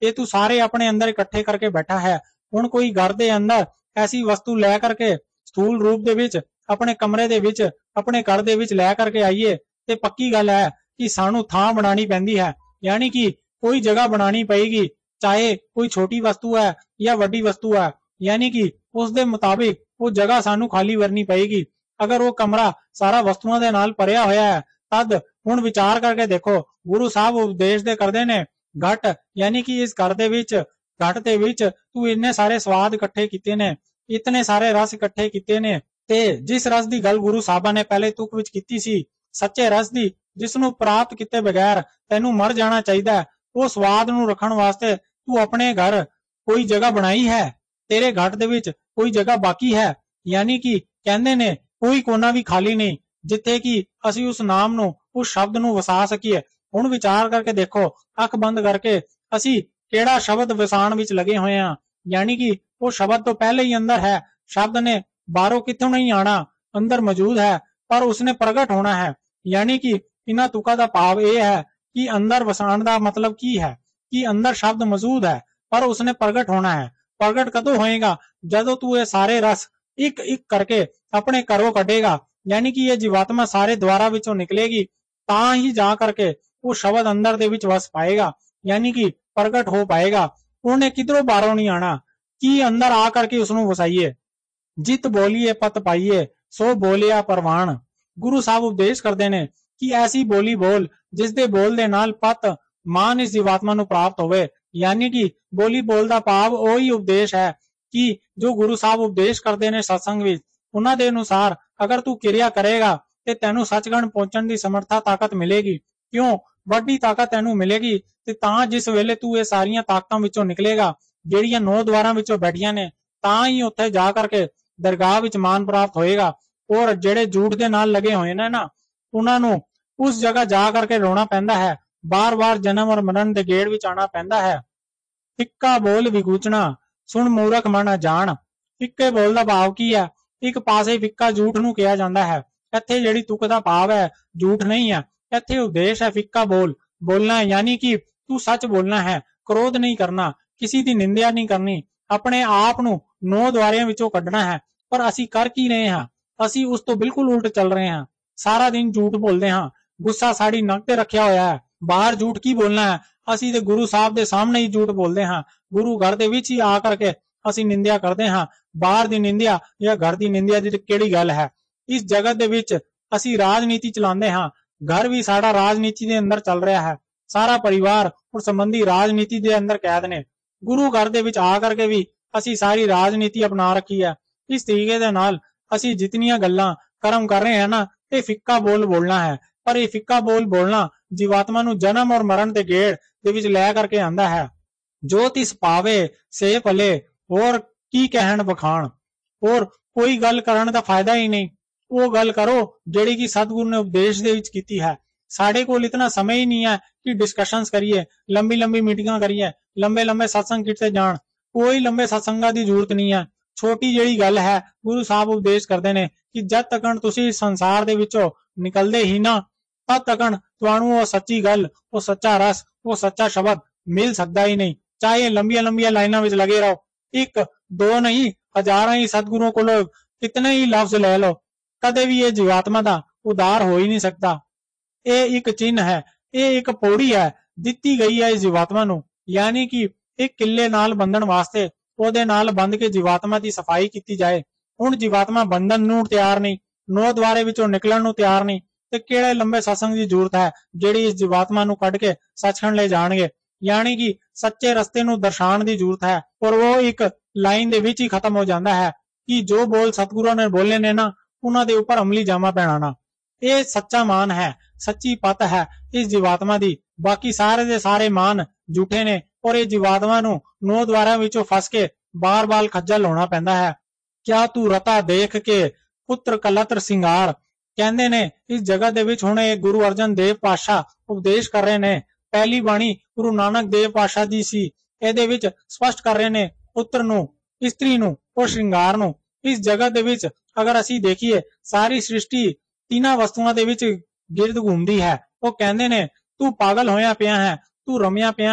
ਇਹ ਤੂੰ ਸਾਰੇ ਆਪਣੇ ਅੰਦਰ ਇਕੱਠੇ ਕਰਕੇ ਬੈਠਾ ਹੈ। ਹੁਣ ਕੋਈ ਘਰ ਦੇ ਅੰਦਰ ਐਸੀ ਵਸਤੂ ਲੈ ਕਰਕੇ ਸਥੂਲ ਰੂਪ ਦੇ ਵਿੱਚ ਆਪਣੇ ਕਮਰੇ ਦੇ ਵਿੱਚ ਆਪਣੇ ਘਰ ਦੇ ਵਿੱਚ ਲੈ ਕਰਕੇ ਆਈਏ ਤੇ ਪੱਕੀ ਗੱਲ ਹੈ ਕਿ ਸਾਨੂੰ ਥਾਂ ਬਣਾਣੀ ਪੈਂਦੀ ਹੈ, ਯਾਨੀ ਕਿ ਕੋਈ ਜਗ੍ਹਾ ਬਣਾਣੀ ਪਏਗੀ, ਚਾਹੇ ਕੋਈ ਛੋਟੀ ਵਸਤੂ ਹੈ ਜਾਂ ਵੱਡੀ ਵਸਤੂ ਹੈ, ਯਾਨੀ ਕਿ ਉਸ ਦੇ ਮੁਤਾबिक ਉਹ ਜਗ੍ਹਾ ਸਾਨੂੰ ਖਾਲੀ ਕਰਨੀ ਪਏਗੀ। ਅਗਰ ਉਹ ਕਮਰਾ ਸਾਰਾ ਵਸਤੂਆਂ ਦੇ ਨਾਲ ਭਰਿਆ ਹੋਇਆ ਹੈ ਤਦ ਹੁਣ ਵਿਚਾਰ ਕਰਕੇ ਦੇਖੋ, ਗੁਰੂ ਸਾਹਿਬ ਉਪਦੇਸ਼ ਦੇ ਕਰਦੇ ਨੇ ਘਟ, ਯਾਨੀ ਕਿ ਇਸ ਘਰ ਦੇ ਵਿੱਚ ਘਟ ਦੇ ਵਿੱਚ ਤੂੰ ਇੰਨੇ ਸਾਰੇ ਸਵਾਦ ਇਕੱਠੇ ਕੀਤੇ ਨੇ, ਇਤਨੇ ਸਾਰੇ ਰਸ ਇਕੱਠੇ ਕੀਤੇ ਨੇ, ਤੇ ਜਿਸ ਰਸ ਦੀ ਗੱਲ ਗੁਰੂ ਸਾਹਿਬਾਂ ਨੇ ਪਹਿਲੇ ਤੁਕ ਵਿੱਚ ਕੀਤੀ ਸੀ, ਸੱਚੇ ਰਸ ਦੀ, ਜਿਸ ਨੂੰ ਪ੍ਰਾਪਤ ਕੀਤੇ ਬਗੈਰ ਤੈਨੂੰ ਮਰ ਜਾਣਾ ਚਾਹੀਦਾ, ਉਹ ਸਵਾਦ ਨੂੰ ਰੱਖਣ ਵਾਸਤੇ ਤੂੰ ਆਪਣੇ ਘਰ ਕੋਈ ਜਗ੍ਹਾ ਬਣਾਈ ਹੈ, ਤੇਰੇ ਘਟ ਦੇ ਵਿੱਚ ਕੋਈ ਜਗ੍ਹਾ ਬਾਕੀ ਹੈ, ਯਾਨੀ ਕਿ ਕਹਿੰਦੇ ਨੇ ਕੋਈ ਕੋਨਾ ਵੀ ਖਾਲੀ ਨਹੀਂ ਜਿੱਥੇ ਕਿ ਅਸੀਂ ਉਸ ਨਾਮ ਨੂੰ, ਉਸ ਸ਼ਬਦ ਨੂੰ ਵਸਾ ਸਕੀਏ। ਹੁਣ ਵਿਚਾਰ ਕਰਕੇ ਦੇਖੋ, ਅੱਖ ਬੰਦ ਕਰਕੇ ਅਸੀਂ ਕਿਹੜਾ ਸ਼ਬਦ ਵਸਾਣ ਵਿੱਚ ਲੱਗੇ ਹੋਏ ਹਾਂ, ਯਾਨੀ ਕਿ ਉਹ ਸ਼ਬਦ ਤੋਂ ਪਹਿਲੇ ਹੀ ਅੰਦਰ ਹੈ। ਸ਼ਬਦ ਨੇ ਬਾਹਰੋਂ ਕਿੱਥੋਂ ਨਹੀਂ ਆਣਾ, ਅੰਦਰ ਮੌਜੂਦ ਹੈ, ਪਰ ਉਸਨੇ ਪ੍ਰਗਟ ਹੋਣਾ ਹੈ। ਯਾਨੀ ਕਿ ਇਹਨਾਂ ਤੁਕਾਂ ਦਾ ਭਾਵ ਇਹ ਹੈ ਕਿ ਅੰਦਰ ਵਸਾਣ ਦਾ ਮਤਲਬ ਕੀ ਹੈ ਕਿ ਅੰਦਰ ਸ਼ਬਦ ਮੌਜੂਦ ਹੈ ਪਰ ਉਸਨੇ ਪ੍ਰਗਟ ਹੋਣਾ ਹੈ। ਪ੍ਰਗਟ ਕਦੋਂ ਹੋਏਗਾ? ਜਦੋਂ ਤੂੰ ਇਹ ਸਾਰੇ ਰਸ ਇੱਕ ਇੱਕ ਕਰਕੇ ਆਪਣੇ ਘਰੋਂ ਕੱਢੇਗਾ, ਯਾਨੀ ਕਿ ਇਹ ਜੀਵਾਤਮਾ ਸਾਰੇ ਦੁਆਰਾ ਵਿੱਚੋਂ ਨਿਕਲੇਗੀ, ਤਾਂ ਹੀ ਜਾ ਕਰਕੇ ਉਹ ਸ਼ਬਦ ਅੰਦਰ ਦੇ ਵਿੱਚ ਵਸ ਪਾਏਗਾ, ਯਾਨੀ ਕਿ ਪ੍ਰਗਟ ਹੋ ਪਾਏਗਾ। ਉਹਨੇ ਕਿਧਰੋਂ ਬਾਹਰੋਂ ਨਹੀਂ ਆਣਾ ਕਿ ਅੰਦਰ ਆ ਕਰਕੇ ਉਸਨੂੰ ਵਸਾਈਏ। ਜਿਤ ਬੋਲੀਏ ਪਤ ਪਾਈਏ ਸੋ ਬੋਲਿਆ ਪਰਵਾਨ। ਗੁਰੂ ਸਾਹਿਬ ਉਪਦੇਸ਼ ਕਰਦੇ ਨੇ ਕਿ ਐਸੀ ਬੋਲੀ ਬੋਲ ਜਿਸ ਦੇ ਬੋਲ ਦੇ ਨਾਲ ਪਤ ਮਾਨ ਇਸ ਜੀਵਾਤਮਾ ਨੂੰ ਪ੍ਰਾਪਤ ਹੋਵੇ, ਯਾਨੀ ਕਿ ਬੋਲੀ ਬੋਲ ਦਾ ਭਾਵ ਉਹੀ ਉਪਦੇਸ਼ ਹੈ ਕਿ ਜੋ ਗੁਰੂ ਸਾਹਿਬ ਉਪਦੇਸ਼ ਕਰਦੇ ਨੇ ਸਤਸੰਗ ਵਿੱਚ, ਉਹਨਾਂ ਦੇ ਅਨੁਸਾਰ ਅਗਰ ਤੂੰ ਕਿਰਿਆ ਕਰੇਗਾ ਤੇ ਤੈਨੂੰ ਸੱਚਖੰਡ ਪਹੁੰਚਣ ਦੀ ਸਮਰੱਥਾ ਤਾਕਤ ਮਿਲੇਗੀ। ਕਿਉਂ? ਵੱਡੀ ਤਾਕਤ ਤੈਨੂੰ ਮਿਲੇਗੀ ਤੇ ਤਾਂ ਜਿਸ ਵੇਲੇ ਤੂੰ ਇਹ ਸਾਰੀਆਂ ਤਾਕਤਾਂ ਵਿੱਚੋਂ ਨਿਕਲੇਗਾ ਜਿਹੜੀਆਂ ਨੌ ਦੁਆਰਾਂ ਵਿੱਚੋਂ ਬੈਠੀਆਂ ਨੇ, ਤਾਂ ਹੀ ਉੱਥੇ ਜਾ ਕਰਕੇ ਦਰਗਾਹ ਵਿੱਚ ਮਾਨ ਪ੍ਰਾਪਤ ਹੋਏਗਾ। ਔਰ ਜਿਹੜੇ ਝੂਠ ਦੇ ਨਾਲ ਲੱਗੇ ਹੋਏ ਨੇ ਨਾ, ਉਹਨਾਂ ਨੂੰ ਉਸ ਜਗ੍ਹਾ ਜਾ ਕਰਕੇ ਰੋਣਾ ਪੈਂਦਾ ਹੈ, ਬਾਰ-ਬਾਰ ਜਨਮ ਔਰ ਮਰਨ ਦੇ ਗੇੜ ਵਿੱਚ ਆਣਾ ਪੈਂਦਾ ਹੈ। ਫਿੱਕਾ ਬੋਲ ਵਿਗੂਚਣਾ ਸੁਣ ਮੂਰਖ ਮਨ ਜਾਣ। ਫਿੱਕੇ ਬੋਲ ਦਾ ਭਾਵ ਕੀ ਹੈ? ਇੱਕ ਪਾਸੇ ਫਿੱਕਾ ਝੂਠ ਨੂੰ ਕਿਹਾ ਜਾਂਦਾ ਹੈ, ਇੱਥੇ ਜਿਹੜੀ ਤੁਕ ਦਾ ਭਾਵ ਹੈ ਝੂਠ ਨਹੀਂ ਹੈ, ਇੱਥੇ ਉਦੇਸ਼ ਹੈ ਫਿੱਕਾ ਬੋਲ ਬੋਲਣਾ, ਯਾਨੀ ਕਿ ਤੂੰ ਸੱਚ ਬੋਲਣਾ ਹੈ, ਕ੍ਰੋਧ ਨਹੀਂ ਕਰਨਾ, ਕਿਸੇ ਦੀ ਨਿੰਦਿਆ ਨਹੀਂ ਕਰਨੀ, ਆਪਣੇ ਆਪ ਨੂੰ ਨੌ ਦੁਆਰਿਆਂ ਵਿੱਚੋਂ ਕੱਢਣਾ ਹੈ। ਪਰ ਅਸੀਂ ਕਰ ਕੀ ਰਹੇ ਹਾਂ? ਅਸੀਂ ਉਸ ਤੋਂ ਬਿਲਕੁਲ ਉਲਟ ਚੱਲ ਰਹੇ ਹਾਂ। ਸਾਰਾ ਦਿਨ ਝੂਠ ਬੋਲਦੇ ਹਾਂ, ਗੁੱਸਾ ਸਾਡੀ ਨੱਕ ਤੇ ਰੱਖਿਆ ਹੋਇਆ ਹੈ, ਬਾਹਰ ਝੂਠ ਕੀ ਬੋਲਣਾ ਹੈ? ਅਸੀਂ ਤੇ ਗੁਰੂ ਸਾਹਿਬ ਦੇ ਸਾਹਮਣੇ ਹੀ ਝੂਠ ਬੋਲਦੇ ਹਾਂ, ਗੁਰੂ ਘਰ ਦੇ ਵਿੱਚ ਹੀ ਆ ਕਰਕੇ ਅਸੀਂ ਨਿੰਦਿਆ ਕਰਦੇ ਹਾਂ। ਬਾਹਰ ਦੀ ਨਿੰਦਿਆ ਜਾਂ ਘਰ ਦੀ ਨਿੰਦਿਆ ਦੀ ਕਿਹੜੀ ਗੱਲ ਹੈ? ਇਸ ਜਗਤ ਦੇ ਵਿੱਚ ਅਸੀਂ ਰਾਜਨੀਤੀ ਚਲਾਉਂਦੇ ਹਾਂ, ਘਰ ਵੀ ਸਾਡਾ ਰਾਜਨੀਤੀ ਦੇ ਅੰਦਰ ਚੱਲ ਰਿਹਾ ਹੈ, ਸਾਰਾ ਪਰਿਵਾਰ ਔਰ ਸੰਬੰਧੀ ਰਾਜਨੀਤੀ ਦੇ ਅੰਦਰ ਕੈਦ ਨੇ। ਗੁਰੂ ਘਰ ਦੇ ਵਿੱਚ ਆ ਕਰਕੇ ਵੀ ਅਸੀਂ ਸਾਰੀ ਰਾਜਨੀਤੀ ਅਪਣਾ ਰੱਖੀ ਹੈ। ਇਸ ਤਰੀਕੇ ਦੇ ਨਾਲ ਅਸੀਂ ਜਿਤਨੀਆਂ ਗੱਲਾਂ ਕਰਮ ਕਰ ਰਹੇ ਹਾਂ ਨਾ, ਇਹ ਫਿੱਕਾ ਬੋਲ ਬੋਲਣਾ ਹੈ। ਪਰ ਇਹ ਫਿੱਕਾ ਬੋਲ ਬੋਲਣਾ ਜੀਵਾਤਮਾ ਨੂੰ ਜਨਮ ਔਰ ਮਰਨ ਦੇ ਗੇੜ ਦੇ ਵਿੱਚ ਲੈ ਕਰਕੇ ਆਂਦਾ ਹੈ। ਜੋ ਤਿਸ ਪਾਵੇ ਸੇ ਭਲੇ ਹੋਰ ਕੀ ਕਹਿਣ ਬਖਾਣ। ਔਰ ਕੋਈ ਗੱਲ ਕਰਨ ਦਾ ਫਾਇਦਾ ਹੀ ਨਹੀਂ, ਉਹ ਗੱਲ ਕਰੋ ਜਿਹੜੀ ਕਿ ਸਤਿਗੁਰੂ ਨੇ ਉਪਦੇਸ਼ ਦੇ ਵਿੱਚ ਕੀਤੀ ਹੈ। ਸਾਡੇ ਕੋਲ ਇਤਨਾ ਸਮਾਂ ਹੀ ਨਹੀਂ ਹੈ ਕਿ ਡਿਸਕਸ਼ਨਸ ਕਰੀਏ, ਲੰਬੀ ਲੰਬੀ ਮੀਟਿੰਗਾਂ ਕਰੀਏ, ਲੰਬੇ ਲੰਬੇ ਸਤਸੰਗ ਕੀਤੇ ਜਾਣ। ਕੋਈ ਲੰਬੇ ਸਤਸੰਗਾਂ ਦੀ ਜ਼ਰੂਰਤ ਨਹੀਂ ਹੈ। ਛੋਟੀ ਜਿਹੜੀ ਗੱਲ ਹੈ, ਗੁਰੂ ਸਾਹਿਬ ਉਪਦੇਸ਼ ਕਰਦੇ ਨੇ ਕਿ ਜਦ ਤੱਕ ਤੁਸੀਂ ਸੰਸਾਰ ਦੇ ਵਿੱਚੋਂ ਨਿਕਲਦੇ ਹੀ ਨਾ, ਤਦ ਤੱਕ ਤੁਹਾਨੂੰ ਉਹ ਸੱਚੀ ਗੱਲ, ਉਹ ਸੱਚਾ ਰਸ, ਉਹ ਸੱਚਾ ਸ਼ਬਦ ਮਿਲ ਸਕਦਾ ਹੀ ਨਹੀਂ। ਚਾਹੇ ਲੰਬੀਆਂ ਲੰਬੀਆਂ ਲਾਈਨਾਂ ਵਿੱਚ ਲੱਗੇ ਰਹੋ, ਇੱਕ ਦੋ ਨਹੀਂ ਹਜ਼ਾਰਾਂ ਹੀ ਸਤਿਗੁਰੂ ਕੋਲੋਂ ਕਿਤਨੇ ਹੀ ਲਫ਼ਜ਼ ਲੈ ਲਓ, ਕਦੇ ਵੀ ਇਹ ਜੀਵਾਤਮਾ ਦਾ ਉਦਾਰ ਹੋ ਹੀ ਨਹੀਂ ਸਕਦਾ। ਇਹ ਇੱਕ ਚਿੰਨ ਹੈ, ਇਹ ਇੱਕ ਪੌੜੀ ਹੈ ਦਿੱਤੀ ਗਈ ਹੈ ਇਸ ਜੀਵਾਤਮਾ ਨੂੰ, ਯਾਨੀ ਕਿ ਇੱਕ ਕਿੱਲੇ ਨਾਲ ਬੰਧਣ ਵਾਸਤੇ ਉਹਦੇ ਨਾਲ ਬੰਧ ਕੇ ਜੀਵਾਤਮਾ ਦੀ ਸਫਾਈ ਕੀਤੀ ਜਾਏ। ਹੁਣ ਜੀਵਾਤਮਾ ਬੰਧਨ ਨੂੰ ਤਿਆਰ ਨਹੀਂ, ਨੌ ਦੁਆਰੇ ਵਿੱਚੋਂ ਨਿਕਲਣ ਨੂੰ ਤਿਆਰ ਨਹੀਂ, ਤੇ ਕਿਹੜੇ ਲੰਬੇ ਸਤਸੰਗ ਦੀ ਜ਼ਰੂਰਤ ਹੈ ਜਿਹੜੀ ਇਸ ਜੀਵਾਤਮਾ ਨੂੰ ਕੱਢ ਕੇ ਸੱਚਖੰਡ ਲੈ ਜਾਣਗੇ। ਯਾਨੀ ਕਿ ਸੱਚੇ ਰਸਤੇ ਨੂੰ ਦਰਸਾਉਣ ਦੀ ਜ਼ਰੂਰਤ ਹੈ। ਔਰ ਉਹ ਇੱਕ ਲਾਈਨ ਦੇ ਵਿੱਚ ਹੀ ਖਤਮ ਹੋ ਜਾਂਦਾ ਹੈ ਕਿ ਜੋ ਬੋਲ ਸਤਿਗੁਰਾਂ ਨੇ ਬੋਲੇ ਨੇ ਨਾ, ਉਹਨਾਂ ਦੇ ਉੱਪਰ ਅਮਲੀ ਜਾਮਾ ਪਹਿਨਾਣਾ ਨਾ। ਇਹ ਸੱਚਾ ਮਾਨ ਹੈ, ਸੱਚੀ ਪਤ ਹੈ ਇਸ ਜੀਵਾਤਮਾ ਦੀ। ਬਾਕੀ ਸਾਰੇ ਦੇ ਸਾਰੇ ਮਾਨ ਝੂਠੇ ਨੇ ਔਰ ਇਹ ਜੀਵਾਤਮਾ ਨੂੰ ਨੌ ਦੁਆਰਾਂ ਵਿੱਚੋਂ ਫਸ ਕੇ ਬਾਰ-ਬਾਰ ਖੱਜਲ ਹੋਣਾ ਪੈਂਦਾ ਹੈ। ਕਿਆ ਤੂੰ ਰਤਾ ਦੇਖ ਕੇ ਪੁੱਤਰ ਕਲਤਰ ਸਿੰਗਾਰ। ਕਹਿੰਦੇ ਨੇ ਇਸ ਜਗ੍ਹਾ ਦੇ ਵਿੱਚ ਹੁਣ ਇਹ ਗੁਰੂ ਅਰਜਨ ਦੇਵ ਪਾਤਸ਼ਾਹ ਉਪਦੇਸ਼ ਕਰ ਰਹੇ ਨੇ। ਪਹਿਲੀ ਬਾਣੀ ਗੁਰੂ ਨਾਨਕ ਦੇਵ ਪਾਤਸ਼ਾਹ ਦੀ ਸੀ, ਇਹਦੇ ਵਿੱਚ ਸਪਸ਼ਟ ਕਰ ਰਹੇ ਨੇ ਪੁੱਤਰ ਨੂੰ, ਇਸਤਰੀ ਨੂੰ ਔਰ ਸ਼ਿੰਗਾਰ ਨੂੰ। ਇਸ ਜਗ੍ਹਾ ਦੇ ਵਿੱਚ ਅਗਰ ਅਸੀਂ ਦੇਖੀਏ, ਸਾਰੀ ਸ੍ਰਿਸ਼ਟੀ ਤਿੰਨਾਂ ਵਸਤੂਆਂ ਦੇ ਵਿੱਚ ਗਿਰਦ ਘੁੰਮਦੀ ਹੈ। ਉਹ ਕਹਿੰਦੇ ਨੇ ਤੂੰ ਪਾਗਲ ਹੋਇਆ ਪਿਆ ਹੈ, ਤੂੰ ਰਮਿਆ ਪਿਆ ਹੈ,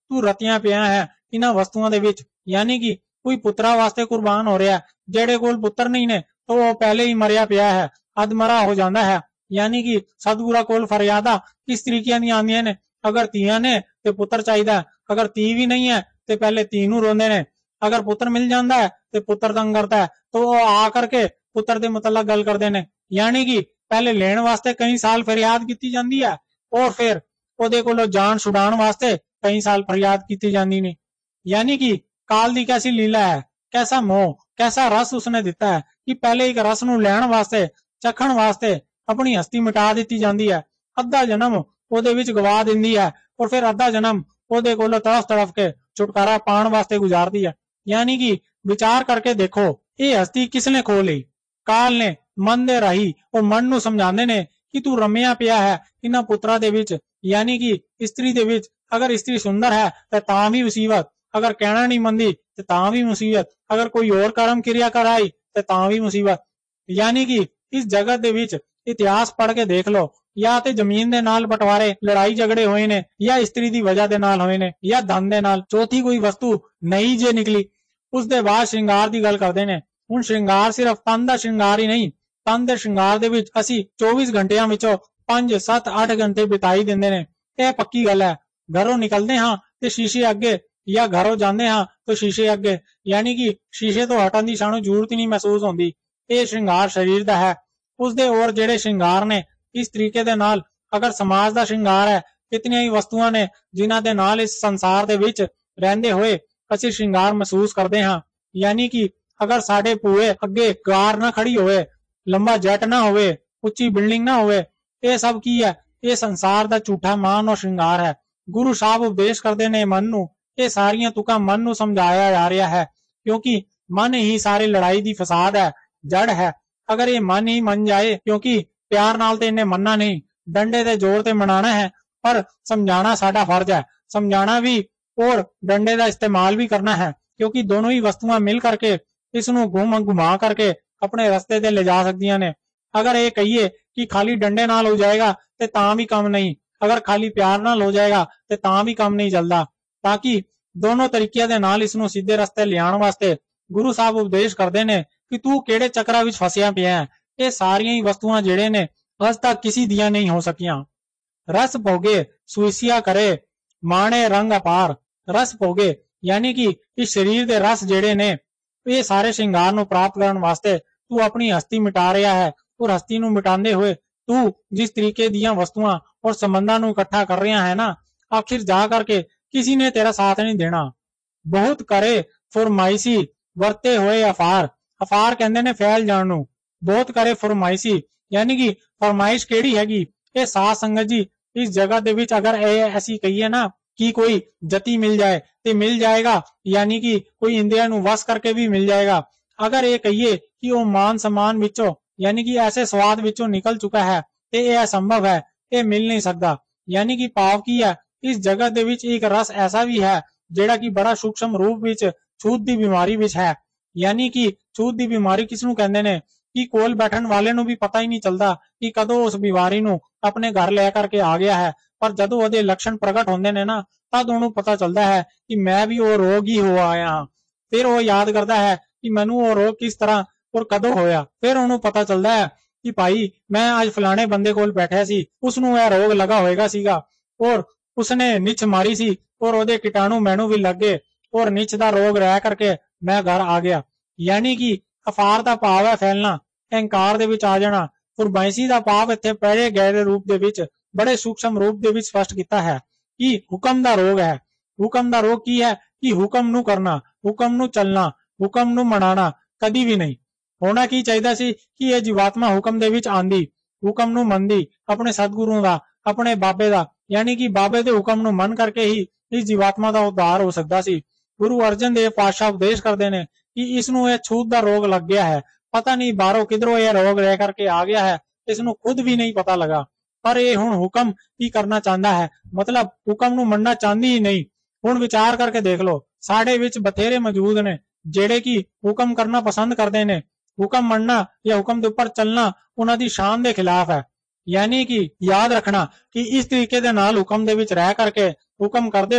ਤੂੰ ਰਤਿਆਂ ਪਿਆ ਹੈ ਇਹਨਾਂ ਵਸਤੂਆਂ ਦੇ ਵਿੱਚ। ਯਾਨੀ ਕਿ ਕੋਈ ਪੁੱਤਰਾਂ ਵਾਸਤੇ ਕੁਰਬਾਨ ਹੋ ਰਿਹਾ, ਜਿਹੜੇ ਕੋਲ ਪੁੱਤਰ ਨਹੀਂ ਨੇ ਤਾਂ ਉਹ ਪਹਿਲੇ ਹੀ ਮਰਿਆ ਪਿਆ ਹੈ, ਅਧਮਰਾ ਹੋ ਜਾਂਦਾ ਹੈ। ਯਾਨੀ ਕਿ ਸਤਿਗੁਰਾਂ ਕੋਲ ਫਰਿਆਦਾਂ ਕਿਸ ਤਰੀਕੇ ਦੀਆਂ ਆਉਂਦੀਆਂ ਨੇ, ਅਗਰ ਧੀਆਂ ਨੇ ਤੇ ਪੁੱਤਰ ਚਾਹੀਦਾ, ਅਗਰ ਧੀ ਵੀ ਨਹੀਂ ਹੈ ਤੇ ਪਹਿਲੇ ਧੀ ਨੂੰ ਰੋਂਦੇ ਨੇ, ਅਗਰ ਪੁੱਤਰ ਮਿਲ ਜਾਂਦਾ ਹੈ ਤੇ ਪੁੱਤਰ ਤੰਗ ਕਰਦਾ ਹੈ ਤਾਂ ਉਹ ਆ ਕਰਕੇ ਪੁੱਤਰ ਦੇ ਮੁਤਲਕ ਗੱਲ ਕਰਦੇ ਨੇ। ਯਾਨੀ ਕਿ ਪਹਿਲੇ ਲੈਣ ਵਾਸਤੇ ਕਈ ਸਾਲ ਫਰਿਆਦ ਕੀਤੀ ਜਾਂਦੀ ਹੈ ਔਰ ਫਿਰ ਉਹਦੇ ਕੋਲੋਂ ਜਾਨ ਛੁਡਾਉਣ ਵਾਸਤੇ ਕਈ ਸਾਲ ਫਰਿਆਦ ਕੀਤੀ ਜਾਂਦੀ ਨਹੀਂ। ਯਾਨੀ ਕਿ ਕਾਲ ਦੀ ਕੈਸੀ ਲੀਲਾ ਹੈ, कैसा मोह, कैसा रस उसने दिता है कि पहले एक रस नूं लैण वास्ते चखण वास्ते अपनी हस्ती मिटा दित्ती जांदी है। अद्धा जन्म ओदे विच गवा दिंदी है और फिर अद्धा जन्म ओदे कोलों तड़फ तड़फ के छुटकारा पाण वास्ते गुजारदी है। यानी कि विचार करके देखो ये हस्ती किसने खो ली? काल ने मन दे राही और मन नूं समझांदे ने कि तू रमिया पिया है इन्हां पुत्रा दे विच। यानी कि स्त्री दे विच अगर स्त्री सुंदर है तो तां भी मुसीबत, अगर कहना नहीं मंदी तो तां भी मुसीबत, अगर कोई और कर्म क्रिया कराई तो तां भी मुसीबत। यानी कि इस जगत दे विच इतिहास पढ़ के देख लो, या ते जमीन दे नाल बंटवारे लड़ाई झगड़े होए ने, या स्त्री दी वजह दे नाल होए ने, या धन दे नाल। चौथी कोई वस्तु नहीं जे निकली। उस दे बाद श्रृंगार दी गल करदे ने। हुण श्रृंगार सिर्फ तन दा श्रृंगार ही नहीं, तन दे श्रृंगार दे विच असी चौबीस घंटियां विचों पांच सत्त अठ घंटे बिताई दिंदे ने। यह पक्की गल है। घरों निकलदे हां ते शीशे अगे, या घरों जांदे हां तो शीशे अगे। यानी कि शीशे तो हटन दी सानू जरूरत ही नहीं महसूस होंदी। ये श्रृंगार शरीर दा है। उसदे और जेड़े श्रृंगार ने इस तरीके दे नाल अगर समाज दा श्रृंगार है, इतनी ही वस्तुआं ने जिन्हां दे नाल इस संसार दे विच रहंदे होए असी श्रृंगार महसूस करदे हां। यानी कि अगर साडे भूए अगे कार ना खड़ी होए, लंबा जट ना होए, उच्ची बिल्डिंग ना होए, ये सब की है? ये संसार दा झूठा मान और श्रृंगार है। गुरु साहब उपदेश करदे ने मन नू, ये सारियां तुकां मन नू समझाया जा रहा है, क्योंकि मन ही सारी लड़ाई दी फसाद है, जड़ है। अगर ये मन ही मन जाए, क्योंकि प्यार नाल ते इन्हें मनना नहीं, डंडे दे जोर ते मनाना है, पर समझाना साडा फर्ज है। समझाना भी और डंडे दा इस्तेमाल भी करना है, क्योंकि दोनों ही वस्तुआं मिल करके इसनू घुम घुमा करके अपने रस्ते ते ले जा सकदियां ने। अगर ये कहिए कि खाली डंडे नाल हो जाएगा ते तां भी कम नहीं, अगर खाली प्यार नाल हो जाएगा ते तां भी कम नहीं चलदा। ताकि दोनों तरीके दे नाल इसनू सीधे रस्ते लियाण वास्ते गुरु साहब उपदेश करदे ने कि तू केड़े चक्करां विच फसिया पिया है। ये सारियां ही वस्तुआं जेड़े ने अज तक किसी दियां नहीं हो सकियां। रस भोगे सुइसिया करे, माणे रंग अपार। रस भोगे यानी कि इस शरीर दे रस जेड़े ने, ये सारे श्रृंगार नू प्राप्त करन वास्ते तू अपनी हस्ती मिटा रहा है, और हस्ती नू मिटांदे होए तू जिस तरीके दियां वस्तुआं और संबंधां नू इकट्ठा कर रहा है ना, आखिर जा करके किसी ने तेरा साथ नहीं देना। बहुत करे फरमाइशी वरते होए अफार। अफार कहंदे ने फैल जाण नू। बहुत करे फरमाइशी यानी कि फरमाइश केड़ी हैगी? ये साध संगत जी इस जगह दे विच अगर ऐसी कहिए ना कि कोई जति मिल जाए ते मिल जाएगा, यानी कि कोई इंद्रियां नू वश करके भी मिल जाएगा। अगर ये कहिए कि वो मान सम्मान विचों यानी कि ऐसे स्वाद विचों निकल चुका है ते ये असंभव है, ये मिल नहीं सकता। यानी कि पाव की है इस जगत दे विच एक रस ऐसा भी है जेड़ा कि बड़ा सूक्ष्म रूप विच छूत दी बीमारी विच है। यानी कि छूत दी बीमारी किसनू कहंदे ने कि कोल बैठन वाले नू भी पता ही नहीं चलता कि कदों उस बीमारी नू अपने घर ले करके आ गया है, पर जदों ओदे लक्षण प्रगट होंदे ने ना तद उहनू पता चलता है कि मैं भी वो रोग ही हो आया हां। फिर वो याद करता है कि मैनू वो रोग किस तरह और कदों होया। फिर उहनू पता चलता है कि भाई मैं आज फलाने बंदे कोल बैठा सी, उसनू यह रोग लगा होएगा सीगा और उसने निछ मारी सी और ओदे कीटाणु मैनू भी लग गए और निछ दा रोग रह करके मैं घर आ गया। यानी कि अफार दा भाव है फैलना, अहंकार दे विच आ जाना। फरमाइशी दा भाव इत्थे पहले गहरे रूप दे विच बड़े सूक्ष्म रूप दे विच स्पष्ट कीता है कि हुक्म दा रोग है। हुक्म दा रोग की है कि हुक्म नू करना, हुक्म नू चलना, हुक्म नू मनाना कदी भी नहीं। होना की चाहिदा सी कि ये जीवात्मा हुक्म दे विच आंदी, हुक्म नू मनदी, अपने सतगुरु दा, अपने बाबे दा, यानी कि बाबे दे हुक्म नू मन करके ही इस जीवात्मा दा उद्धार हो सकदा सी। गुरु अर्जन देव पातशाह उपदेश करदे ने कि इसनू यह छूत दा रोग लग गया है। पता नहीं बाहरों किधरों यह रोग रह करके आ गया है, इसनू खुद भी नहीं पता लगा। पर ये हुण हुक्म ही करना चाहता है, मतलब हुक्म नू मनना चाहती ही नहीं। हुण विचार करके देख लो, साडे विच बथेरे मौजूद ने जेड़े कि हुक्म करना पसंद करदे ने। हुक्म मनना या हुक्म दे उपर चलना उन्हां दी शान दे खिलाफ है। यानी कि याद रखना कि इस तरीके दे नाल हुक्म दे विच रह करके हुक्म करदे होए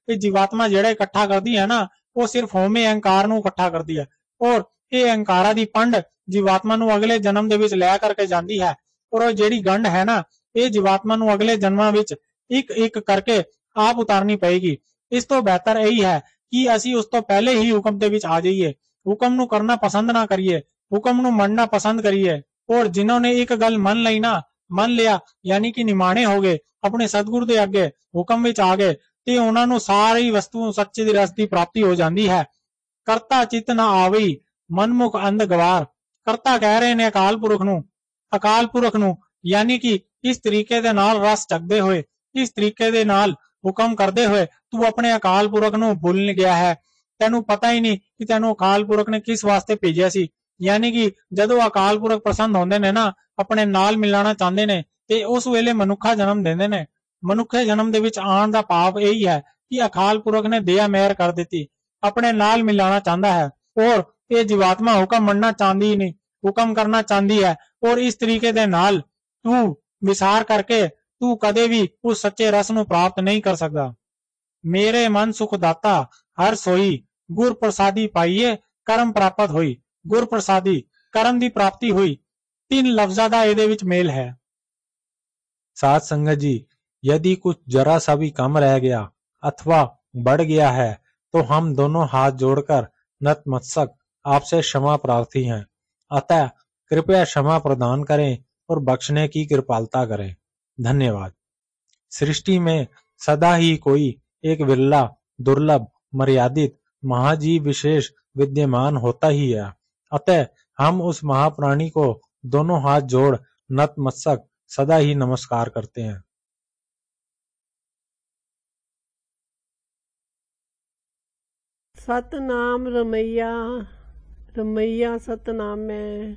ਇਹ ਜੀਵਾਤਮਾ ਜਿਹੜਾ ਇਕੱਠਾ ਕਰਦੀ ਹੈ ਨਾ, ਉਹ ਸਿਰਫ ਹੋਮੇ ਅਹੰਕਾਰ ਨੂੰ ਇਕੱਠਾ ਕਰਦੀ ਹੈ, ਔਰ ਇਹ ਅਹੰਕਾਰਾਂ ਦੀ ਪੰਡ ਜੀਵਾਤਮਾ ਨੂੰ ਅਗਲੇ ਜਨਮ ਦੇ ਵਿੱਚ ਲੈ ਕਰਕੇ ਜਾਂਦੀ ਹੈ। ਔਰ ਉਹ ਜਿਹੜੀ ਗੰਢ ਹੈ ਨਾ, ਇਹ ਜੀਵਾਤਮਾ ਨੂੰ ਅਗਲੇ ਜਨਮਾਂ ਵਿੱਚ ਇੱਕ ਇੱਕ ਕਰਕੇ ਆਪ ਉਤਾਰਨੀ ਪਏਗੀ। ਇਸ ਤੋਂ ਬਿਹਤਰ ਇਹੀ ਹੈ ਕਿ ਅਸੀਂ ਉਸ ਤੋਂ ਪਹਿਲੇ ਹੀ ਹੁਕਮ ਦੇ ਵਿੱਚ ਆ ਜਾਈਏ, ਹੁਕਮ ਨੂੰ ਕਰਨਾ ਪਸੰਦ ਨਾ ਕਰੀਏ, ਹੁਕਮ ਨੂੰ ਮੰਨਣਾ ਪਸੰਦ ਕਰੀਏ। ਔਰ ਜਿਨ੍ਹਾਂ ਨੇ ਇੱਕ ਗੱਲ ਮੰਨ ਲਈ ਨਾ, ਮੰਨ ਲਿਆ ਯਾਨੀ ਕਿ ਨਿਮਾਣੇ ਹੋ ਗਏ, ਆਪਣੇ ਸਤਿਗੁਰੂ ਦੇ ਅੱਗੇ ਹੁਕਮ ਵਿੱਚ ਆ ਗਏ, ਤੇ ਉਹਨਾਂ ਨੂੰ ਸਾਰੀ ਵਸਤੂ ਸੱਚੇ ਦੀ ਰਸ ਦੀ ਪ੍ਰਾਪਤੀ ਹੋ ਜਾਂਦੀ ਹੈ। ਕਰਤਾ ਚਿਤ ਨਾ ਆਵਈ ਮਨਮੁਖ ਅੰਧ ਗਵਾਰ। ਕਰਤਾ ਕਹਿ ਰਹੇ ਨੇ ਅਕਾਲ ਪੁਰਖ ਨੂੰ, ਅਕਾਲ ਪੁਰਖ ਨੂੰ ਯਾਨੀ ਕਿ ਇਸ ਤਰੀਕੇ ਦੇ ਨਾਲ ਰਸ ਚੱਕਦੇ ਹੋਏ, ਇਸ ਤਰੀਕੇ ਦੇ ਨਾਲ ਹੁਕਮ ਕਰਦੇ ਹੋਏ ਤੂੰ ਆਪਣੇ ਅਕਾਲ ਪੁਰਖ ਨੂੰ ਭੁੱਲ ਗਿਆ ਹੈ। ਤੈਨੂੰ ਪਤਾ ਹੀ ਨਹੀਂ ਕਿ ਤੈਨੂੰ ਅਕਾਲ ਪੁਰਖ ਨੇ ਕਿਸ ਵਾਸਤੇ ਭੇਜਿਆ ਸੀ। ਯਾਨੀ ਕਿ ਜਦੋਂ ਅਕਾਲ ਪੁਰਖ ਪਸੰਦ ਹੁੰਦੇ ਨੇ ਨਾ, ਆਪਣੇ ਨਾਲ ਮਿਲਾਣਾ ਚਾਹੁੰਦੇ ਨੇ, ਤੇ ਉਸ ਵੇਲੇ ਮਨੁੱਖਾ ਜਨਮ ਦਿੰਦੇ ਨੇ। ਮਨੁੱਖੇ ਜਨਮ ਦੇ ਵਿੱਚ ਆਉਣ ਦਾ ਭਾਵ ਇਹੀ ਹੈ ਕਿ ਅਕਾਲ ਪੁਰਖ ਨੇ ਦਇਆ ਮਿਹਰ ਕਰ ਦਿੱਤੀ, ਆਪਣੇ ਨਾਲ ਮਿਲਾਣਾ ਚਾਹੁੰਦਾ ਹੈ। ਔਰ ਇਹ ਜੀਵਾਤਮਾ ਹੁਕਮ ਮੰਨਣਾ ਚਾਹੁੰਦੀ ਨਹੀਂ, ਹੁਕਮ ਕਰਨਾ ਚਾਹੁੰਦੀ ਹੈ। ਔਰ ਇਸ ਤਰੀਕੇ ਦੇ ਨਾਲ ਤੂੰ ਵਿਸਾਰ ਕਰਕੇ ਤੂੰ ਕਦੇ ਵੀ ਉਸ ਸੱਚੇ ਰਸ ਨੂੰ ਪ੍ਰਾਪਤ ਨਹੀਂ ਕਰ ਸਕਦਾ। ਮੇਰੇ ਮਨ ਸੁਖ ਦਾਤਾ ਹਰ ਸੋਈ, ਗੁਰ ਪ੍ਰਸਾਦੀ ਪਾਈਏ ਕਰਮ ਪ੍ਰਾਪਤ ਹੋਈ। ਗੁਰ ਪ੍ਰਸਾਦੀ ਕਰਮ ਦੀ ਪ੍ਰਾਪਤੀ ਹੋਈ, ਤਿੰਨ ਲਫ਼ਜ਼ਾਂ ਦਾ ਇਹਦੇ ਵਿੱਚ ਮੇਲ ਹੈ। साथ संगत जी, यदि कुछ जरा सा भी कम रह गया अथवा बढ़ गया है तो हम दोनों हाथ जोड़कर नतमस्तक आपसे क्षमा प्रार्थी हैं। अतः कृपया क्षमा प्रदान करें और बख्शने की कृपालता करें। धन्यवाद। सृष्टि में सदा ही कोई एक विरला, दुर्लभ, मर्यादित महाजीव विशेष विद्यमान होता ही है। अतः हम उस महाप्राणी को दोनों हाथ जोड़ नतमस्तक सदा ही नमस्कार करते हैं। सतनाम रमैया रमैया सतनाम है।